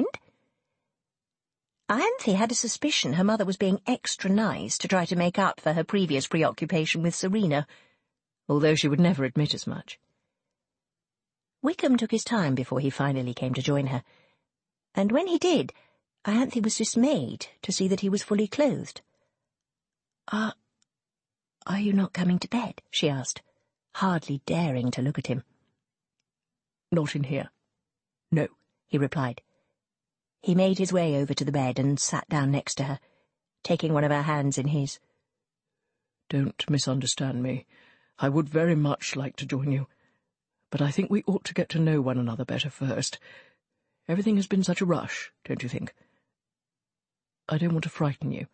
Ianthe had a suspicion her mother was being extra nice to try to make up for her previous preoccupation with Serena, although she would never admit as much. Wickham took his time before he finally came to join her, and when he did, Ianthe was dismayed to see that he was fully clothed. Are you not coming to bed?" she asked, hardly daring to look at him. "Not in here. No," he replied. He made his way over to the bed and sat down next to her, taking one of her hands in his. "Don't misunderstand me. I would very much like to join you, but I think we ought to get to know one another better first. Everything has been such a rush, don't you think? I don't want to frighten you."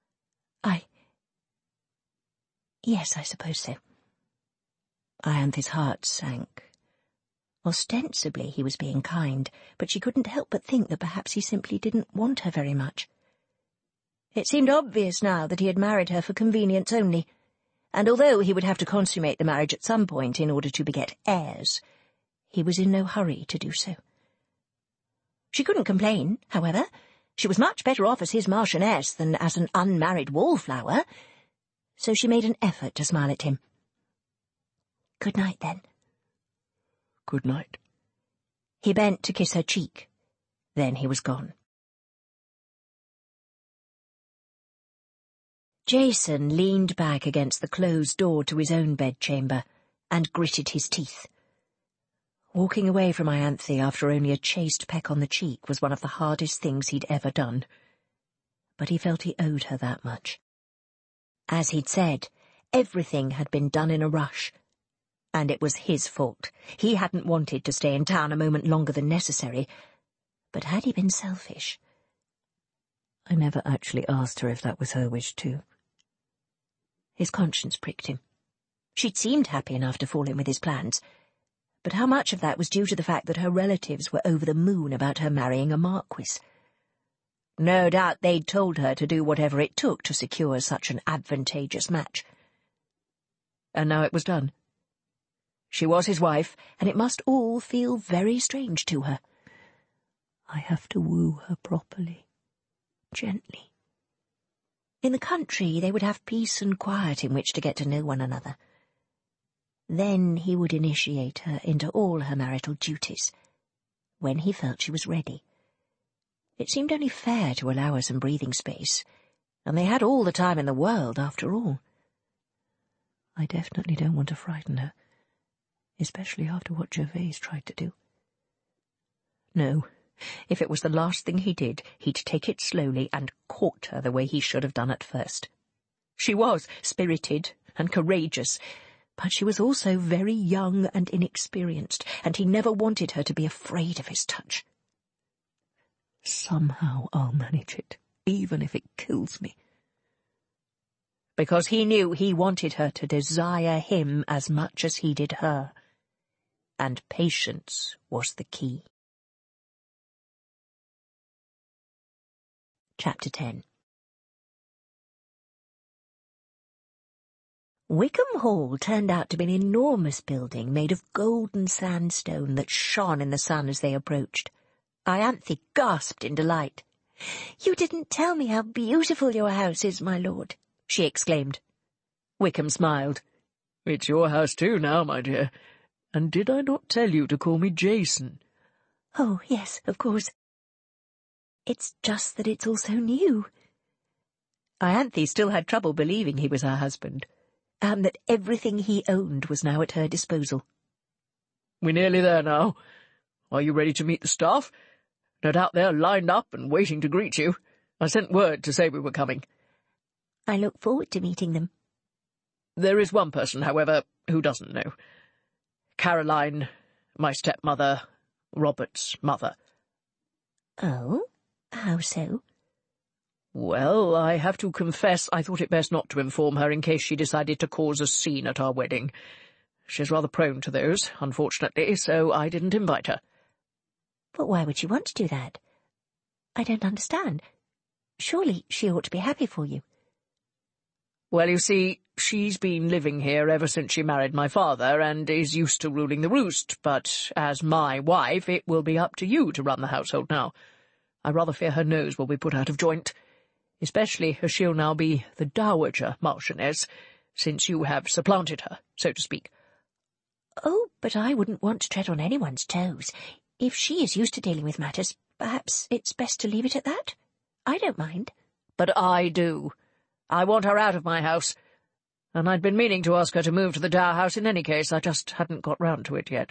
Yes, I suppose so." Ianthe's heart sank. Ostensibly he was being kind, but she couldn't help but think that perhaps he simply didn't want her very much. It seemed obvious now that he had married her for convenience only, and although he would have to consummate the marriage at some point in order to beget heirs, he was in no hurry to do so. She couldn't complain, however. She was much better off as his Marchioness than as an unmarried wallflower, so she made an effort to smile at him. "Good night, then." "Good night." He bent to kiss her cheek. Then he was gone. Jason leaned back against the closed door to his own bedchamber and gritted his teeth. Walking away from Ianthe after only a chaste peck on the cheek was one of the hardest things he'd ever done. But he felt he owed her that much. As he'd said, everything had been done in a rush, and it was his fault. He hadn't wanted to stay in town a moment longer than necessary, but had he been selfish? I never actually asked her if that was her wish too. His conscience pricked him. She'd seemed happy enough to fall in with his plans, but how much of that was due to the fact that her relatives were over the moon about her marrying a Marquis? No doubt they'd told her to do whatever it took to secure such an advantageous match. And now it was done. She was his wife, and it must all feel very strange to her. I have to woo her properly, gently. In the country they would have peace and quiet in which to get to know one another. Then he would initiate her into all her marital duties, when he felt she was ready. It seemed only fair to allow her some breathing space, and they had all the time in the world, after all. I definitely don't want to frighten her, especially after what Gervase tried to do. No, if it was the last thing he did, he'd take it slowly and court her the way he should have done at first. She was spirited and courageous, but she was also very young and inexperienced, and he never wanted her to be afraid of his touch. Somehow I'll manage it, even if it kills me. Because he knew he wanted her to desire him as much as he did her, and patience was the key. Chapter 10. Wickham Hall turned out to be an enormous building made of golden sandstone that shone in the sun as they approached. Ianthe gasped in delight. "You didn't tell me how beautiful your house is, my lord," she exclaimed. Wickham smiled. "It's your house too now, my dear. And did I not tell you to call me Jason?" "Oh, yes, of course. It's just that it's all so new." Ianthe still had trouble believing he was her husband, and that everything he owned was now at her disposal. "We're nearly there now. Are you ready to meet the staff? No doubt they're lined up and waiting to greet you. I sent word to say we were coming." "I look forward to meeting them." "There is one person, however, who doesn't know. Caroline, my stepmother, Robert's mother." "Oh? How so?" "Well, I have to confess I thought it best not to inform her in case she decided to cause a scene at our wedding. She's rather prone to those, unfortunately, so I didn't invite her." "But why would she want to do that? I don't understand. Surely she ought to be happy for you." "Well, you see, she's been living here ever since she married my father, and is used to ruling the roost, but as my wife, it will be up to you to run the household now. I rather fear her nose will be put out of joint, especially as she'll now be the Dowager Marchioness, since you have supplanted her, so to speak." "Oh, but I wouldn't want to tread on anyone's toes. If she is used to dealing with matters, perhaps it's best to leave it at that. I don't mind." "But I do. I want her out of my house, and I'd been meaning to ask her to move to the Dower House in any case. I just hadn't got round to it yet."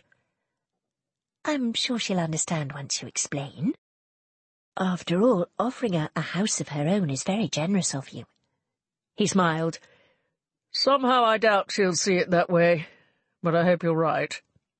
"I'm sure she'll understand once you explain. After all, offering her a house of her own is very generous of you." He smiled. "Somehow I doubt she'll see it that way, but I hope you're right."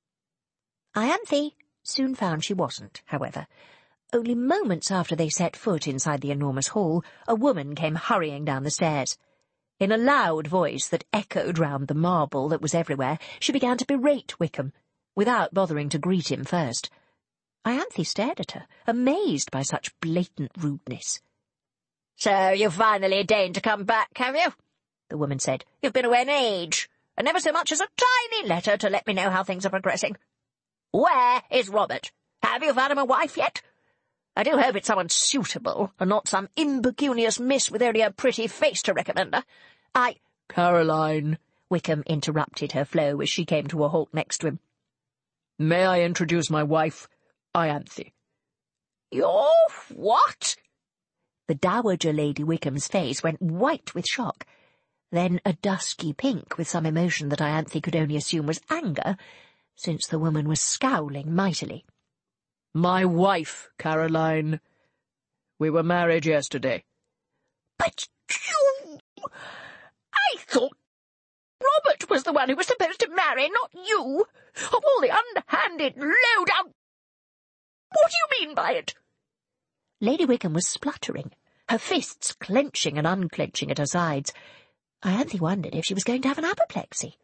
Ianthe soon found she wasn't, however. Only moments after they set foot inside the enormous hall, a woman came hurrying down the stairs. In a loud voice that echoed round the marble that was everywhere, she began to berate Wickham, without bothering to greet him first. Ianthe stared at her, amazed by such blatant rudeness. "So you've finally deigned to come back, have you?" the woman said. "You've been away an age, and never so much as a tiny letter to let me know how things are progressing. Where is Robert? Have you found him a wife yet? I do hope it's someone suitable, and not some impecunious miss with only a pretty face to recommend her. "Caroline," Wickham interrupted her flow as she came to a halt next to him. "May I introduce my wife, Ianthe?" "Your what?" The Dowager Lady Wickham's face went white with shock, then a dusky pink with some emotion that Ianthe could only assume was anger, since the woman was scowling mightily. "My wife, Caroline. We were married yesterday." "But you... I thought Robert was the one who was supposed to marry, not you. Of all the underhanded, low-down... What do you mean by it?" Lady Wickham was spluttering, her fists clenching and unclenching at her sides. Ianthe wondered if she was going to have an apoplexy.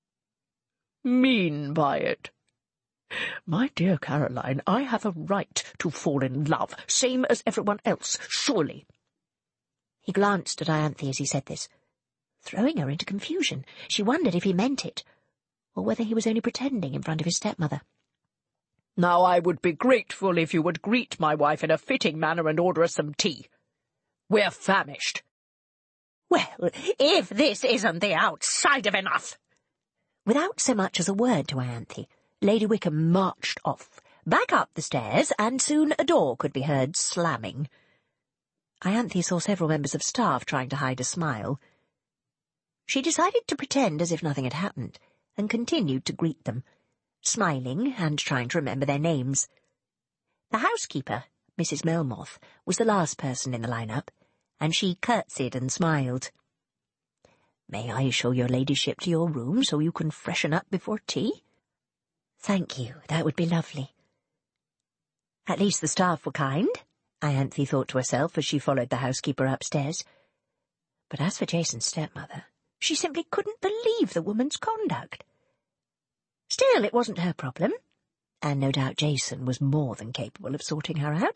"Mean by it? My dear Caroline, I have a right to fall in love, same as everyone else, surely." He glanced at Ianthe as he said this, throwing her into confusion. She wondered if he meant it, or whether he was only pretending in front of his stepmother. "Now I would be grateful if you would greet my wife in a fitting manner and order us some tea. We're famished." "Well, if this isn't the outside of enough!" Without so much as a word to Ianthe, Lady Wickham marched off, back up the stairs, and soon a door could be heard slamming. Ianthe saw several members of staff trying to hide a smile. She decided to pretend as if nothing had happened, and continued to greet them, smiling and trying to remember their names. The housekeeper, Mrs. Melmoth, was the last person in the line-up, and she curtsied and smiled. "May I show your ladyship to your room so you can freshen up before tea?" "Thank you, that would be lovely." At least the staff were kind, Ianthe thought to herself as she followed the housekeeper upstairs. But as for Jason's stepmother, she simply couldn't believe the woman's conduct. Still, it wasn't her problem, and no doubt Jason was more than capable of sorting her out.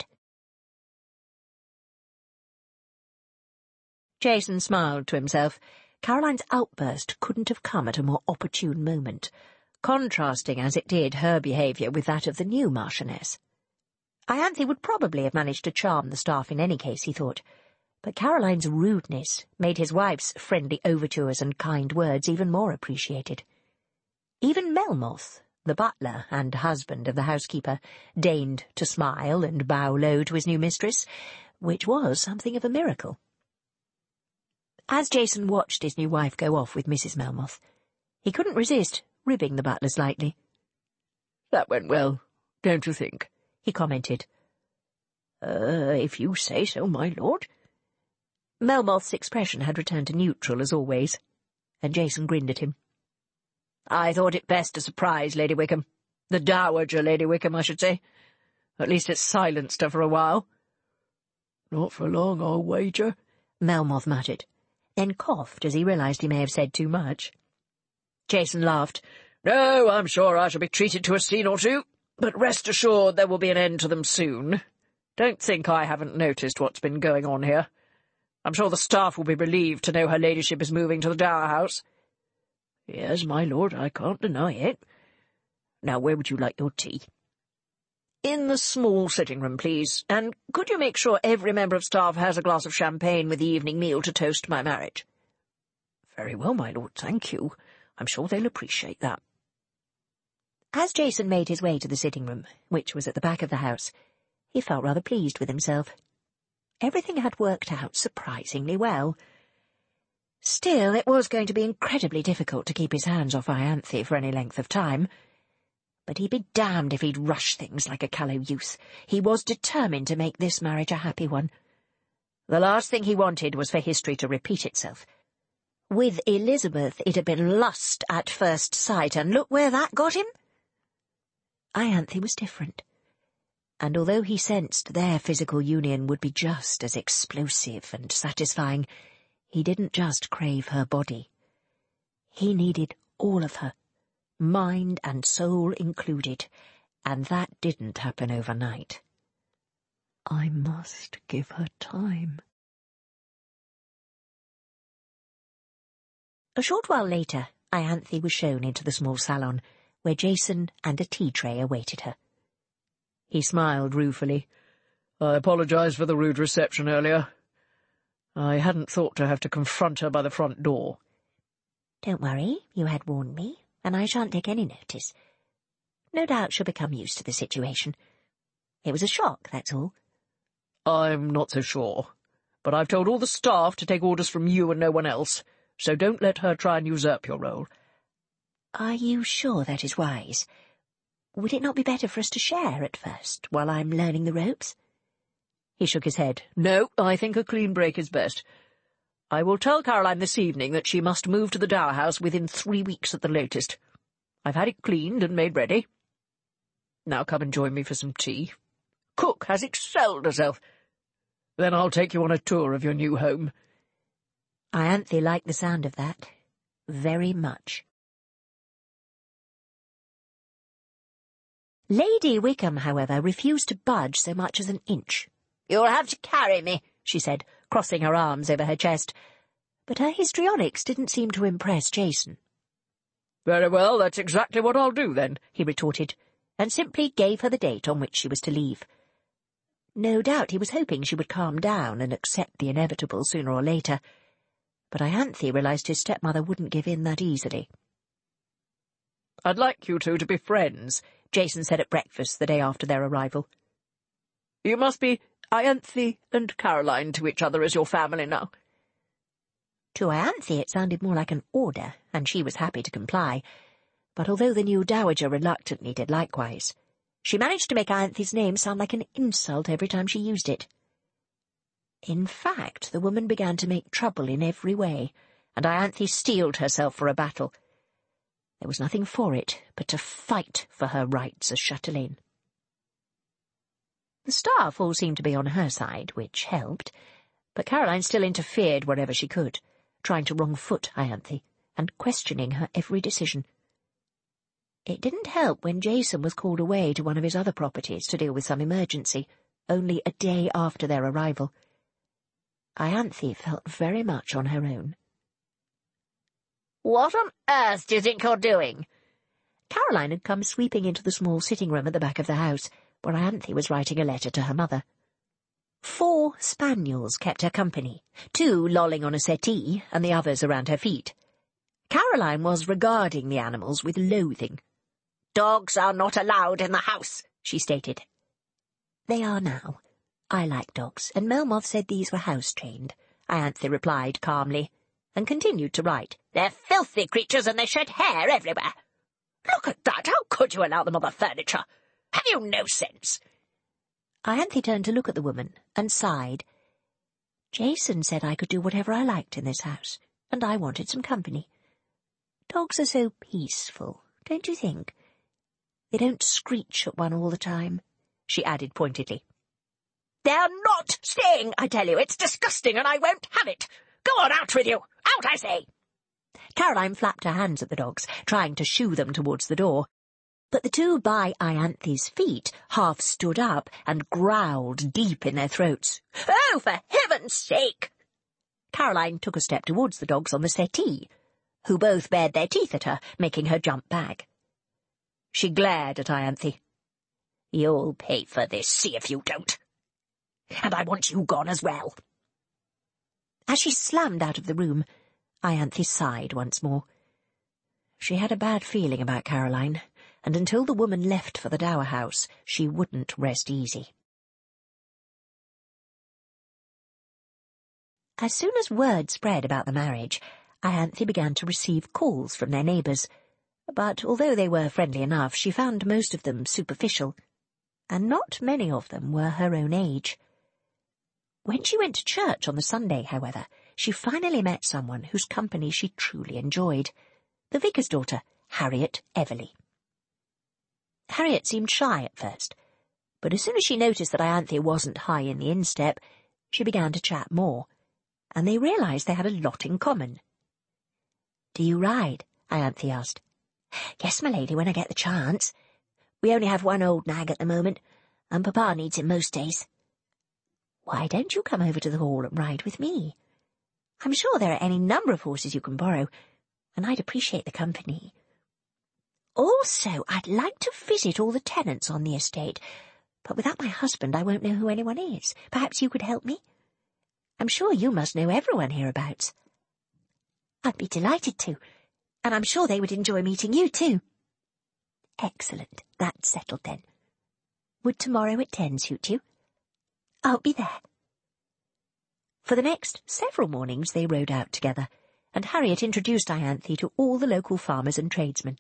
Jason smiled to himself. Caroline's outburst couldn't have come at a more opportune moment, contrasting as it did her behaviour with that of the new Marchioness. Ianthe would probably have managed to charm the staff in any case, he thought, but Caroline's rudeness made his wife's friendly overtures and kind words even more appreciated. Even Melmoth, the butler and husband of the housekeeper, deigned to smile and bow low to his new mistress, which was something of a miracle. As Jason watched his new wife go off with Mrs. Melmoth, he couldn't resist ribbing the butler slightly. "That went well, don't you think?" he commented. If you say so, my lord." Melmoth's expression had returned to neutral as always, and Jason grinned at him. "I thought it best to surprise Lady Wickham. The Dowager Lady Wickham, I should say. At least it silenced her for a while." "Not for long, I'll wager," Melmoth muttered, then coughed as he realised he may have said too much. Jason laughed. "No, I'm sure I shall be treated to a scene or two, but rest assured there will be an end to them soon. Don't think I haven't noticed what's been going on here. I'm sure the staff will be relieved to know her ladyship is moving to the Dower House." "Yes, my lord, I can't deny it. Now, where would you like your tea?" "In the small sitting-room, please, and could you make sure every member of staff has a glass of champagne with the evening meal to toast my marriage?" "Very well, my lord, thank you. I'm sure they'll appreciate that." As Jason made his way to the sitting-room, which was at the back of the house, he felt rather pleased with himself. Everything had worked out surprisingly well. Still, it was going to be incredibly difficult to keep his hands off Ianthe for any length of time. But he'd be damned if he'd rush things like a callow youth. He was determined to make this marriage a happy one. The last thing he wanted was for history to repeat itself. With Elizabeth it had been lust at first sight, and look where that got him. Ianthe was different, and although he sensed their physical union would be just as explosive and satisfying, he didn't just crave her body. He needed all of her, mind and soul included, and that didn't happen overnight. "I must give her time." A short while later, Ianthe was shown into the small salon, where Jason and a tea-tray awaited her. He smiled ruefully. "I apologise for the rude reception earlier. I hadn't thought to have to confront her by the front door." "Don't worry, you had warned me, and I shan't take any notice. No doubt she'll become used to the situation. It was a shock, that's all." "I'm not so sure, but I've told all the staff to take orders from you and no one else, so don't let her try and usurp your role." "Are you sure that is wise? Would it not be better for us to share at first, while I'm learning the ropes?" He shook his head. "No, I think a clean break is best. I will tell Caroline this evening that she must move to the Dower House within 3 weeks at the latest. I've had it cleaned and made ready. Now come and join me for some tea. Cook has excelled herself. Then I'll take you on a tour of your new home." Ianthe liked the sound of that very much. Lady Wickham, however, refused to budge so much as an inch. "You'll have to carry me," she said, crossing her arms over her chest, but her histrionics didn't seem to impress Jason. Very well, that's exactly what I'll do, then, he retorted, and simply gave her the date on which she was to leave. No doubt he was hoping she would calm down and accept the inevitable sooner or later, but Ianthe realised his stepmother wouldn't give in that easily. I'd like you two to be friends, Jason said at breakfast the day after their arrival. You must be Ianthe and Caroline to each other as your family now. To Ianthe it sounded more like an order, and she was happy to comply, but although the new dowager reluctantly did likewise, she managed to make Ianthe's name sound like an insult every time she used it. In fact, the woman began to make trouble in every way, and Ianthe steeled herself for a battle. There was nothing for it but to fight for her rights as chatelaine. The staff all seemed to be on her side, which helped, but Caroline still interfered wherever she could, trying to wrong-foot Ianthe and questioning her every decision. It didn't help when Jason was called away to one of his other properties to deal with some emergency, only a day after their arrival. Ianthe felt very much on her own. "What on earth do you think you're doing?" Caroline had come sweeping into the small sitting room at the back of the house, where Ianthe was writing a letter to her mother. 4 spaniels kept her company, 2 lolling on a settee and the others around her feet. Caroline was regarding the animals with loathing. "Dogs are not allowed in the house," she stated. "They are now. I like dogs, and Melmoth said these were house-trained," Ianthe replied calmly, and continued to write. "They're filthy creatures and they shed hair everywhere. Look at that! How could you allow them on the furniture? Have you no sense?" Ianthe turned to look at the woman and sighed. "Jason said I could do whatever I liked in this house, and I wanted some company. Dogs are so peaceful, don't you think? They don't screech at one all the time," she added pointedly. "They're not staying, I tell you. It's disgusting and I won't have it. Go on, out with you. Out, I say." Caroline flapped her hands at the dogs, trying to shoo them towards the door, but the 2 by Ianthe's feet half stood up and growled deep in their throats. "Oh, for heaven's sake!" Caroline took a step towards the dogs on the settee, who both bared their teeth at her, making her jump back. She glared at Ianthe. "You'll pay for this, see if you don't. And I want you gone as well." As she slammed out of the room, Ianthe sighed once more. She had a bad feeling about Caroline, and until the woman left for the dower house, she wouldn't rest easy. As soon as word spread about the marriage, Ianthe began to receive calls from their neighbours, but although they were friendly enough, she found most of them superficial, and not many of them were her own age. When she went to church on the Sunday, however, she finally met someone whose company she truly enjoyed, the vicar's daughter, Harriet Everleigh. Harriet seemed shy at first, but as soon as she noticed that Ianthe wasn't high in the instep, she began to chat more, and they realised they had a lot in common. "Do you ride?" Ianthe asked. "Yes, my lady, when I get the chance. We only have one old nag at the moment, and Papa needs him most days." "Why don't you come over to the hall and ride with me? I'm sure there are any number of horses you can borrow, and I'd appreciate the company. Also, I'd like to visit all the tenants on the estate, but without my husband I won't know who anyone is. Perhaps you could help me? I'm sure you must know everyone hereabouts." "I'd be delighted to, and I'm sure they would enjoy meeting you too." "Excellent. That's settled then. Would tomorrow at 10 suit you?" "I'll be there." For the next several mornings they rode out together, and Harriet introduced Ianthe to all the local farmers and tradesmen.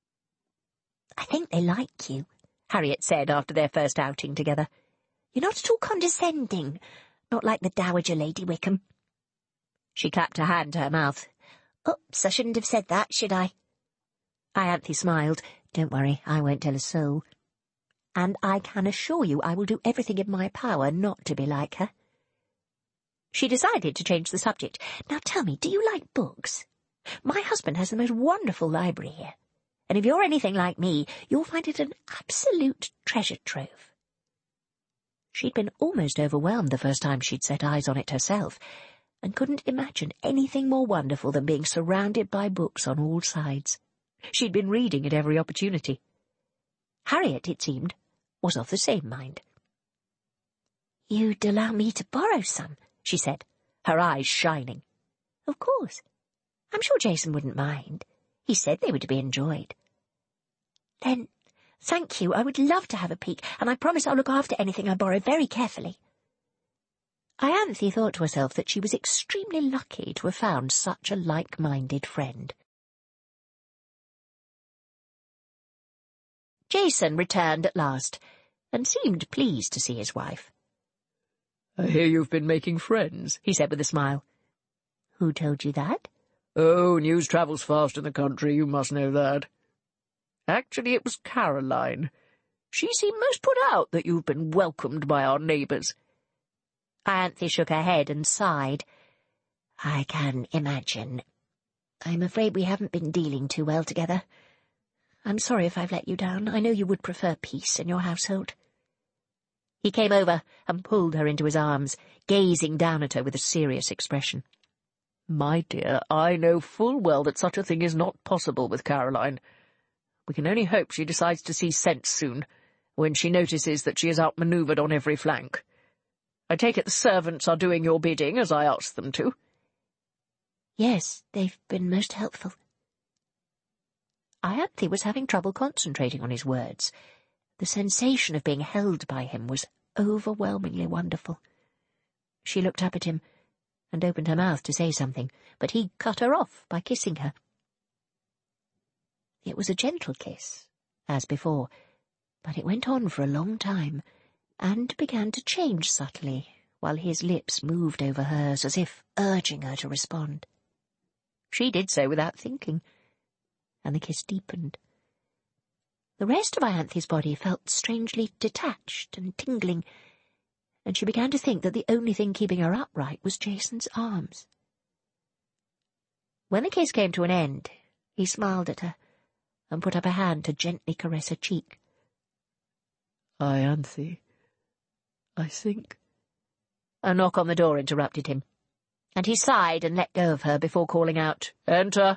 "I think they like you," Harriet said after their first outing together. "You're not at all condescending, not like the Dowager Lady Wickham." She clapped her hand to her mouth. "Oops, I shouldn't have said that, should I?" Ianthe smiled. "Don't worry, I won't tell a soul. And I can assure you I will do everything in my power not to be like her." She decided to change the subject. "Now tell me, do you like books? My husband has the most wonderful library here, and if you're anything like me, you'll find it an absolute treasure trove." She'd been almost overwhelmed the first time she'd set eyes on it herself, and couldn't imagine anything more wonderful than being surrounded by books on all sides. She'd been reading at every opportunity. Harriet, it seemed, was of the same mind. "You'd allow me to borrow some," she said, her eyes shining. "Of course. I'm sure Jason wouldn't mind. He said they were to be enjoyed." "Then, thank you. I would love to have a peek, and I promise I'll look after anything I borrow very carefully." Ianthe thought to herself that she was extremely lucky to have found such a like-minded friend. Jason returned at last, and seemed pleased to see his wife. "I hear you've been making friends," he said with a smile. "Who told you that?" "Oh, news travels fast in the country, you must know that. Actually, it was Caroline. She seemed most put out that you've been welcomed by our neighbours." Ianthe shook her head and sighed. "I can imagine. I'm afraid we haven't been dealing too well together. I'm sorry if I've let you down. I know you would prefer peace in your household." He came over and pulled her into his arms, gazing down at her with a serious expression. "My dear, I know full well that such a thing is not possible with Caroline. We can only hope she decides to see sense soon, when she notices that she is outmanoeuvred on every flank. I take it the servants are doing your bidding, as I asked them to." "Yes, they've been most helpful." Ianthe was having trouble concentrating on his words. The sensation of being held by him was overwhelmingly wonderful. She looked up at him and opened her mouth to say something, but he cut her off by kissing her. It was a gentle kiss, as before, but it went on for a long time, and began to change subtly, while his lips moved over hers as if urging her to respond. She did so without thinking, and the kiss deepened. The rest of Ianthe's body felt strangely detached and tingling, and she began to think that the only thing keeping her upright was Jason's arms. When the kiss came to an end, he smiled at her and put up a hand to gently caress her cheek. "Ianthe, I think—" A knock on the door interrupted him, and he sighed and let go of her before calling out, "Enter!"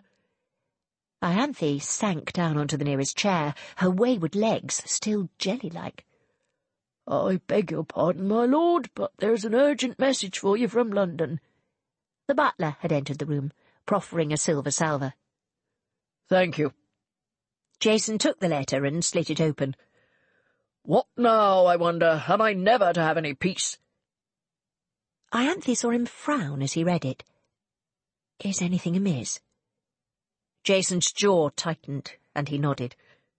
Ianthe sank down onto the nearest chair, her wayward legs still jelly-like. "I beg your pardon, my lord, but there's an urgent message for you from London." The butler had entered the room, proffering a silver salver. "Thank you." Jason took the letter and slit it open. "What now, I wonder? Am I never to have any peace?" Ianthe saw him frown as he read it. "Is anything amiss?" Jason's jaw tightened, and he nodded.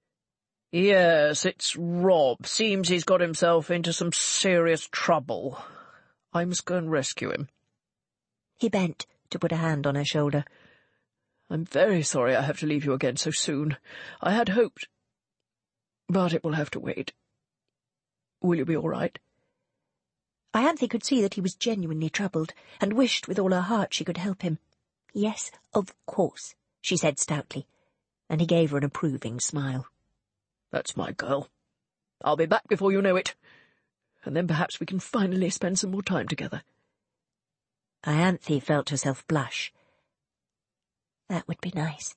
"Yes, it's Rob. Seems he's got himself into some serious trouble. I must go and rescue him." He bent to put a hand on her shoulder. "I'm very sorry I have to leave you again so soon. I had hoped... but it will have to wait. Will you be all right?" Ianthe could see that he was genuinely troubled, and wished with all her heart she could help him. "Yes, of course," she said stoutly, and he gave her an approving smile. "That's my girl. I'll be back before you know it, and then perhaps we can finally spend some more time together." Ianthe felt herself blush. That would be nice.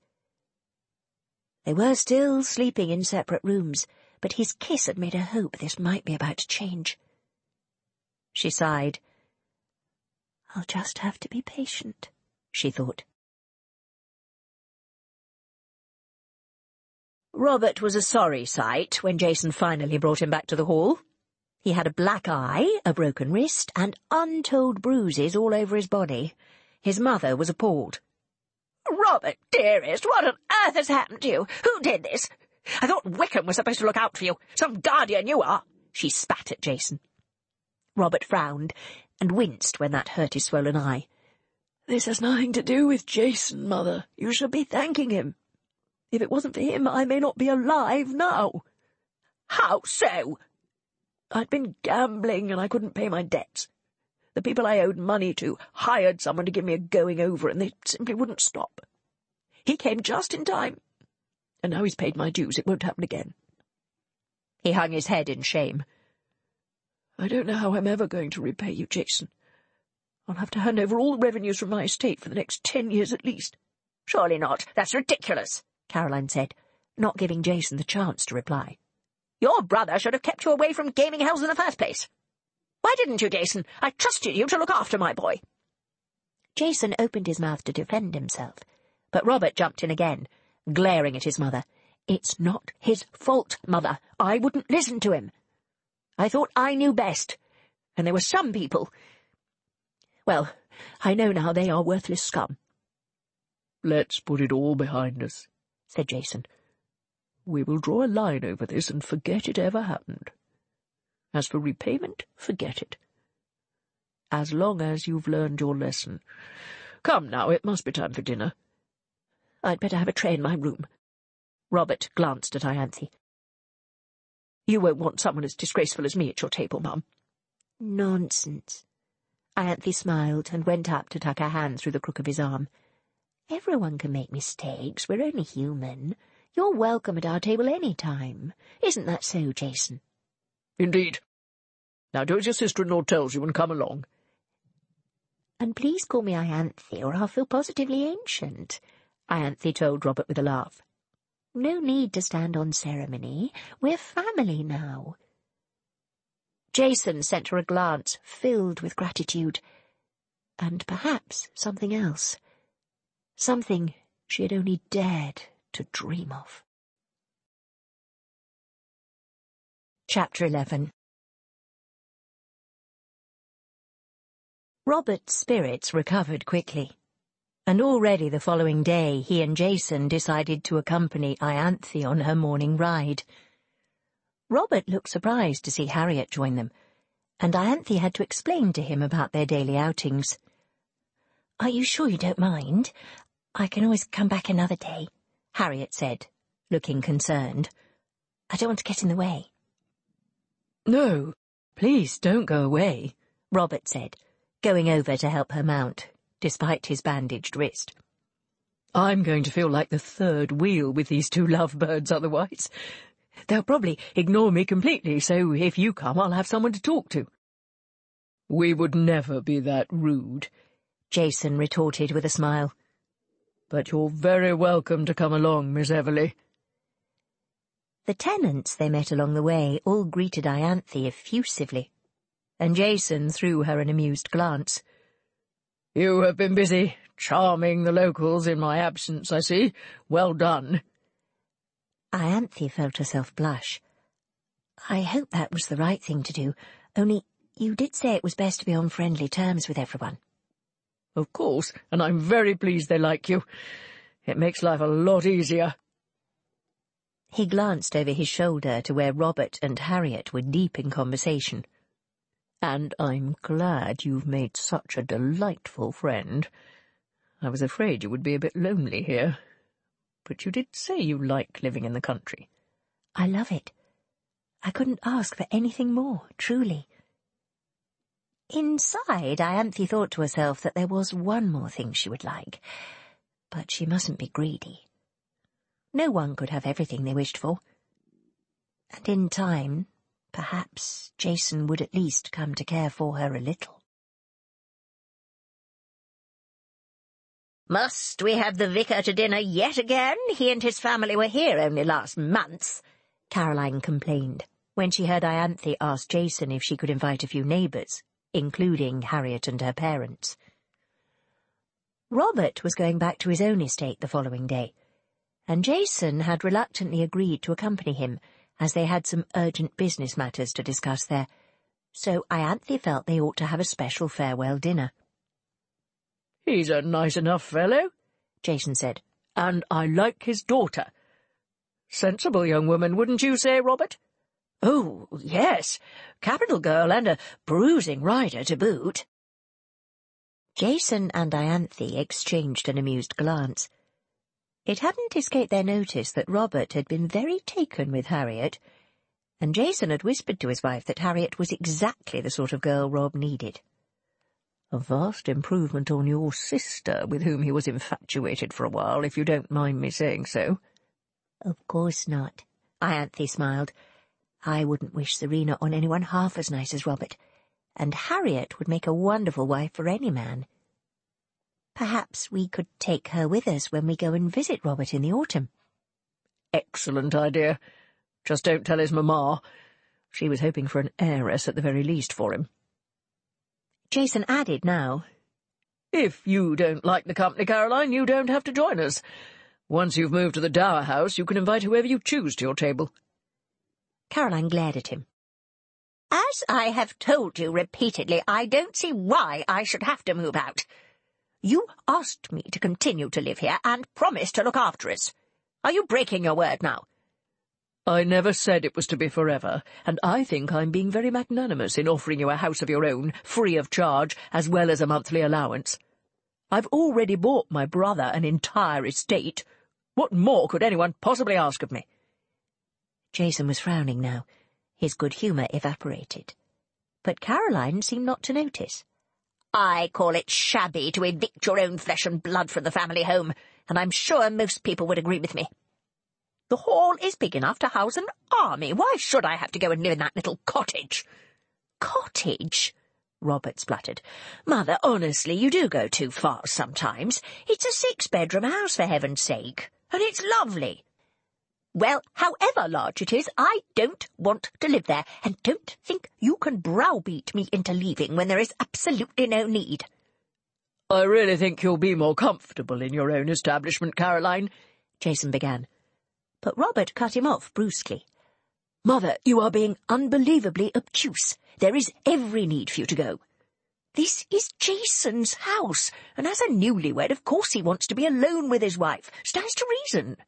They were still sleeping in separate rooms, but his kiss had made her hope this might be about to change. She sighed. "I'll just have to be patient," she thought. Robert was a sorry sight when Jason finally brought him back to the hall. He had a black eye, a broken wrist, and untold bruises all over his body. His mother was appalled. "Robert, dearest, what on earth has happened to you? Who did this? I thought Wickham was supposed to look out for you. Some guardian you are!" She spat at Jason. Robert frowned and winced when that hurt his swollen eye. "This has nothing to do with Jason, Mother. You should be thanking him. If it wasn't for him, I may not be alive now." "How so?" "I'd been gambling, and I couldn't pay my debts. The people I owed money to hired someone to give me a going-over, and they simply wouldn't stop. He came just in time, and now he's paid my dues. It won't happen again." He hung his head in shame. "I don't know how I'm ever going to repay you, Jason. I'll have to hand over all the revenues from my estate for the next 10 years at least." "Surely not. That's ridiculous." Caroline said, not giving Jason the chance to reply. "Your brother should have kept you away from gaming hells in the first place. Why didn't you, Jason? I trusted you to look after my boy." Jason opened his mouth to defend himself, but Robert jumped in again, glaring at his mother. "It's not his fault, Mother. I wouldn't listen to him. I thought I knew best, and there were some people. Well, I know now they are worthless scum." "Let's put it all behind us," said Jason. "We will draw a line over this and forget it ever happened. As for repayment, forget it. As long as you've learned your lesson. Come now, it must be time for dinner." "I'd better have a tray in my room." Robert glanced at Ianthe. "You won't want someone as disgraceful as me at your table, Mum." "Nonsense." Ianthe smiled and went up to tuck her hand through the crook of his arm. "Everyone can make mistakes. We're only human. You're welcome at our table any time. Isn't that so, Jason?" "Indeed. Now do as your sister-in-law tells you and come along." "And please call me Ianthe, or I'll feel positively ancient," Ianthe told Robert with a laugh. "No need to stand on ceremony. We're family now." Jason sent her a glance filled with gratitude, and perhaps something else. Something she had only dared to dream of. Chapter 11. Robert's spirits recovered quickly, and already the following day he and Jason decided to accompany Ianthe on her morning ride. Robert looked surprised to see Harriet join them, and Ianthe had to explain to him about their daily outings. "Are you sure you don't mind? I can always come back another day," Harriet said, looking concerned. "I don't want to get in the way." "No, please don't go away," Robert said, going over to help her mount, despite his bandaged wrist. "I'm going to feel like the third wheel with these two lovebirds otherwise. They'll probably ignore me completely, so if you come, I'll have someone to talk to." "We would never be that rude," Jason retorted with a smile. "But you're very welcome to come along, Miss Everleigh." The tenants they met along the way all greeted Ianthe effusively, and Jason threw her an amused glance. "You have been busy charming the locals in my absence, I see. Well done." Ianthe felt herself blush. "I hope that was the right thing to do, only you did say it was best to be on friendly terms with everyone." "Of course, and I'm very pleased they like you. It makes life a lot easier." He glanced over his shoulder to where Robert and Harriet were deep in conversation. "And I'm glad you've made such a delightful friend. I was afraid you would be a bit lonely here. But you did say you like living in the country." "I love it. I couldn't ask for anything more, truly." Inside, Ianthe thought to herself that there was one more thing she would like, but she mustn't be greedy. No one could have everything they wished for. And in time, perhaps Jason would at least come to care for her a little. "Must we have the vicar to dinner yet again? He and his family were here only last month," Caroline complained, when she heard Ianthe ask Jason if she could invite a few neighbours, including Harriet and her parents. Robert was going back to his own estate the following day, and Jason had reluctantly agreed to accompany him, as they had some urgent business matters to discuss there, so Ianthe felt they ought to have a special farewell dinner. "He's a nice enough fellow," Jason said, "and I like his daughter. Sensible young woman, wouldn't you say, Robert?" "Oh, yes, capital girl and a bruising rider to boot." Jason and Ianthe exchanged an amused glance. It hadn't escaped their notice that Robert had been very taken with Harriet, and Jason had whispered to his wife that Harriet was exactly the sort of girl Rob needed. A vast improvement on your sister, with whom he was infatuated for a while, if you don't mind me saying so." "Of course not," Ianthe smiled. "I wouldn't wish Serena on anyone half as nice as Robert, and Harriet would make a wonderful wife for any man. Perhaps we could take her with us when we go and visit Robert in the autumn." excellent idea. Just don't tell his mamma. She was hoping for an heiress at the very least for him. Jason added now, If you don't like the company, Caroline, you don't have to join us. Once you've moved to the Dower House, you can invite whoever you choose to your table. Caroline glared at him. As I have told you repeatedly, I don't see why I should have to move out. You asked me to continue to live here and promised to look after us. Are you breaking your word now? I never said it was to be forever, and I think I'm being very magnanimous in offering you a house of your own, free of charge, as well as a monthly allowance. I've already bought my brother an entire estate. What more could anyone possibly ask of me? Jason was frowning now. His good humour evaporated. But Caroline seemed not to notice. I call it shabby to evict your own flesh and blood from the family home, and I'm sure most people would agree with me. The hall is big enough to house an army. Why should I have to go and live in that little cottage? Cottage? Robert spluttered. Mother, honestly, you do go too far sometimes. It's a 6-bedroom house, for heaven's sake, and it's lovely. Well, however large it is, I don't want to live there, and don't think you can browbeat me into leaving when there is absolutely no need. I really think you'll be more comfortable in your own establishment, Caroline, Jason began. But Robert cut him off brusquely. Mother, you are being unbelievably obtuse. There is every need for you to go. This is Jason's house, and as a newlywed, of course he wants to be alone with his wife. Stands to reason.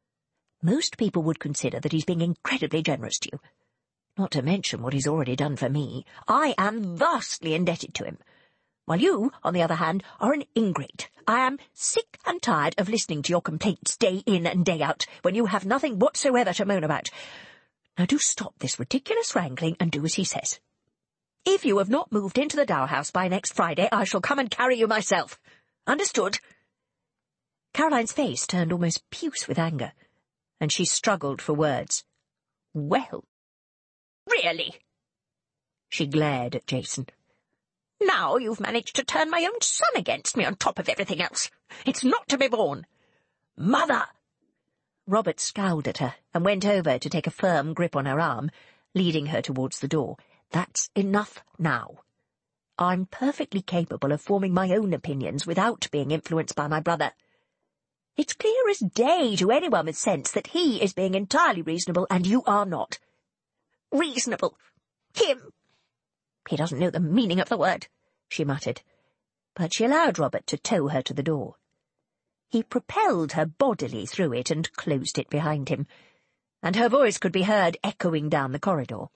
Most people would consider that he's being incredibly generous to you. Not to mention what he's already done for me. I am vastly indebted to him. While you, on the other hand, are an ingrate. I am sick and tired of listening to your complaints day in and day out, when you have nothing whatsoever to moan about. Now do stop this ridiculous wrangling and do as he says. If you have not moved into the Dower House by next Friday, I shall come and carry you myself. Understood? Caroline's face turned almost puce with anger, and she struggled for words. Well, really? She glared at Jason. Now you've managed to turn my own son against me on top of everything else. It's not to be borne. Mother! Robert scowled at her and went over to take a firm grip on her arm, leading her towards the door. That's enough now. I'm perfectly capable of forming my own opinions without being influenced by my brother. It's clear as day to anyone with sense that he is being entirely reasonable and you are not. Reasonable? Him? He doesn't know the meaning of the word, she muttered, but she allowed Robert to tow her to the door. He propelled her bodily through it and closed it behind him, and her voice could be heard echoing down the corridor.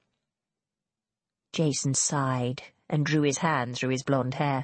Jason sighed and drew his hand through his blonde hair.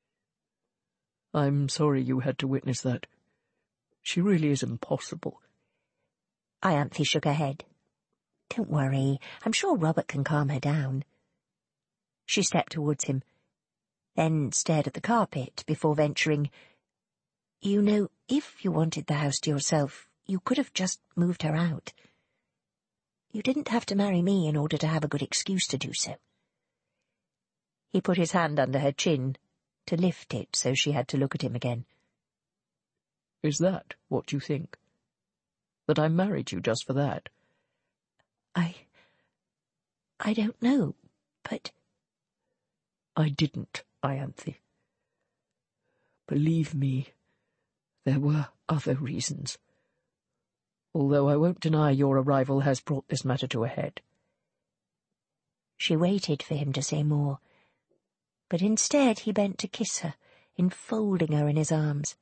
I'm sorry you had to witness that. She really is impossible. Ianthe shook her head. Don't worry, I'm sure Robert can calm her down. She stepped towards him, then stared at the carpet before venturing, You know, if you wanted the house to yourself, you could have just moved her out. You didn't have to marry me in order to have a good excuse to do so. He put his hand under her chin, to lift it so she had to look at him again. Is that what you think? That I married you just for that? I don't know, but... I didn't, Ianthe. Believe me, there were other reasons. Although I won't deny your arrival has brought this matter to a head. She waited for him to say more, but instead he bent to kiss her, enfolding her in his arms.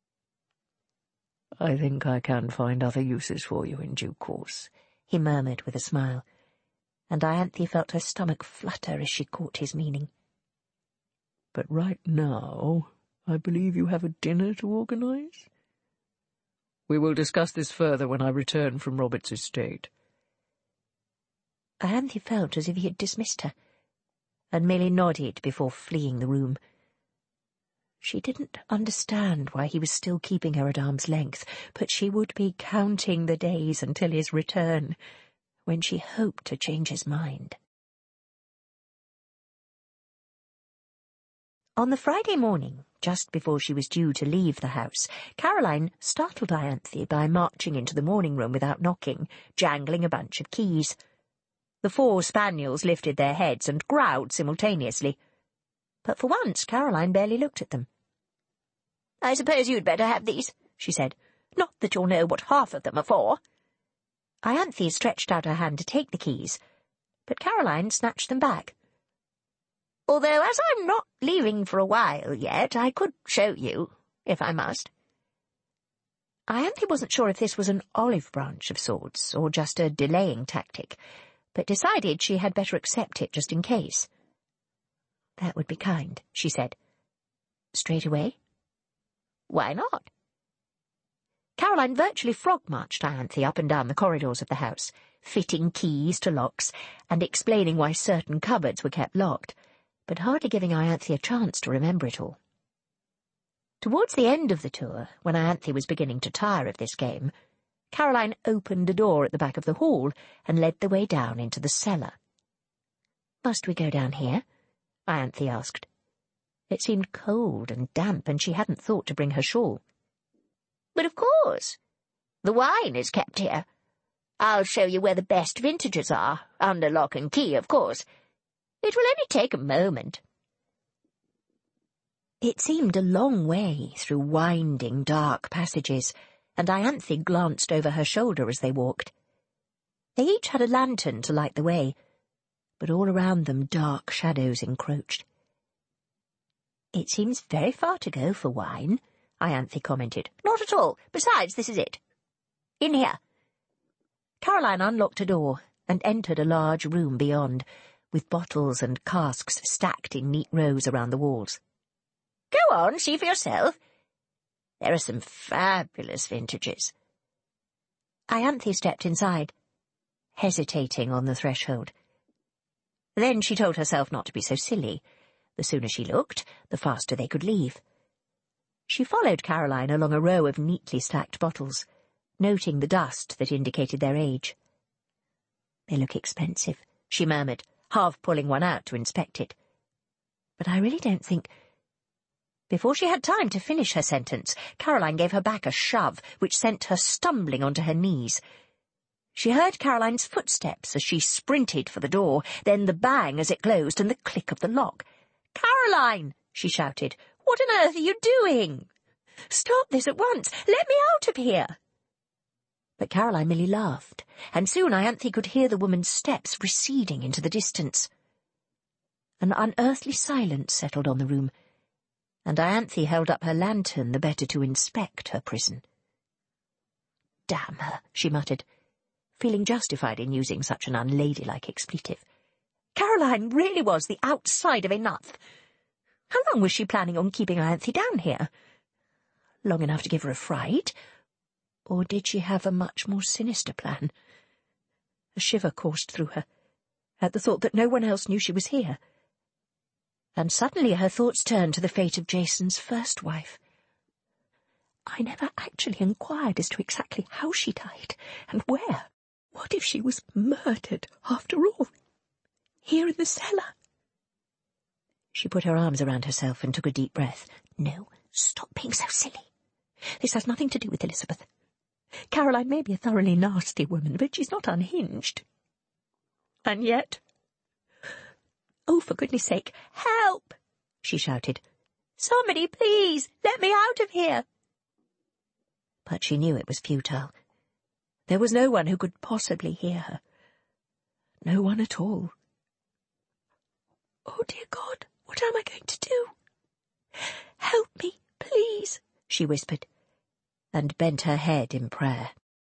I think I can find other uses for you in due course, he murmured with a smile, and Ianthe felt her stomach flutter as she caught his meaning. But right now, I believe you have a dinner to organize? We will discuss this further when I return from Robert's estate. Ianthe felt as if he had dismissed her, and merely nodded before fleeing the room. She didn't understand why he was still keeping her at arm's length, but she would be counting the days until his return, when she hoped to change his mind. On the Friday morning, Just before she was due to leave the house, Caroline startled Ianthe by marching into the morning room without knocking, jangling a bunch of keys. The 4 spaniels lifted their heads and growled simultaneously. But for once Caroline barely looked at them. "I suppose you'd better have these," she said. "Not that you'll know what half of them are for." Ianthe stretched out her hand to take the keys, but Caroline snatched them back. "Although, as I'm not leaving for a while yet, I could show you, if I must." Ianthe wasn't sure if this was an olive branch of sorts, or just a delaying tactic, but decided she had better accept it just in case. "That would be kind," she said. "Straight away?" "Why not?" Caroline virtually frog-marched Ianthe up and down the corridors of the house, fitting keys to locks and explaining why certain cupboards were kept locked, but hardly giving Ianthe a chance to remember it all. Towards the end of the tour, when Ianthe was beginning to tire of this game, Caroline opened a door at the back of the hall and led the way down into the cellar. "Must we go down here?" Ianthe asked. It seemed cold and damp, and she hadn't thought to bring her shawl. "But of course. The wine is kept here. I'll show you where the best vintages are, under lock and key, of course. It will only take a moment." It seemed a long way through winding, dark passages, and Ianthe glanced over her shoulder as they walked. They each had a lantern to light the way, but all around them dark shadows encroached. "It seems very far to go for wine," Ianthe commented. "Not at all. Besides, this is it. In here." Caroline unlocked a door and entered a large room beyond, with bottles and casks stacked in neat rows around the walls. "Go on, see for yourself. There are some fabulous vintages." Ianthe stepped inside, hesitating on the threshold. Then she told herself not to be so silly. The sooner she looked, the faster they could leave. She followed Caroline along a row of neatly stacked bottles, noting the dust that indicated their age. "They look expensive," she murmured, half pulling one out to inspect it. "But I really don't think—" Before she had time to finish her sentence, Caroline gave her back a shove, which sent her stumbling onto her knees. She heard Caroline's footsteps as she sprinted for the door, then the bang as it closed and the click of the lock. "Caroline!" she shouted. "What on earth are you doing? Stop this at once! Let me out of here!" But Caroline merely laughed, and soon Ianthe could hear the woman's steps receding into the distance. An unearthly silence settled on the room, and Ianthe held up her lantern the better to inspect her prison. "Damn her," she muttered, feeling justified in using such an unladylike expletive. Caroline really was the outside of enough. How long was she planning on keeping Ianthe down here? Long enough to give her a fright? Or did she have a much more sinister plan? A shiver coursed through her, at the thought that no one else knew she was here. And suddenly her thoughts turned to the fate of Jason's first wife. I never actually inquired as to exactly how she died, and where. What if she was murdered, after all? Here in the cellar? She put her arms around herself and took a deep breath. No, stop being so silly. This has nothing to do with Elizabeth. Caroline may be a thoroughly nasty woman, but she's not unhinged. And yet... Oh, for goodness sake, help! She shouted. Somebody, please, let me out of here! But she knew it was futile. There was no one who could possibly hear her. No one at all. Oh, dear God, what am I going to do? Help me, please, she whispered, and bent her head in prayer.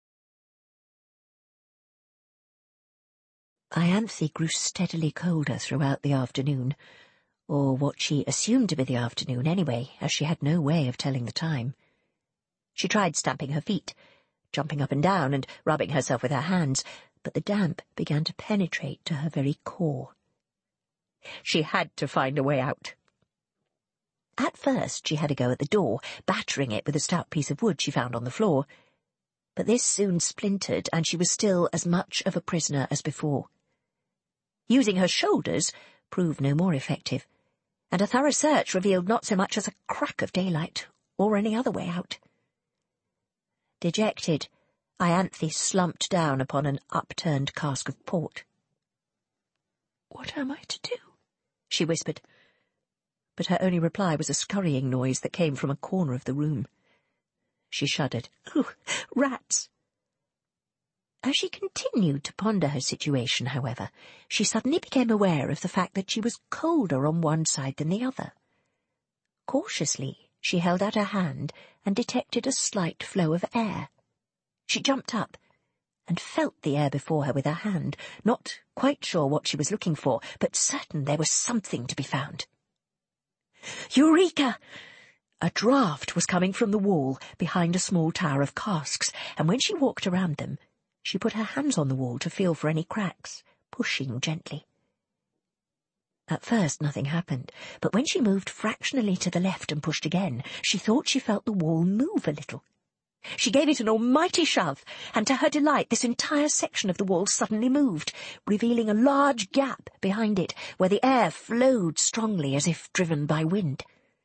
Ianthe grew steadily colder throughout the afternoon, or what she assumed to be the afternoon anyway, as she had no way of telling the time. She tried stamping her feet, jumping up and down and rubbing herself with her hands, but the damp began to penetrate to her very core. She had to find a way out. At first she had a go at the door, battering it with a stout piece of wood she found on the floor. But this soon splintered, and she was still as much of a prisoner as before. Using her shoulders proved no more effective, and a thorough search revealed not so much as a crack of daylight or any other way out. Dejected, Ianthe slumped down upon an upturned cask of port. "What am I to do?" she whispered. But her only reply was a scurrying noise that came from a corner of the room. She shuddered. "Oh, rats!" As she continued to ponder her situation, however, she suddenly became aware of the fact that she was colder on one side than the other. Cautiously, she held out her hand and detected a slight flow of air. She jumped up and felt the air before her with her hand, not quite sure what she was looking for, but certain there was something to be found. Eureka! A draught was coming from the wall behind a small tower of casks, and when she walked around them, she put her hands on the wall to feel for any cracks, pushing gently. At first nothing happened, but when she moved fractionally to the left and pushed again, she thought she felt the wall move a little. She gave it an almighty shove, and to her delight this entire section of the wall suddenly moved, revealing a large gap behind it, where the air flowed strongly as if driven by wind.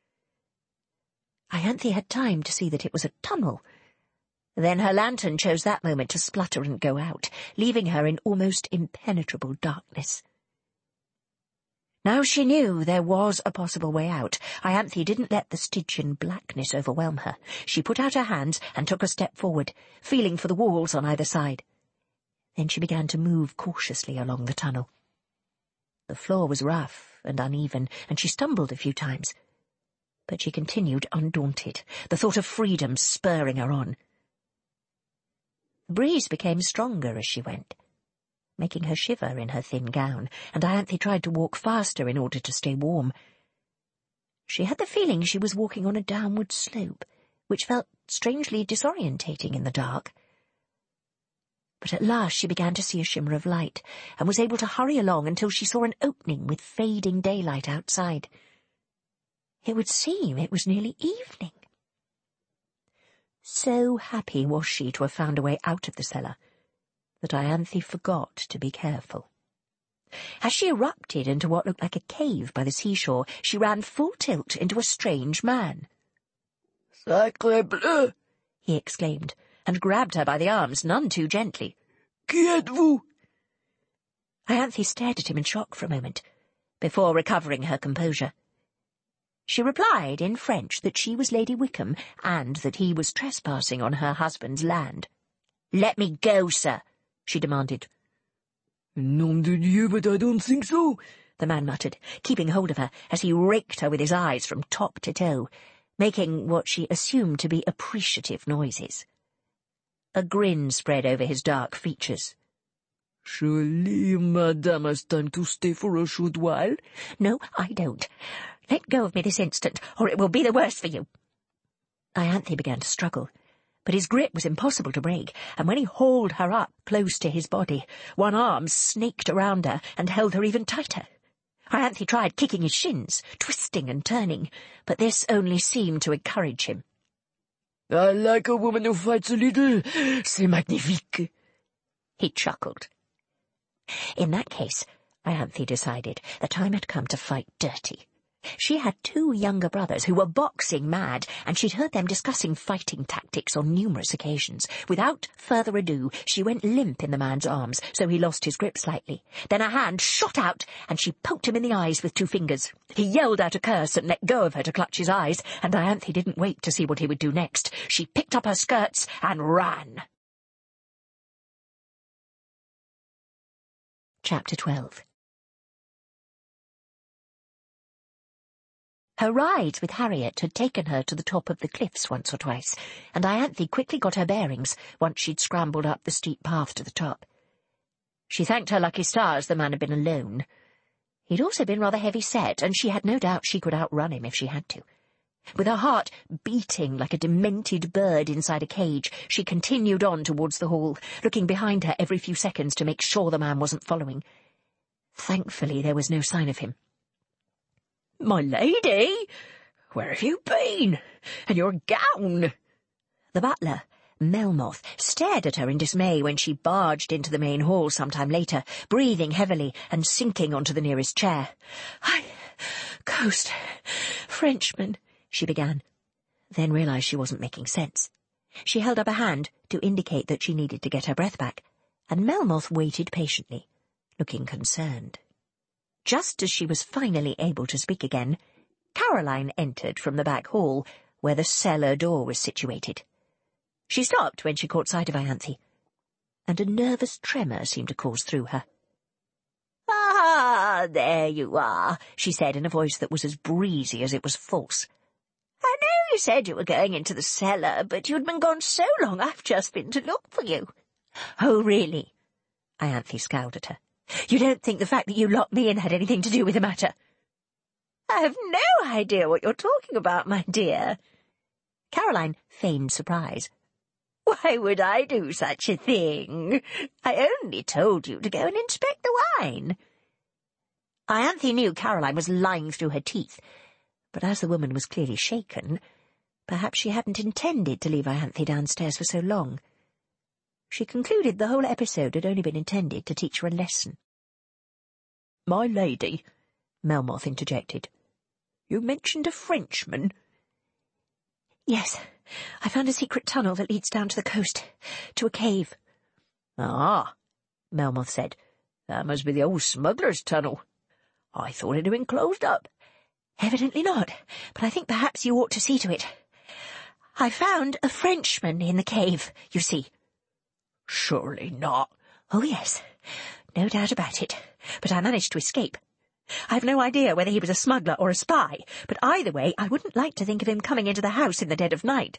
Ianthe had time to see that it was a tunnel. Then her lantern chose that moment to splutter and go out, leaving her in almost impenetrable darkness. Now she knew there was a possible way out. Ianthe didn't let the Stygian blackness overwhelm her. She put out her hands and took a step forward, feeling for the walls on either side. Then she began to move cautiously along the tunnel. The floor was rough and uneven, and she stumbled a few times. But she continued undaunted, the thought of freedom spurring her on. The breeze became stronger as she went, making her shiver in her thin gown, and Ianthe tried to walk faster in order to stay warm. She had the feeling she was walking on a downward slope, which felt strangely disorientating in the dark. But at last she began to see a shimmer of light, and was able to hurry along until she saw an opening with fading daylight outside. It would seem it was nearly evening. So happy was she to have found a way out of the cellar, that Ianthe forgot to be careful. As she erupted into what looked like a cave by the seashore, she ran full tilt into a strange man. "Sacre bleu!" he exclaimed, and grabbed her by the arms, none too gently. "Qui êtes-vous?" Ianthe stared at him in shock for a moment, before recovering her composure. She replied in French that she was Lady Wickham, and that he was trespassing on her husband's land. "Let me go, sir," she demanded. "Nom de Dieu, but I don't think so," the man muttered, keeping hold of her as he raked her with his eyes from top to toe, making what she assumed to be appreciative noises. A grin spread over his dark features. "Surely Madame has time to stay for a short while?" "No, I don't. Let go of me this instant, or it will be the worse for you." Ianthe began to struggle, but his grip was impossible to break, and when he hauled her up close to his body, one arm snaked around her and held her even tighter. Ianthe tried kicking his shins, twisting and turning, but this only seemed to encourage him. "I like a woman who fights a little. C'est magnifique." He chuckled. In that case, Ianthe decided, the time had come to fight dirty. She had 2 younger brothers who were boxing mad, and she'd heard them discussing fighting tactics on numerous occasions. Without further ado, she went limp in the man's arms, so he lost his grip slightly. Then a hand shot out, and she poked him in the eyes with 2 fingers. He yelled out a curse and let go of her to clutch his eyes, and Ianthe didn't wait to see what he would do next. She picked up her skirts and ran. Chapter 12. Her rides with Harriet had taken her to the top of the cliffs once or twice, and Ianthe quickly got her bearings once she'd scrambled up the steep path to the top. She thanked her lucky stars the man had been alone. He'd also been rather heavy-set, and she had no doubt she could outrun him if she had to. With her heart beating like a demented bird inside a cage, she continued on towards the hall, looking behind her every few seconds to make sure the man wasn't following. Thankfully, there was no sign of him. "My lady, where have you been? And your gown?" The butler, Melmoth, stared at her in dismay when she barged into the main hall some time later, breathing heavily and sinking onto the nearest chair. I Ghost. Frenchman, she began, then realised she wasn't making sense. She held up a hand to indicate that she needed to get her breath back, and Melmoth waited patiently, looking concerned. Just as she was finally able to speak again, Caroline entered from the back hall, where the cellar door was situated. She stopped when she caught sight of Ianthe, and a nervous tremor seemed to course through her. "Ah, there you are," she said in a voice that was as breezy as it was false. "I know you said you were going into the cellar, but you'd been gone so long I've just been to look for you." "Oh, really?" Ianthe scowled at her. "You don't think the fact that you locked me in had anything to do with the matter?" "I have no idea what you're talking about, my dear." Caroline feigned surprise. "Why would I do such a thing? I only told you to go and inspect the wine." Ianthe knew Caroline was lying through her teeth, but as the woman was clearly shaken, perhaps she hadn't intended to leave Ianthe downstairs for so long. She concluded the whole episode had only been intended to teach her a lesson. "My lady," Melmoth interjected, "you mentioned a Frenchman." "Yes, I found a secret tunnel that leads down to the coast, to a cave." "Ah," Melmoth said, "that must be the old smuggler's tunnel. I thought it had been closed up." "Evidently not, but I think perhaps you ought to see to it. I found a Frenchman in the cave, you see." "Surely not." "Oh, yes, no doubt about it, but I managed to escape. I've no idea whether he was a smuggler or a spy, but either way I wouldn't like to think of him coming into the house in the dead of night."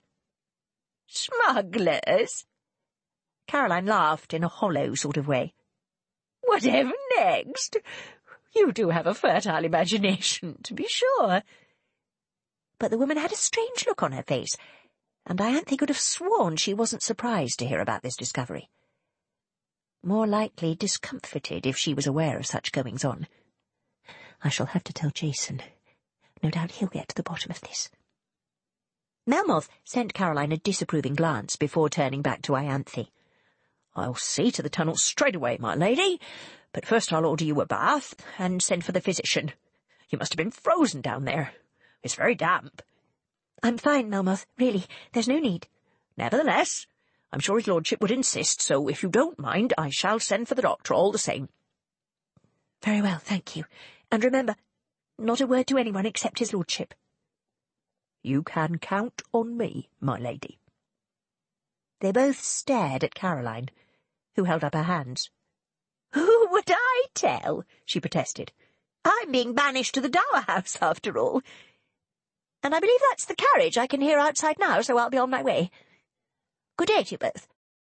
"Smugglers?" Caroline laughed in a hollow sort of way. "Whatever next? You do have a fertile imagination, to be sure." But the woman had a strange look on her face, and Ianthe could have sworn she wasn't surprised to hear about this discovery. More likely discomforted if she was aware of such goings-on. I shall have to tell Jason. No doubt he'll get to the bottom of this. Melmoth sent Caroline a disapproving glance before turning back to Ianthe. "I'll see to the tunnel straight away, my lady, but first I'll order you a bath and send for the physician. You must have been frozen down there. It's very damp." "I'm fine, Melmoth, really, there's no need." "Nevertheless, I'm sure his lordship would insist, so if you don't mind, I shall send for the doctor all the same." "Very well, thank you. And remember, not a word to anyone except his lordship." "You can count on me, my lady." They both stared at Caroline, who held up her hands. "Who would I tell?" she protested. "I'm being banished to the Dower House, after all. And I believe that's the carriage I can hear outside now, so I'll be on my way. Good day to you both."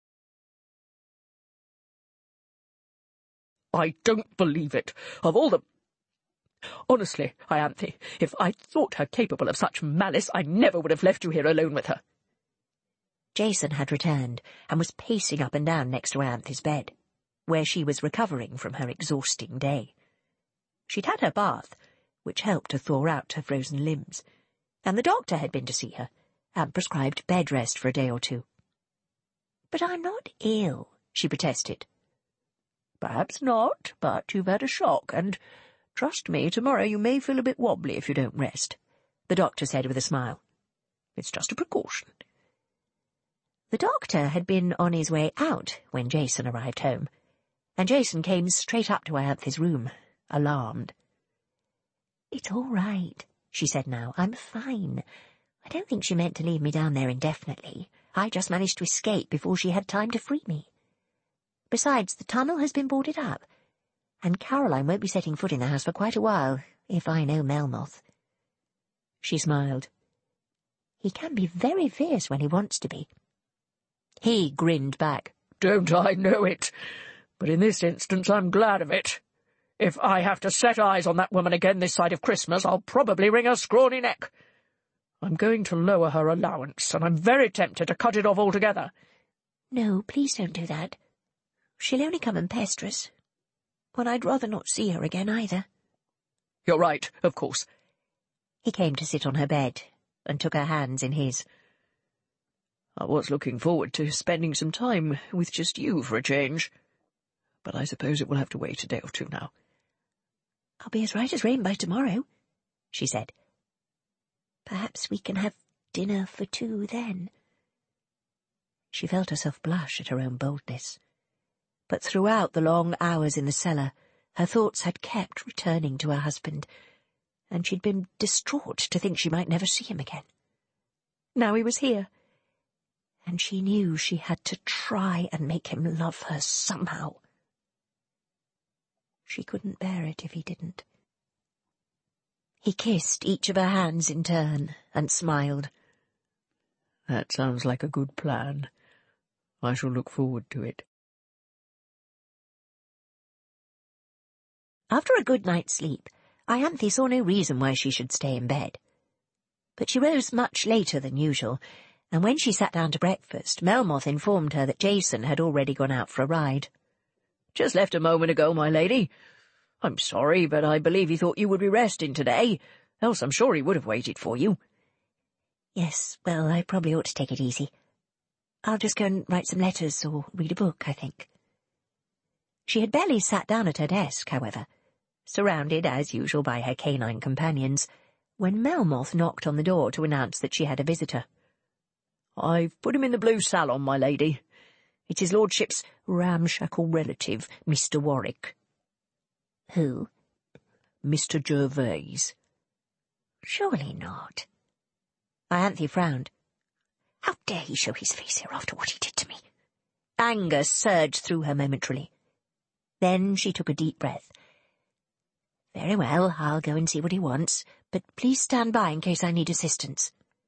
"I don't believe it. Of all the... Honestly, Ianthe, if I'd thought her capable of such malice, I never would have left you here alone with her." Jason had returned and was pacing up and down next to Ianthe's bed, where she was recovering from her exhausting day. She'd had her bath, which helped to thaw out her frozen limbs, and the doctor had been to see her and prescribed bed rest for a day or two. "But I'm not ill," she protested. "Perhaps not, but you've had a shock, and trust me, tomorrow you may feel a bit wobbly if you don't rest," the doctor said with a smile. "It's just a precaution." The doctor had been on his way out when Jason arrived home, and Jason came straight up to Ianthe's room, alarmed. "It's all right," she said now. "I'm fine. I don't think she meant to leave me down there indefinitely. I just managed to escape before she had time to free me. Besides, the tunnel has been boarded up, and Caroline won't be setting foot in the house for quite a while, if I know Melmoth." She smiled. "He can be very fierce when he wants to be." He grinned back. "Don't I know it? But in this instance I'm glad of it. If I have to set eyes on that woman again this side of Christmas, I'll probably wring her scrawny neck. I'm going to lower her allowance, and I'm very tempted to cut it off altogether." "No, please don't do that. She'll only come and pester us. Well, I'd rather not see her again either." "You're right, of course." He came to sit on her bed and took her hands in his. "I was looking forward to spending some time with just you for a change, but I suppose it will have to wait a day or two now." "I'll be as right as rain by tomorrow," she said. "Perhaps we can have dinner for two then." She felt herself blush at her own boldness. But throughout the long hours in the cellar, her thoughts had kept returning to her husband, and she'd been distraught to think she might never see him again. Now he was here, and she knew she had to try and make him love her somehow. She couldn't bear it if he didn't. He kissed each of her hands in turn and smiled. "That sounds like a good plan. I shall look forward to it." After a good night's sleep, Ianthe saw no reason why she should stay in bed. But she rose much later than usual, and when she sat down to breakfast, Melmoth informed her that Jason had already gone out for a ride. "Just left a moment ago, my lady. I'm sorry, but I believe he thought you would be resting today, else I'm sure he would have waited for you." "Yes, well, I probably ought to take it easy. I'll just go and write some letters or read a book, I think." She had barely sat down at her desk, however, surrounded as usual by her canine companions, when Melmoth knocked on the door to announce that she had a visitor. "I've put him in the blue salon, my lady. It's his lordship's ramshackle relative, Mr. Warwick." "Who?" "Mr. Gervase." "Surely not." Ianthe frowned. "How dare he show his face here after what he did to me?" Anger surged through her momentarily. Then she took a deep breath. "Very well, I'll go and see what he wants, but please stand by in case I need assistance."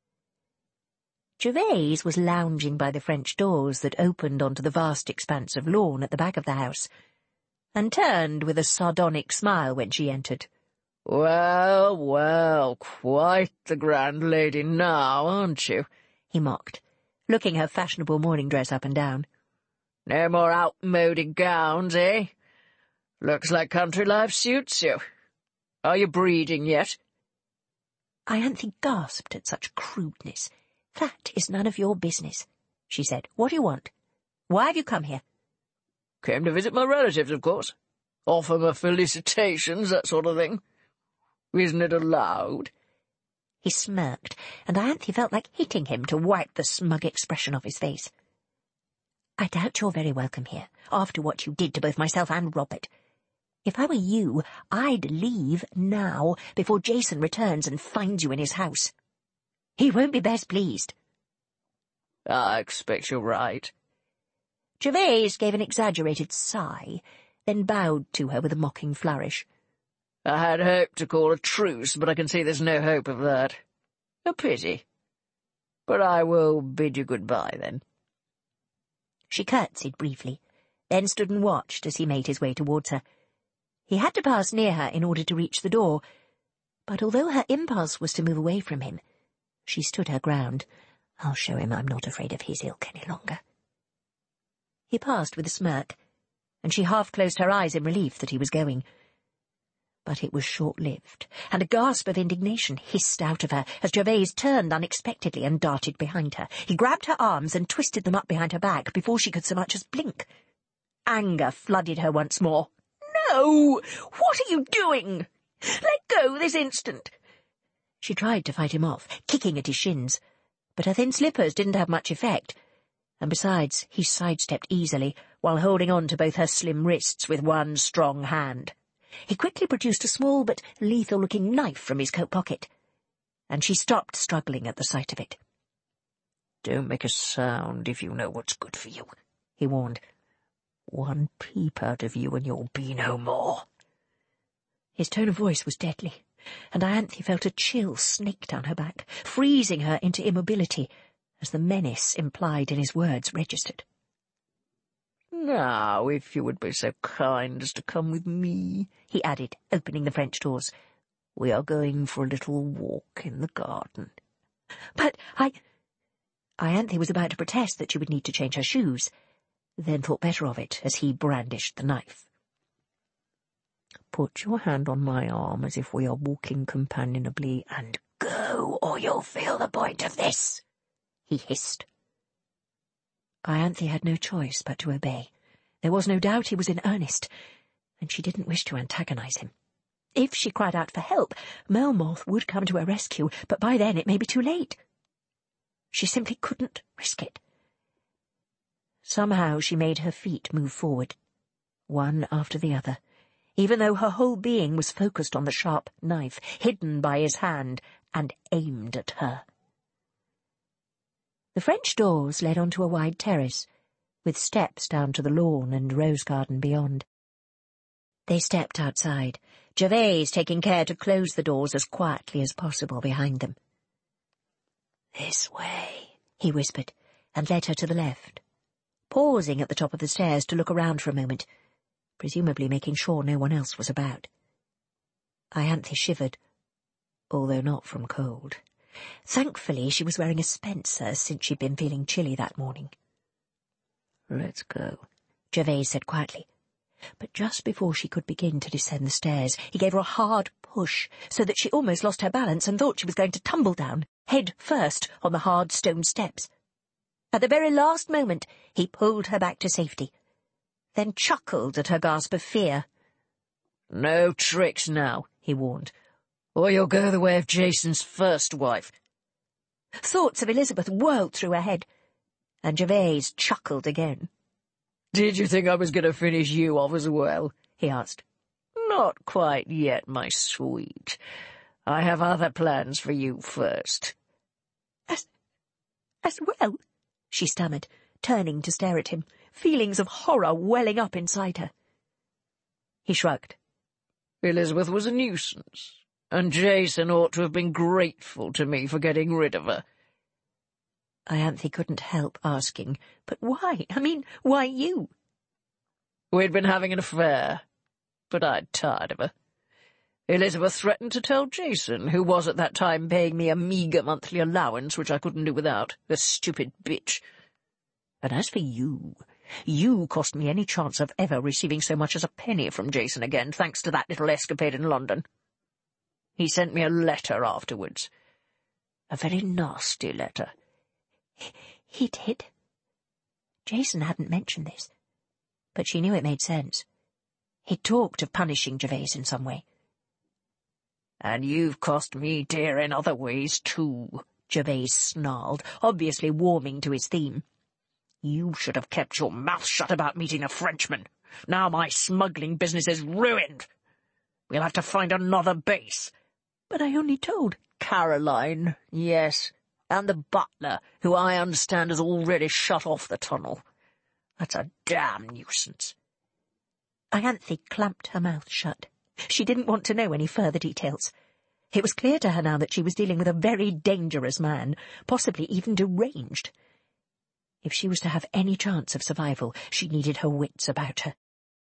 Gervase was lounging by the French doors that opened onto the vast expanse of lawn at the back of the house, and turned with a sardonic smile when she entered. "Well, well, quite the grand lady now, aren't you?" he mocked, looking her fashionable morning dress up and down. "No more outmoded gowns, eh? Looks like country life suits you. Are you breeding yet?" Ianthe gasped at such crudeness. "That is none of your business," she said. "What do you want? Why have you come here?" "Came to visit my relatives, of course. Offer my felicitations, that sort of thing. Isn't it allowed?" He smirked, and Ianthe felt like hitting him to wipe the smug expression off his face. "I doubt you're very welcome here, after what you did to both myself and Robert. If I were you, I'd leave now, before Jason returns and finds you in his house. He won't be best pleased." "I expect you're right." Gervase gave an exaggerated sigh, then bowed to her with a mocking flourish. "I had hoped to call a truce, but I can see there's no hope of that. A pity. But I will bid you good-bye, then." She curtsied briefly, then stood and watched as he made his way towards her. He had to pass near her in order to reach the door, but although her impulse was to move away from him, she stood her ground. "I'll show him I'm not afraid of his ilk any longer." He passed with a smirk, and she half closed her eyes in relief that he was going. But it was short-lived, and a gasp of indignation hissed out of her as Gervase turned unexpectedly and darted behind her. He grabbed her arms and twisted them up behind her back before she could so much as blink. Anger flooded her once more. "No! What are you doing? Let go this instant!" She tried to fight him off, kicking at his shins, but her thin slippers didn't have much effect, and besides, he sidestepped easily, while holding on to both her slim wrists with one strong hand. He quickly produced a small but lethal-looking knife from his coat pocket, and she stopped struggling at the sight of it. "Don't make a sound if you know what's good for you," he warned. "One peep out of you and you'll be no more." His tone of voice was deadly, and Ianthe felt a chill snake down her back, freezing her into immobility, as the menace implied in his words registered. "Now, if you would be so kind as to come with me," he added, opening the French doors. "We are going for a little walk in the garden." "But Ianthe was about to protest that she would need to change her shoes, then thought better of it as he brandished the knife. "Put your hand on my arm as if we are walking companionably, and go, or you'll feel the point of this," he hissed. Ianthe had no choice but to obey. There was no doubt he was in earnest, and she didn't wish to antagonize him. If she cried out for help, Melmoth would come to her rescue, but by then it may be too late. She simply couldn't risk it. Somehow she made her feet move forward, one after the other, even though her whole being was focused on the sharp knife, hidden by his hand, and aimed at her. The French doors led onto a wide terrace, with steps down to the lawn and rose garden beyond. They stepped outside, Gervase taking care to close the doors as quietly as possible behind them. "This way," he whispered, and led her to the left, pausing at the top of the stairs to look around for a moment, presumably making sure no one else was about. Ianthe shivered, although not from cold. Thankfully, she was wearing a spencer since she'd been feeling chilly that morning. "Let's go," Gervase said quietly. But just before she could begin to descend the stairs, he gave her a hard push, so that she almost lost her balance and thought she was going to tumble down, head first on the hard stone steps. At the very last moment, he pulled her back to safety, then chuckled at her gasp of fear. "No tricks now," he warned, "or you'll go the way of Jason's first wife." Thoughts of Elizabeth whirled through her head, and Gervase chuckled again. "Did you think I was going to finish you off as well?" he asked. "Not quite yet, my sweet. I have other plans for you first." As well?" she stammered, turning to stare at him, feelings of horror welling up inside her. He shrugged. "Elizabeth was a nuisance, and Jason ought to have been grateful to me for getting rid of her." Ianthe couldn't help asking, "But why? I mean, why you?" "We'd been having an affair, but I'd tired of her. Elizabeth threatened to tell Jason, who was at that time paying me a meagre monthly allowance which I couldn't do without, the stupid bitch. And as for you cost me any chance of ever receiving so much as a penny from Jason again, thanks to that little escapade in London. He sent me a letter afterwards. A very nasty letter." He did? Jason hadn't mentioned this, but she knew it made sense. He'd talked of punishing Gervase in some way. "And you've cost me dear in other ways, too," Gervase snarled, obviously warming to his theme. "You should have kept your mouth shut about meeting a Frenchman. Now my smuggling business is ruined. We'll have to find another base." "But I only told—" "Caroline, yes, and the butler, who I understand has already shut off the tunnel. That's a damn nuisance." Ianthe clamped her mouth shut. She didn't want to know any further details. It was clear to her now that she was dealing with a very dangerous man, possibly even deranged. If she was to have any chance of survival, she needed her wits about her.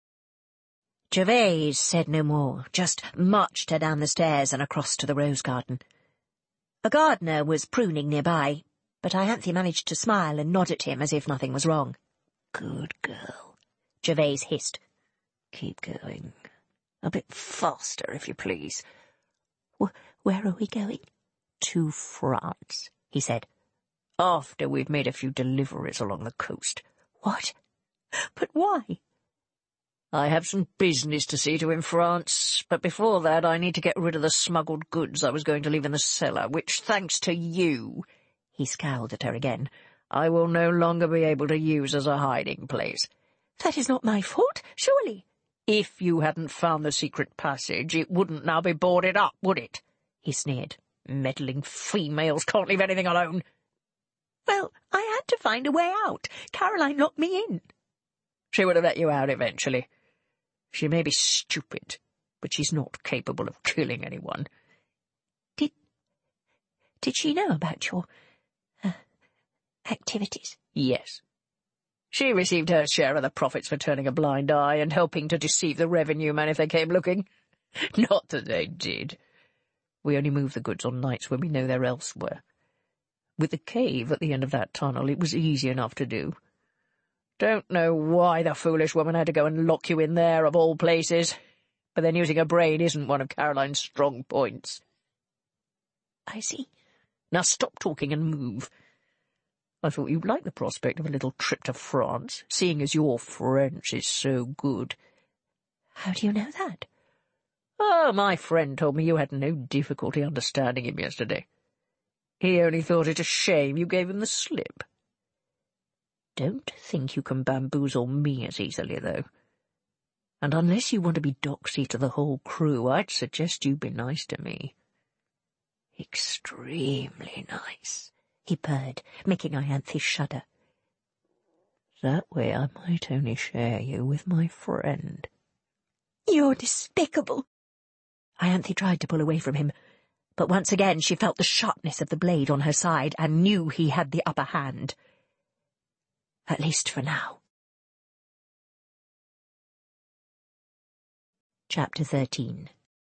Gervase said no more, just marched her down the stairs and across to the rose garden. A gardener was pruning nearby, but Ianthe managed to smile and nod at him as if nothing was wrong. "Good girl," Gervase hissed. "Keep going. A bit faster, if you please." Where are we going?" "To France," he said, "after we've made a few deliveries along the coast." "What? But why?" "I have some business to see to in France, but before that I need to get rid of the smuggled goods I was going to leave in the cellar, which, thanks to you," he scowled at her again, "I will no longer be able to use as a hiding place." "That is not my fault, surely." "If you hadn't found the secret passage, it wouldn't now be boarded up, would it?" he sneered. "Meddling females can't leave anything alone." "Well, I had to find a way out. Caroline locked me in." "She would have let you out eventually. She may be stupid, but she's not capable of killing anyone." Did she know about your activities?" "Yes. She received her share of the profits for turning a blind eye and helping to deceive the revenue men if they came looking. Not that they did. We only move the goods on nights when we know they're elsewhere. With the cave at the end of that tunnel, it was easy enough to do. Don't know why the foolish woman had to go and lock you in there, of all places, but then using her brain isn't one of Caroline's strong points." "I see." "Now stop talking and move. I thought you'd like the prospect of a little trip to France, seeing as your French is so good." "How do you know that?" Oh, my friend told me you had no difficulty understanding him yesterday. He only thought it a shame you gave him the slip. Don't think you can bamboozle me as easily, though. And unless you want to be doxy to the whole crew, I'd suggest you be nice to me. Extremely nice, he purred, making Ianthe shudder. That way I might only share you with my friend. You're despicable. Ianthe tried to pull away from him, but once again she felt the sharpness of the blade on her side and knew he had the upper hand. At least for now. Chapter 13.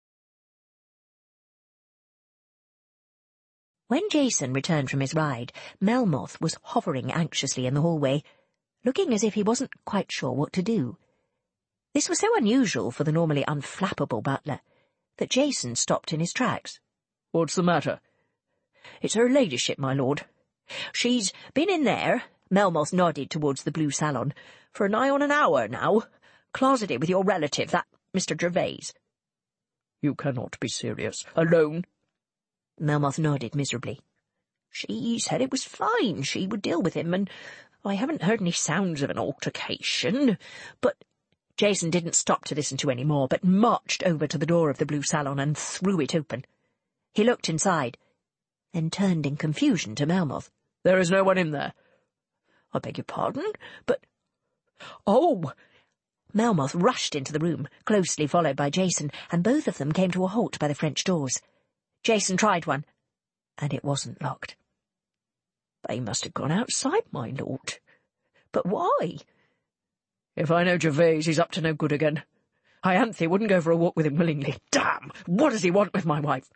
When Jason returned from his ride, Melmoth was hovering anxiously in the hallway, looking as if he wasn't quite sure what to do. This was so unusual for the normally unflappable butler that Jason stopped in his tracks. What's the matter? It's her ladyship, my lord. She's been in there, Melmoth nodded towards the blue salon, for nigh on an hour now, closeted with your relative, that Mr. Gervase. You cannot be serious. Alone? Melmoth nodded miserably. She said it was fine, she would deal with him, and I haven't heard any sounds of an altercation, but... Jason didn't stop to listen to any more, but marched over to the door of the blue salon and threw it open. He looked inside, then turned in confusion to Melmoth. There is no one in there. I beg your pardon, but... Oh! Melmoth rushed into the room, closely followed by Jason, and both of them came to a halt by the French doors. Jason tried one, and it wasn't locked. They must have gone outside, my lord. But why? If I know Gervase, he's up to no good again. Ianthe wouldn't go for a walk with him willingly. Damn! What does he want with my wife?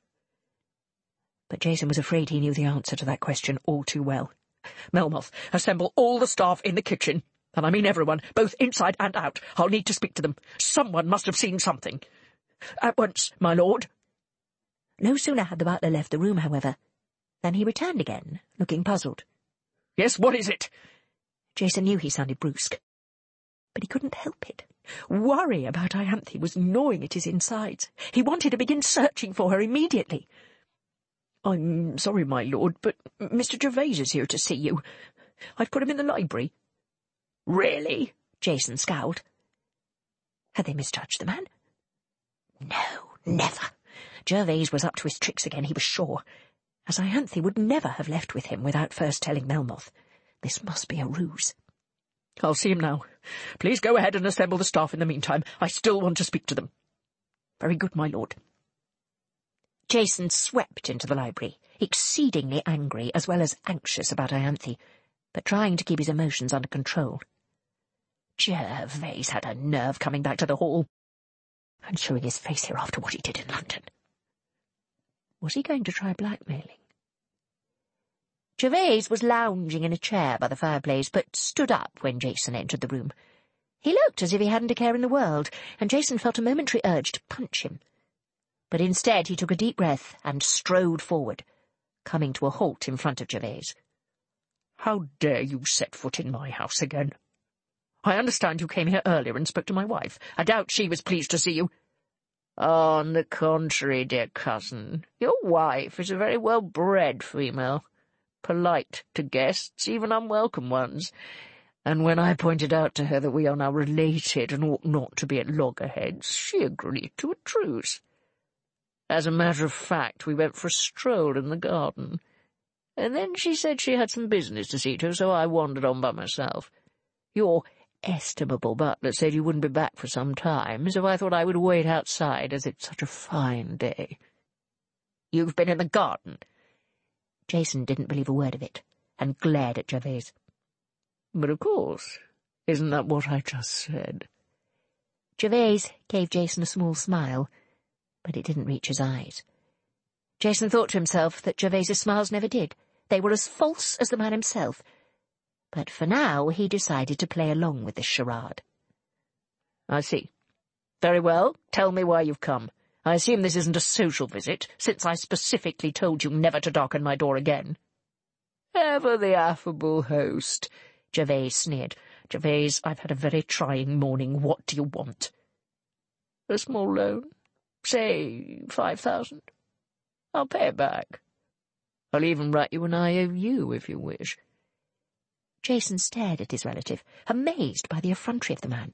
But Jason was afraid he knew the answer to that question all too well. Melmoth, assemble all the staff in the kitchen. And I mean everyone, both inside and out. I'll need to speak to them. Someone must have seen something. At once, my lord. No sooner had the butler left the room, however, than he returned again, looking puzzled. Yes, what is it? Jason knew he sounded brusque, but he couldn't help it. Worry about Ianthe was gnawing at his insides. He wanted to begin searching for her immediately. I'm sorry, my lord, but Mr. Gervase is here to see you. I've put him in the library. Really? Jason scowled. Had they misjudged the man? No, never. Gervase was up to his tricks again, he was sure, as Ianthe would never have left with him without first telling Melmoth. This must be a ruse. I'll see him now. Please go ahead and assemble the staff in the meantime. I still want to speak to them. Very good, my lord. Jason swept into the library, exceedingly angry as well as anxious about Ianthe, but trying to keep his emotions under control. Gervase had a nerve coming back to the hall and showing his face here after what he did in London. Was he going to try blackmailing? Gervase was lounging in a chair by the fireplace, but stood up when Jason entered the room. He looked as if he hadn't a care in the world, and Jason felt a momentary urge to punch him. But instead he took a deep breath and strode forward, coming to a halt in front of Gervase. How dare you set foot in my house again? I understand you came here earlier and spoke to my wife. I doubt she was pleased to see you. On the contrary, dear cousin, your wife is a very well-bred female, polite to guests, even unwelcome ones, and when I pointed out to her that we are now related and ought not to be at loggerheads, she agreed to a truce. As a matter of fact, we went for a stroll in the garden, and then she said she had some business to see to, so I wandered on by myself. Your estimable butler said you wouldn't be back for some time, so I thought I would wait outside, as it's such a fine day. You've been in the garden? Jason didn't believe a word of it, and glared at Gervase. But of course, isn't that what I just said? Gervase gave Jason a small smile, but it didn't reach his eyes. Jason thought to himself that Gervase's smiles never did. They were as false as the man himself. But for now he decided to play along with this charade. I see. Very well, tell me why you've come. I assume this isn't a social visit, since I specifically told you never to darken my door again. Ever the affable host, Gervase sneered. Gervase, I've had a very trying morning. What do you want? A small loan? Say 5,000. I'll pay it back. I'll even write you an IOU if you wish." Jason stared at his relative, amazed by the effrontery of the man.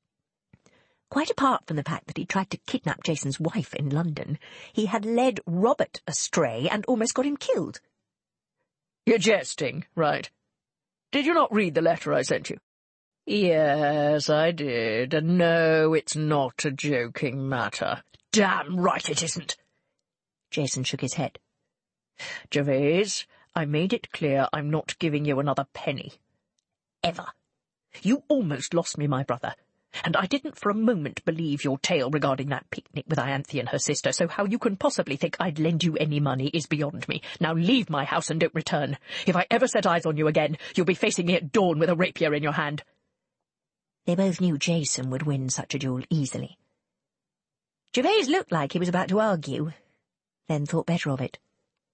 Quite apart from the fact that he tried to kidnap Jason's wife in London, he had led Robert astray and almost got him killed. "You're jesting, right? Did you not read the letter I sent you?" "Yes, I did, and no, it's not a joking matter." "Damn right it isn't." Jason shook his head. "Gervase, I made it clear I'm not giving you another penny. Ever. You almost lost me my brother, and I didn't for a moment believe your tale regarding that picnic with Ianthe and her sister, so how you can possibly think I'd lend you any money is beyond me. Now leave my house and don't return. If I ever set eyes on you again, you'll be facing me at dawn with a rapier in your hand." They both knew Jason would win such a duel easily. Gervase looked like he was about to argue, then thought better of it.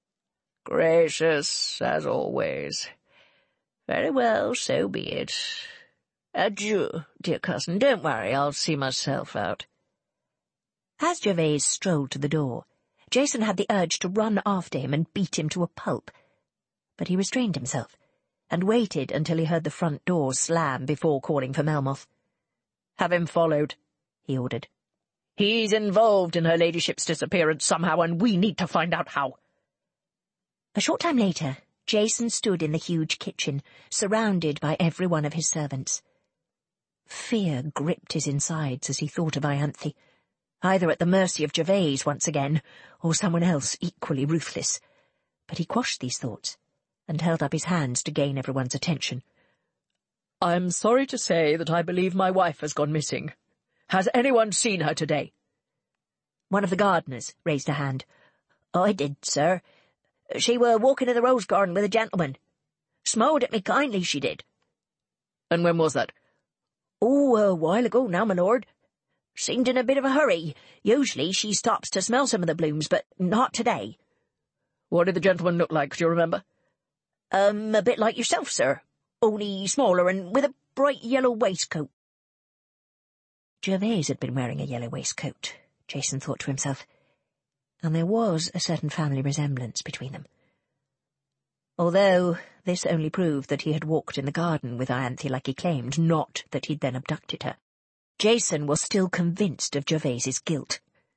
"Gracious, as always. Very well, so be it. Adieu, dear cousin. Don't worry, I'll see myself out." As Gervase strolled to the door, Jason had the urge to run after him and beat him to a pulp, but he restrained himself and waited until he heard the front door slam before calling for Melmoth. "Have him followed," he ordered. "He's involved in her ladyship's disappearance somehow, and we need to find out how." A short time later, Jason stood in the huge kitchen, surrounded by every one of his servants. Fear gripped his insides as he thought of Ianthe, either at the mercy of Gervase once again, or someone else equally ruthless. But he quashed these thoughts, and held up his hands to gain everyone's attention. "I'm sorry to say that I believe my wife has gone missing. Has anyone seen her today?" One of the gardeners raised a hand. "I did, sir. She were walking in the rose garden with a gentleman. Smiled at me kindly, she did." "And when was that?" "Oh, a while ago now, my lord. Seemed in a bit of a hurry. Usually she stops to smell some of the blooms, but not today." "What did the gentleman look like, do you remember?" A bit like yourself, sir, only smaller and with a bright yellow waistcoat." Gervase had been wearing a yellow waistcoat, Jason thought to himself, and there was a certain family resemblance between them. Although this only proved that he had walked in the garden with Ianthe like he claimed, not that he'd then abducted her. Jason was still convinced of Gervase's guilt.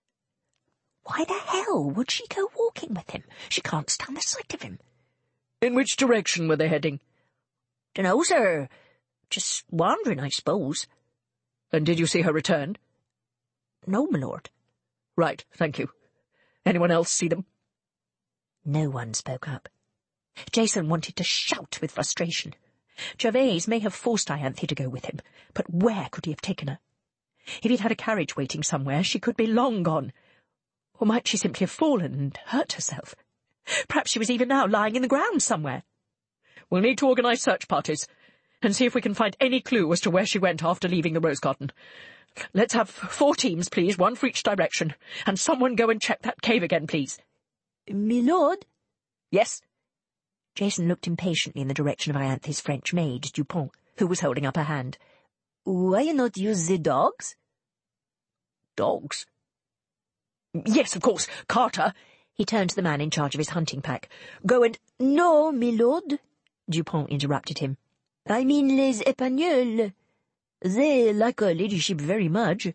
Why the hell would she go walking with him? She can't stand the sight of him. "In which direction were they heading?" "Dunno, sir. Just wandering, I suppose." "And did you see her return?" "No, my lord." "Right, thank you. Anyone else see them?" No one spoke up. Jason wanted to shout with frustration. Gervase may have forced Ianthe to go with him, but where could he have taken her? If he'd had a carriage waiting somewhere, she could be long gone. Or might she simply have fallen and hurt herself? Perhaps she was even now lying in the ground somewhere. "We'll need to organise search parties, and see if we can find any clue as to where she went after leaving the rose garden. Let's have 4 teams, please, 1 for each direction, and someone go and check that cave again, please." "My lord?" "Yes?" Jason looked impatiently in the direction of Ianthe's French maid, Dupont, who was holding up her hand. "Why not use the dogs?" "Dogs?" "Yes, of course, Carter." He turned to the man in charge of his hunting pack. "Go and—" "No, my lord," Dupont interrupted him. "I mean les Espagnols. They like her ladyship very much."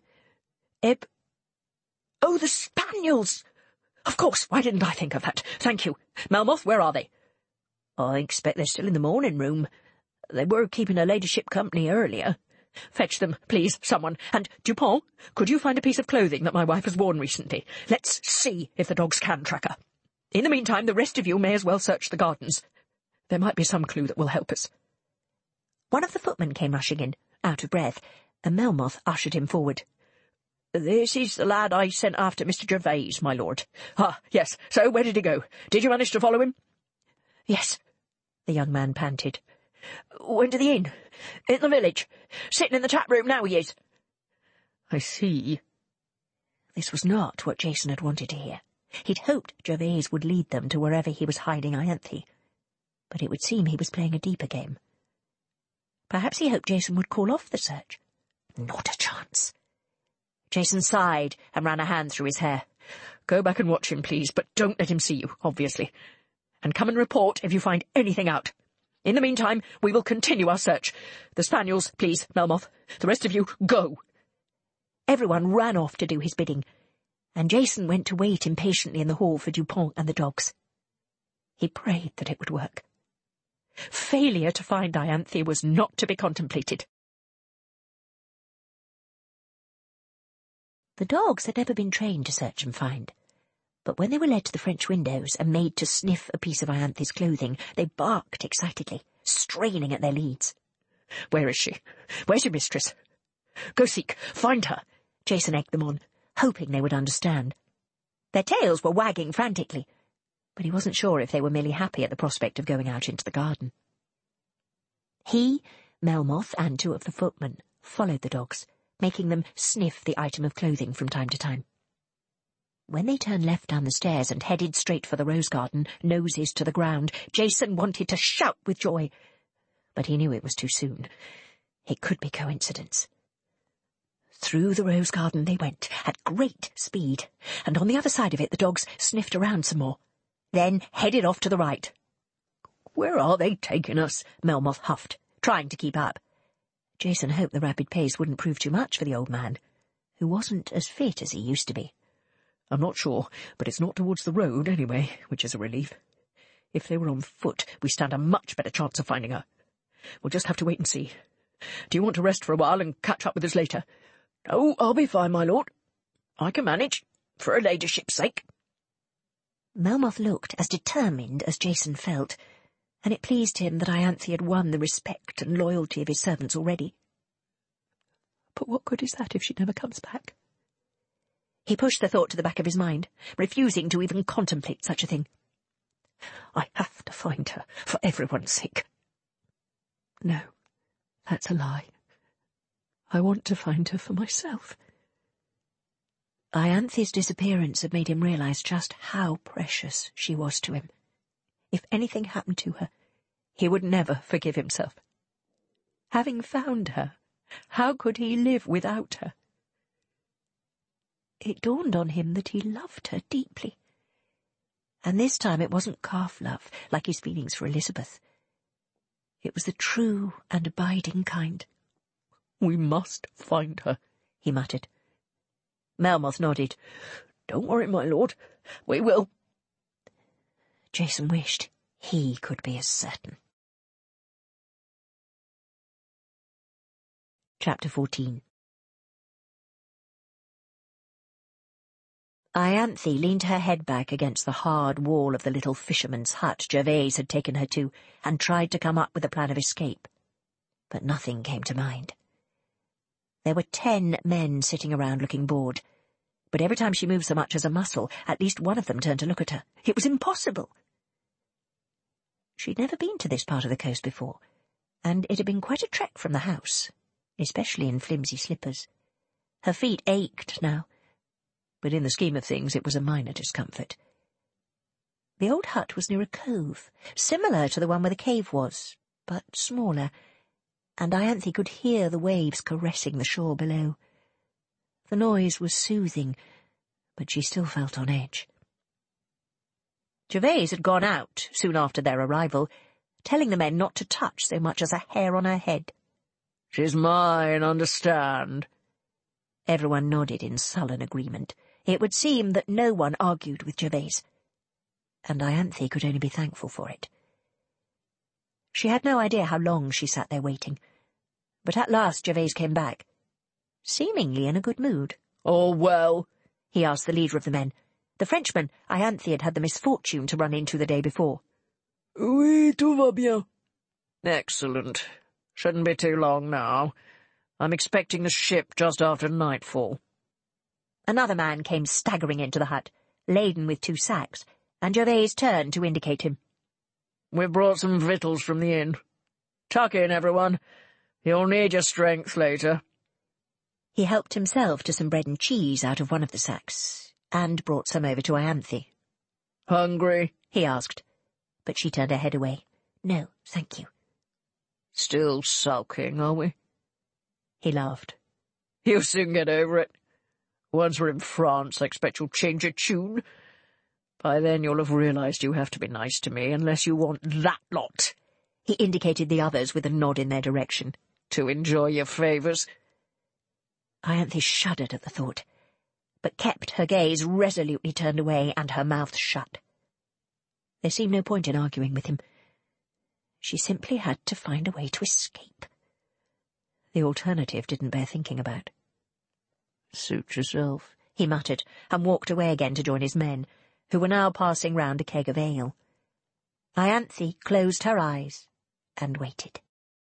"Oh, the spaniels! Of course, why didn't I think of that? Thank you. Melmoth, where are they?" "I expect they're still in the morning room. They were keeping her ladyship company earlier." "Fetch them, please, someone. And, Dupont, could you find a piece of clothing that my wife has worn recently? Let's see if the dogs can track her. In the meantime, the rest of you may as well search the gardens. There might be some clue that will help us." One of the footmen came rushing in, out of breath, and Melmoth ushered him forward. "This is the lad I sent after Mr. Gervase, my lord." "Ah, yes. So, where did he go? Did you manage to follow him?" "Yes," the young man panted. "Went to the inn? In the village? Sitting in the tap room now he is." "I see." This was not what Jason had wanted to hear. He'd hoped Gervase would lead them to wherever he was hiding Ianthe, but it would seem he was playing a deeper game. Perhaps he hoped Jason would call off the search. Not a chance. Jason sighed and ran a hand through his hair. "Go back and watch him, please, but don't let him see you, obviously. And come and report if you find anything out. In the meantime, we will continue our search. The spaniels, please, Melmoth. The rest of you, go." Everyone ran off to do his bidding, and Jason went to wait impatiently in the hall for Dupont and the dogs. He prayed that it would work. Failure to find Ianthe was not to be contemplated. The dogs had never been trained to search and find, but when they were led to the French windows and made to sniff a piece of Ianthe's clothing, they barked excitedly, straining at their leads. "Where is she? Where's your mistress? Go seek, find her," Jason egged them on, hoping they would understand. Their tails were wagging frantically, but he wasn't sure if they were merely happy at the prospect of going out into the garden. He, Melmoth, and 2 of the footmen followed the dogs, making them sniff the item of clothing from time to time. When they turned left down the stairs and headed straight for the rose garden, noses to the ground, Jason wanted to shout with joy, but he knew it was too soon. It could be coincidence. Through the rose garden they went, at great speed, and on the other side of it the dogs sniffed around some more, then headed off to the right. "Where are they taking us?" Melmoth huffed, trying to keep up. Jason hoped the rapid pace wouldn't prove too much for the old man, who wasn't as fit as he used to be. "I'm not sure, but it's not towards the road anyway, which is a relief. If they were on foot, we stand a much better chance of finding her. We'll just have to wait and see. Do you want to rest for a while and catch up with us later?" "No, I'll be fine, my lord. I can manage, for her ladyship's sake." Melmoth looked as determined as Jason felt, and it pleased him that Ianthe had won the respect and loyalty of his servants already. But what good is that if she never comes back? He pushed the thought to the back of his mind, refusing to even contemplate such a thing. "I have to find her, for everyone's sake." "No, that's a lie. I want to find her for myself." Ianthe's disappearance had made him realize just how precious she was to him. If anything happened to her, he would never forgive himself. Having found her, how could he live without her? It dawned on him that he loved her deeply. And this time it wasn't calf love, like his feelings for Elizabeth. It was the true and abiding kind. "We must find her," he muttered. Melmoth nodded. "Don't worry, my lord. We will." Jason wished he could be as certain. Chapter 14. Ianthe leaned her head back against the hard wall of the little fisherman's hut Gervase had taken her to, and tried to come up with a plan of escape. But nothing came to mind. There were 10 men sitting around looking bored, but every time she moved so much as a muscle, at least one of them turned to look at her. It was impossible. She'd never been to this part of the coast before, and it had been quite a trek from the house, especially in flimsy slippers. Her feet ached now, but in the scheme of things it was a minor discomfort. The old hut was near a cove, similar to the one where the cave was, but smaller, and Ianthe could hear the waves caressing the shore below. The noise was soothing, but she still felt on edge. Gervase had gone out soon after their arrival, telling the men not to touch so much as a hair on her head. "She's mine, understand?" Everyone nodded in sullen agreement. It would seem that no one argued with Gervase, and Ianthe could only be thankful for it. She had no idea how long she sat there waiting, but at last Gervase came back, seemingly in a good mood. "All well?" he asked the leader of the men, the Frenchman Ianthe had had the misfortune to run into the day before. "Oui, tout va bien." "Excellent. Shouldn't be too long now. I'm expecting the ship just after nightfall." Another man came staggering into the hut, laden with 2 sacks, and Gervase turned to indicate him. "We've brought some victuals from the inn. Tuck in, everyone. You'll need your strength later." He helped himself to some bread and cheese out of one of the sacks, and brought some over to Ianthe. "Hungry?" he asked, but she turned her head away. "No, thank you." "Still sulking, are we?" He laughed. "You'll soon get over it. Once we're in France, I expect you'll change your tune. By then you'll have realised you have to be nice to me unless you want that lot." He indicated the others with a nod in their direction. "To enjoy your favours." Ianthe shuddered at the thought, but kept her gaze resolutely turned away and her mouth shut. There seemed no point in arguing with him. She simply had to find a way to escape. The alternative didn't bear thinking about. "Suit yourself," he muttered, and walked away again to join his men, who were now passing round a keg of ale. Ianthe closed her eyes and waited.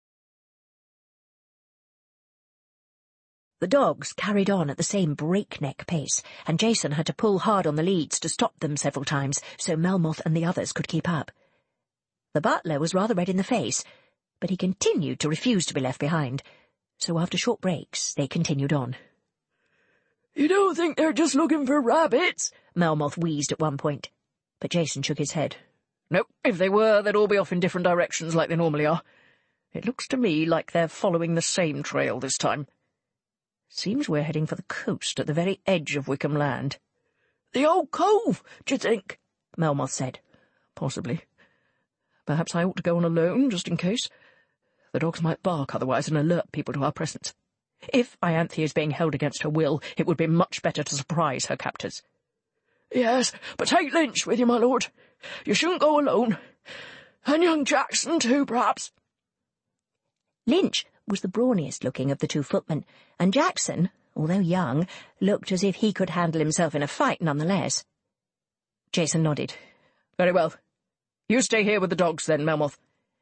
The dogs carried on at the same breakneck pace, and Jason had to pull hard on the leads to stop them several times so Melmoth and the others could keep up. The butler was rather red in the face, but he continued to refuse to be left behind, so after short breaks they continued on. "You don't think they're just looking for rabbits?" Melmoth wheezed at one point, but Jason shook his head. "No, if they were, they'd all be off in different directions like they normally are. It looks to me like they're following the same trail this time. Seems we're heading for the coast at the very edge of Wickham Land." "The old cove, d'you think?" Melmoth said. "Possibly. Perhaps I ought to go on alone, just in case. The dogs might bark otherwise and alert people to our presence. If Ianthe is being held against her will, it would be much better to surprise her captors." "Yes, but take Lynch with you, my lord. You shouldn't go alone. And young Jackson, too, perhaps." Lynch was the brawniest-looking of the two footmen, and Jackson, although young, looked as if he could handle himself in a fight nonetheless. Jason nodded. "Very well. You stay here with the dogs, then, Melmoth."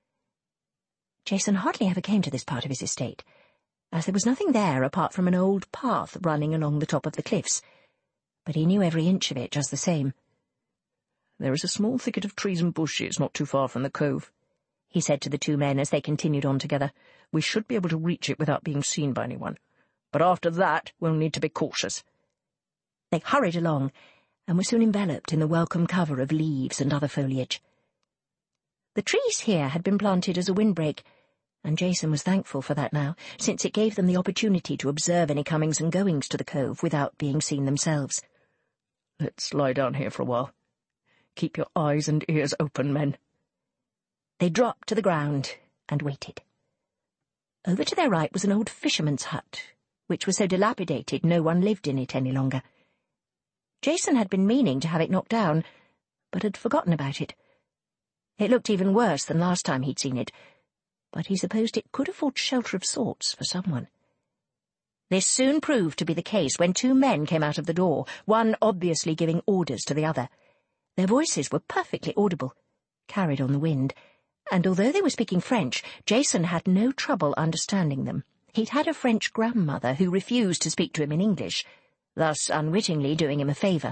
Jason hardly ever came to this part of his estate, as there was nothing there apart from an old path running along the top of the cliffs, but he knew every inch of it just the same. "There is a small thicket of trees and bushes not too far from the cove," he said to the two men as they continued on together. "We should be able to reach it without being seen by anyone. But after that, we'll need to be cautious." They hurried along, and were soon enveloped in the welcome cover of leaves and other foliage. The trees here had been planted as a windbreak, and Jason was thankful for that now, since it gave them the opportunity to observe any comings and goings to the cove without being seen themselves. "Let's lie down here for a while. Keep your eyes and ears open, men." They dropped to the ground and waited. Over to their right was an old fisherman's hut, which was so dilapidated no one lived in it any longer. Jason had been meaning to have it knocked down, but had forgotten about it. It looked even worse than last time he'd seen it, but he supposed it could afford shelter of sorts for someone. This soon proved to be the case when two men came out of the door, one obviously giving orders to the other. Their voices were perfectly audible, carried on the wind, and although they were speaking French, Jason had no trouble understanding them. He'd had a French grandmother who refused to speak to him in English, thus unwittingly doing him a favour.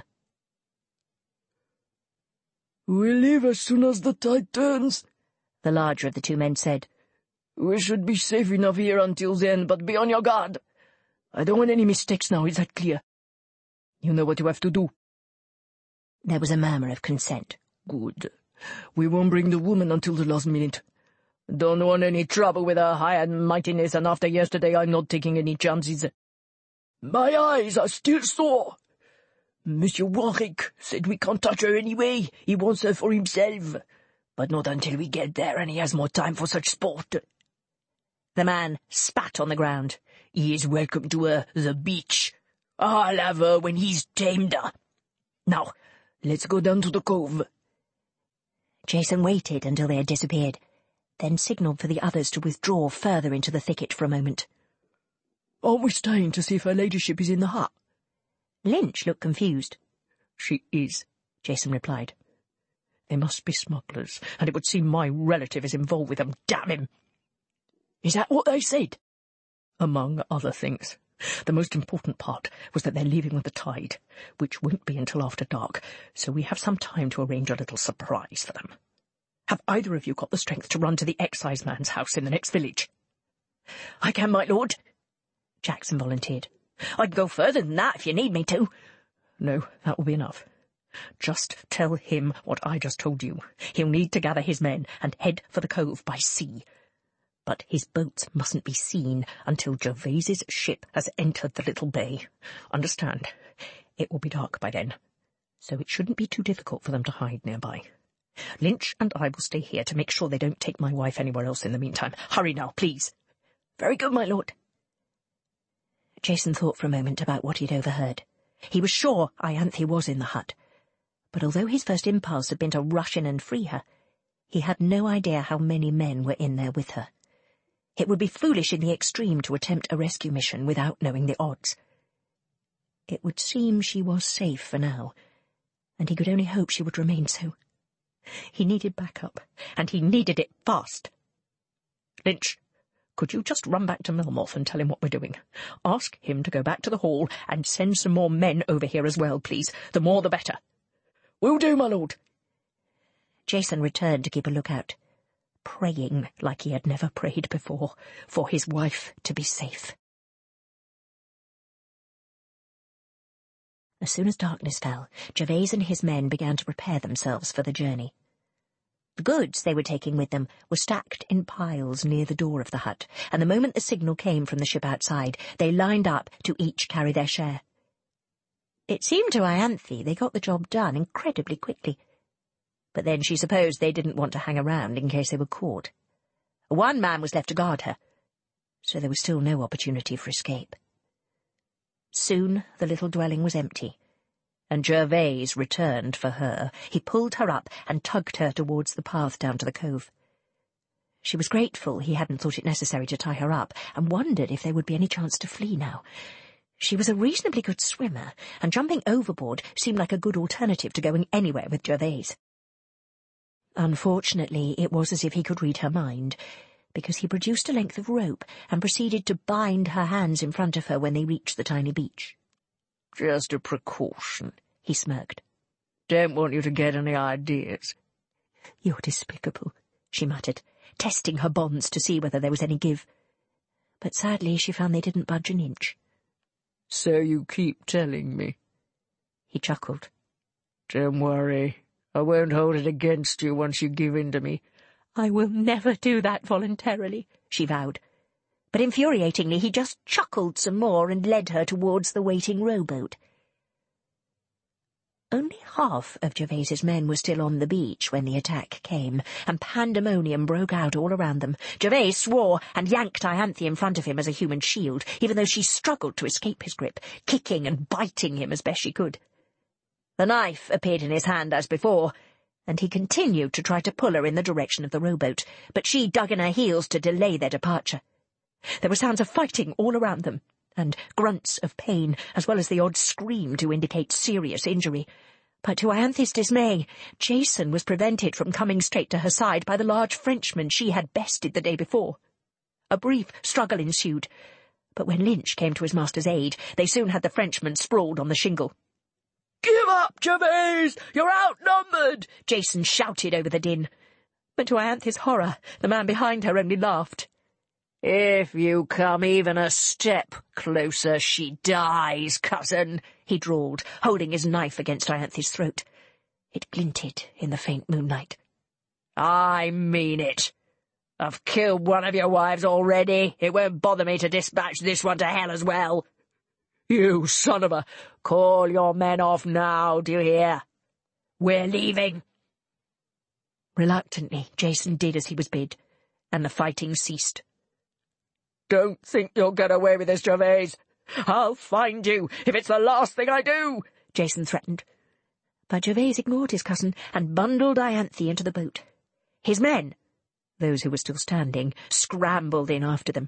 "We'll leave as soon as the tide turns," the larger of the two men said. "We should be safe enough here until then, but be on your guard. I don't want any mistakes now, is that clear? You know what you have to do." There was a murmur of consent. "Good. We won't bring the woman until the last minute. Don't want any trouble with her high and mightiness, and after yesterday I'm not taking any chances. My eyes are still sore. Monsieur Warwick said we can't touch her anyway. He wants her for himself. But not until we get there, and he has more time for such sport." The man spat on the ground. "He is welcome to the beach. I'll have her when he's tamed her. Now, let's go down to the cove." Jason waited until they had disappeared, then signalled for the others to withdraw further into the thicket for a moment. "Aren't we staying to see if her ladyship is in the hut?" Lynch looked confused. "She is," Jason replied. "They must be smugglers, and it would seem my relative is involved with them, damn him." "Is that what they said?" "Among other things. The most important part was that they're leaving with the tide, which won't be until after dark, so we have some time to arrange a little surprise for them. Have either of you got the strength to run to the exciseman's house in the next village?" "I can, my lord," Jackson volunteered. "I can go further than that if you need me to." "No, that will be enough. Just tell him what I just told you. He'll need to gather his men and head for the cove by sea. But his boats mustn't be seen until Gervaise's ship has entered the little bay. Understand? It will be dark by then, so it shouldn't be too difficult for them to hide nearby. Lynch and I will stay here to make sure they don't take my wife anywhere else in the meantime. Hurry now, please. Very good, my lord. Jason thought for a moment about what he'd overheard. He was sure Ianthe was in the hut, but although his first impulse had been to rush in and free her, he had no idea how many men were in there with her. It would be foolish in the extreme to attempt a rescue mission without knowing the odds. It would seem she was safe for now, and he could only hope she would remain so. He needed backup, and he needed it fast. Lynch, could you just run back to Melmoth and tell him what we're doing? Ask him to go back to the hall and send some more men over here as well, please. The more the better. Will do, my lord. Jason returned to keep a lookout, praying like he had never prayed before, for his wife to be safe. As soon as darkness fell, Gervaise and his men began to prepare themselves for the journey. The goods they were taking with them were stacked in piles near the door of the hut, and the moment the signal came from the ship outside, they lined up to each carry their share. It seemed to Ianthe they got the job done incredibly quickly, but then she supposed they didn't want to hang around in case they were caught. One man was left to guard her, so there was still no opportunity for escape. Soon the little dwelling was empty, and Gervaise returned for her. He pulled her up and tugged her towards the path down to the cove. She was grateful he hadn't thought it necessary to tie her up, and wondered if there would be any chance to flee now. She was a reasonably good swimmer, and jumping overboard seemed like a good alternative to going anywhere with Gervaise. Unfortunately, it was as if he could read her mind, because he produced a length of rope and proceeded to bind her hands in front of her when they reached the tiny beach. Just a precaution, he smirked. Don't want you to get any ideas. You're despicable, she muttered, testing her bonds to see whether there was any give. But sadly she found they didn't budge an inch. So you keep telling me? He chuckled. Don't worry, I won't hold it against you once you give in to me. I will never do that voluntarily, she vowed. But infuriatingly he just chuckled some more and led her towards the waiting rowboat. Only half of Gervaise's men were still on the beach when the attack came, and pandemonium broke out all around them. Gervaise swore and yanked Ianthe in front of him as a human shield, even though she struggled to escape his grip, kicking and biting him as best she could. The knife appeared in his hand as before, and he continued to try to pull her in the direction of the rowboat, but she dug in her heels to delay their departure. There were sounds of fighting all around them, and grunts of pain, as well as the odd scream to indicate serious injury. But to Ianthe's dismay, Jason was prevented from coming straight to her side by the large Frenchman she had bested the day before. A brief struggle ensued, but when Lynch came to his master's aid, they soon had the Frenchman sprawled on the shingle. "Give up, Gervaise! You're outnumbered!" Jason shouted over the din. But to Ianthe's horror, the man behind her only laughed. "If you come even a step closer, she dies, cousin," he drawled, holding his knife against Ianthe's throat. It glinted in the faint moonlight. "I mean it. I've killed one of your wives already. It won't bother me to dispatch this one to hell as well. You son of a... Call your men off now, do you hear? We're leaving." Reluctantly, Jason did as he was bid, and the fighting ceased. "Don't think you'll get away with this, Gervaise. I'll find you, if it's the last thing I do," Jason threatened. But Gervaise ignored his cousin and bundled Ianthe into the boat. His men, those who were still standing, scrambled in after them.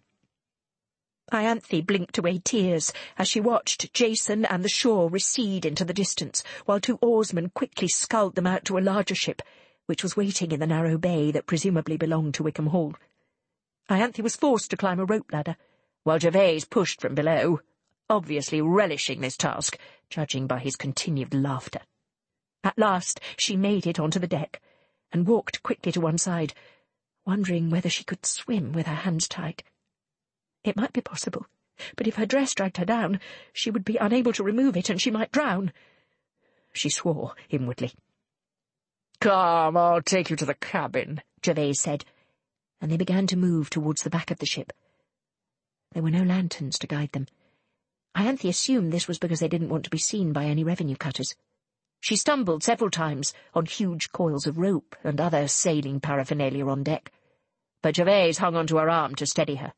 Ianthe blinked away tears as she watched Jason and the shore recede into the distance, while two oarsmen quickly sculled them out to a larger ship, which was waiting in the narrow bay that presumably belonged to Wickham Hall. Ianthe was forced to climb a rope ladder, while Gervaise pushed from below, obviously relishing this task, judging by his continued laughter. At last she made it onto the deck, and walked quickly to one side, wondering whether she could swim with her hands tied. It might be possible, but if her dress dragged her down, she would be unable to remove it, and she might drown. She swore inwardly. "Come, I'll take you to the cabin," Gervaise said, and they began to move towards the back of the ship. There were no lanterns to guide them. Ianthe assumed this was because they didn't want to be seen by any revenue cutters. She stumbled several times on huge coils of rope and other sailing paraphernalia on deck, but Gervase hung onto her arm to steady her.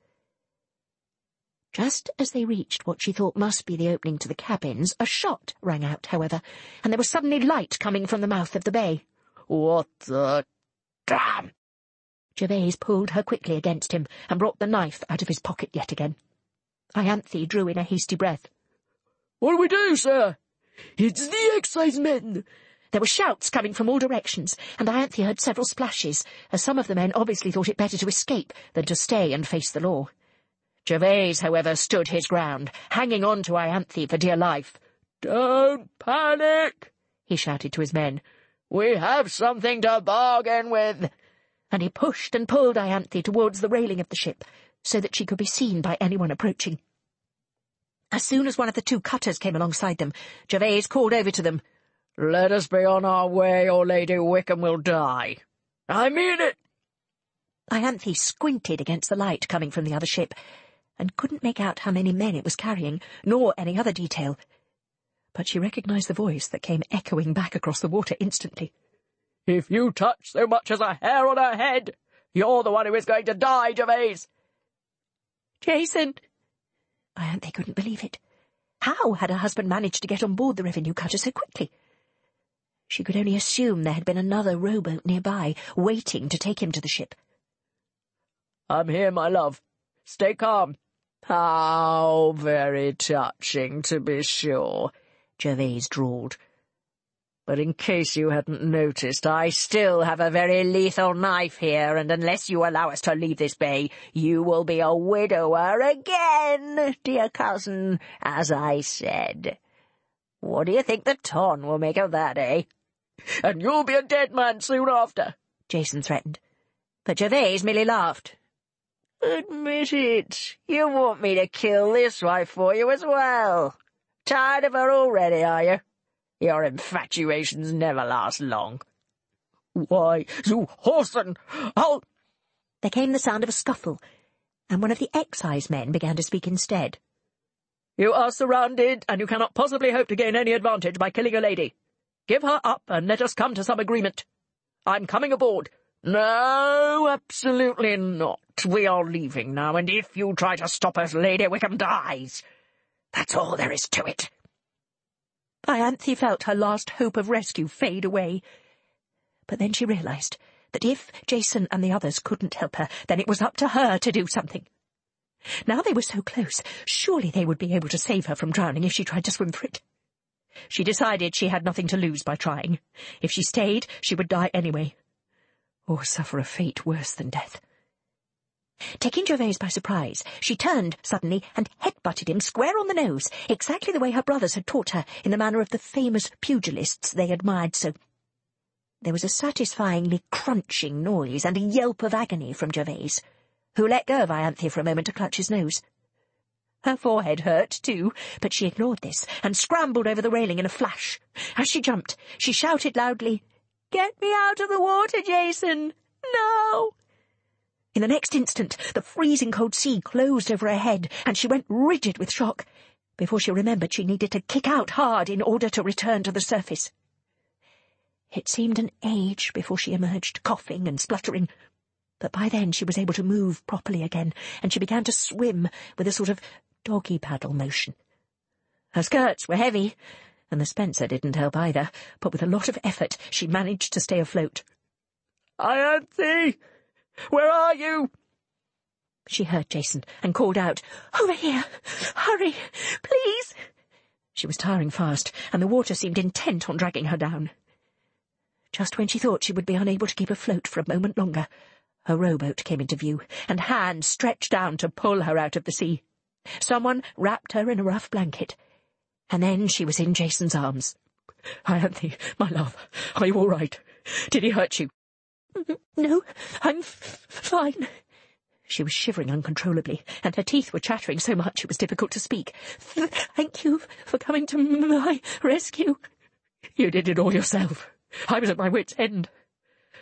Just as they reached what she thought must be the opening to the cabins, a shot rang out, however, and there was suddenly light coming from the mouth of the bay. "What the damn!" Gervase pulled her quickly against him and brought the knife out of his pocket yet again. Ianthe drew in a hasty breath. "What do we do, sir? It's the excisemen!" There were shouts coming from all directions, and Ianthe heard several splashes, as some of the men obviously thought it better to escape than to stay and face the law. Gervase, however, stood his ground, hanging on to Ianthe for dear life. "Don't panic," he shouted to his men. "We have something to bargain with." And he pushed and pulled Ianthe towards the railing of the ship, so that she could be seen by anyone approaching. As soon as one of the two cutters came alongside them, Gervase called over to them, "Let us be on our way, or Lady Wickham will die. I mean it." Ianthe squinted against the light coming from the other ship, and couldn't make out how many men it was carrying, nor any other detail. But she recognized the voice that came echoing back across the water instantly. "If you touch so much as a hair on her head, you're the one who is going to die, Gervase." "Jason!" Ianthe couldn't believe it. How had her husband managed to get on board the revenue cutter so quickly? She could only assume there had been another rowboat nearby, waiting to take him to the ship. "I'm here, my love. Stay calm." "How very touching, to be sure," Gervase drawled. "But in case you hadn't noticed, I still have a very lethal knife here, and unless you allow us to leave this bay, you will be a widower again, dear cousin, as I said. What do you think the ton will make of that, eh? And you'll be a dead man soon after," Jason threatened. But Gervase merely laughed. "Admit it. You want me to kill this wife for you as well. Tired of her already, are you? Your infatuations never last long." "Why, you whoreson, I'll—" There came the sound of a scuffle, and one of the excise men began to speak instead. "You are surrounded, and you cannot possibly hope to gain any advantage by killing a lady. Give her up, and let us come to some agreement. I'm coming aboard." "No, absolutely not. We are leaving now, and if you try to stop us, Lady Wickham dies. That's all there is to it." Ianthe felt her last hope of rescue fade away. But then she realized that if Jason and the others couldn't help her, then it was up to her to do something. Now they were so close, surely they would be able to save her from drowning if she tried to swim for it. She decided she had nothing to lose by trying. If she stayed, she would die anyway, or suffer a fate worse than death. Taking Gervase by surprise, she turned suddenly and head-butted him square on the nose, exactly the way her brothers had taught her, in the manner of the famous pugilists they admired so. There was a satisfyingly crunching noise and a yelp of agony from Gervase, who let go of Ianthe for a moment to clutch his nose. Her forehead hurt, too, but she ignored this and scrambled over the railing in a flash. As she jumped, she shouted loudly, "Get me out of the water, Jason! No!" In the next instant, the freezing cold sea closed over her head, and she went rigid with shock, before she remembered she needed to kick out hard in order to return to the surface. It seemed an age before she emerged, coughing and spluttering, but by then she was able to move properly again, and she began to swim with a sort of doggy paddle motion. Her skirts were heavy, and the spencer didn't help either, but with a lot of effort she managed to stay afloat. "Ianthe! Where are you?" She heard Jason and called out, "Over here! Hurry! Please!" She was tiring fast, and the water seemed intent on dragging her down. Just when she thought she would be unable to keep afloat for a moment longer, a rowboat came into view, and hands stretched down to pull her out of the sea. Someone wrapped her in a rough blanket, and then she was in Jason's arms. "Ianthe, my love, are you all right? Did he hurt you?" "No, I'm fine." She was shivering uncontrollably, and her teeth were chattering so much it was difficult to speak. "Thank you for coming to my rescue." "You did it all yourself. I was at my wit's end.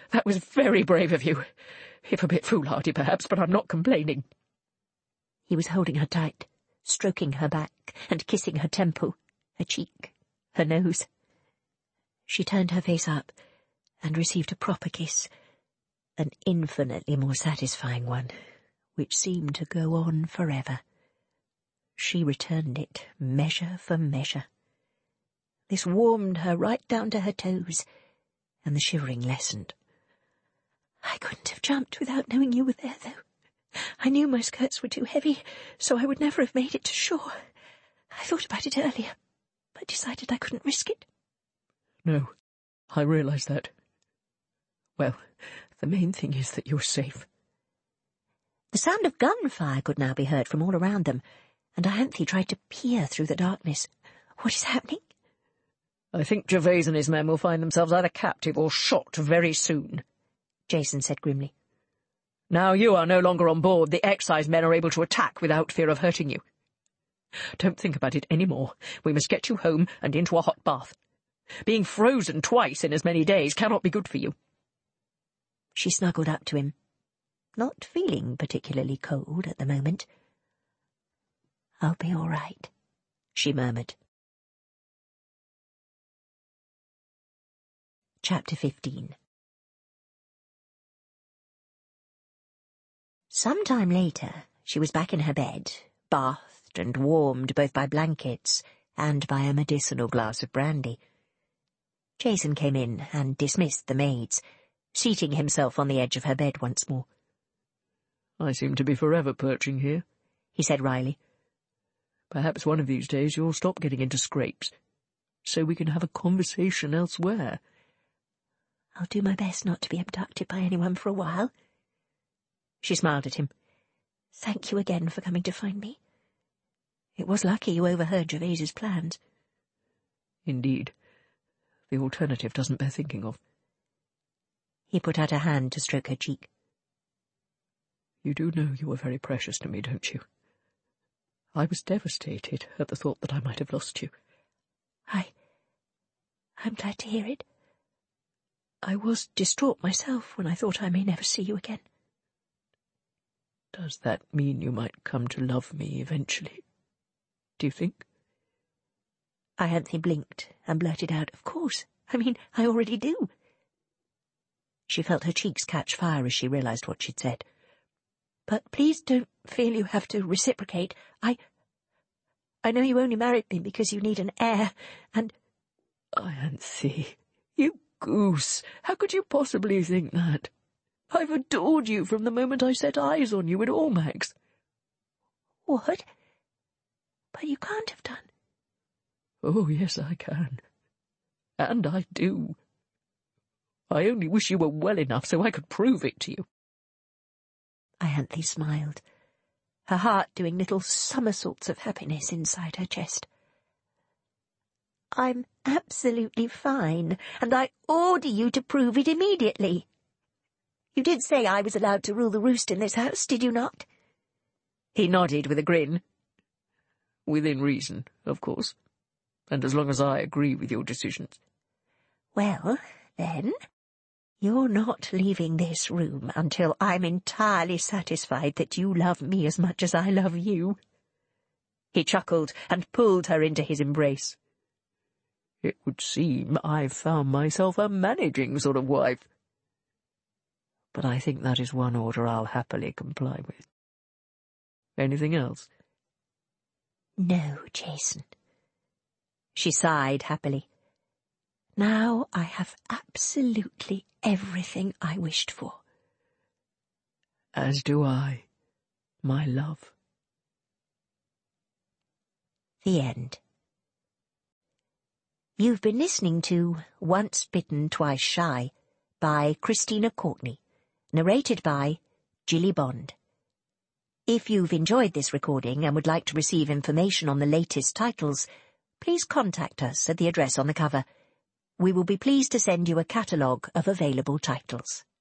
That was very brave of you. If a bit foolhardy, perhaps, but I'm not complaining. He was holding her tight, stroking her back and kissing her temple, her cheek, her nose. She turned her face up and received a proper kiss, an infinitely more satisfying one, which seemed to go on forever. She returned it, measure for measure. This warmed her right down to her toes, and the shivering lessened. I couldn't have jumped without knowing you were there, though. I knew my skirts were too heavy, so I would never have made it to shore. I thought about it earlier, but decided I couldn't risk it. No, I realise that. Well, the main thing is that you're safe. The sound of gunfire could now be heard from all around them, and Ianthe tried to peer through the darkness. What is happening? I think Gervase and his men will find themselves either captive or shot very soon, Jason said grimly. Now you are no longer on board, the excise men are able to attack without fear of hurting you. Don't think about it any more. We must get you home and into a hot bath. Being frozen twice in as many days cannot be good for you. She snuggled up to him, not feeling particularly cold at the moment. I'll be all right, she murmured. Chapter 15. Some time later, she was back in her bed, bathed and warmed both by blankets and by a medicinal glass of brandy. Jason came in and dismissed the maids, seating himself on the edge of her bed once more. I seem to be forever perching here, he said wryly. Perhaps one of these days you'll stop getting into scrapes, so we can have a conversation elsewhere. I'll do my best not to be abducted by anyone for a while. She smiled at him. Thank you again for coming to find me. It was lucky you overheard Gervase's plans. Indeed. The alternative doesn't bear thinking of. He put out a hand to stroke her cheek. You do know you were very precious to me, don't you? I was devastated at the thought that I might have lost you. I'm glad to hear it. I was distraught myself when I thought I may never see you again. Does that mean you might come to love me eventually? Do you think? Ianthe blinked and blurted out, Of course. I already do. She felt her cheeks catch fire as she realised what she'd said. But please don't feel you have to reciprocate. I know you only married me because you need an heir, and... Ianthe, you goose! How could you possibly think that? I've adored you from the moment I set eyes on you at Almack's. What? But you can't have done. Oh, yes, I can. And I do. I only wish you were well enough so I could prove it to you. Ianthe smiled, her heart doing little somersaults of happiness inside her chest. I'm absolutely fine, and I order you to prove it immediately. You did say I was allowed to rule the roost in this house, did you not? He nodded with a grin. Within reason, of course, and as long as I agree with your decisions. Well, then, you're not leaving this room until I'm entirely satisfied that you love me as much as I love you. He chuckled and pulled her into his embrace. It would seem I've found myself a managing sort of wife. But I think that is one order I'll happily comply with. Anything else? No, Jason. She sighed happily. Now I have absolutely everything I wished for. As do I, my love. The end. You've been listening to Once Bitten, Twice Shy by Christina Courtney, narrated by Jilly Bond. If you've enjoyed this recording and would like to receive information on the latest titles, please contact us at the address on the cover. We will be pleased to send you a catalogue of available titles.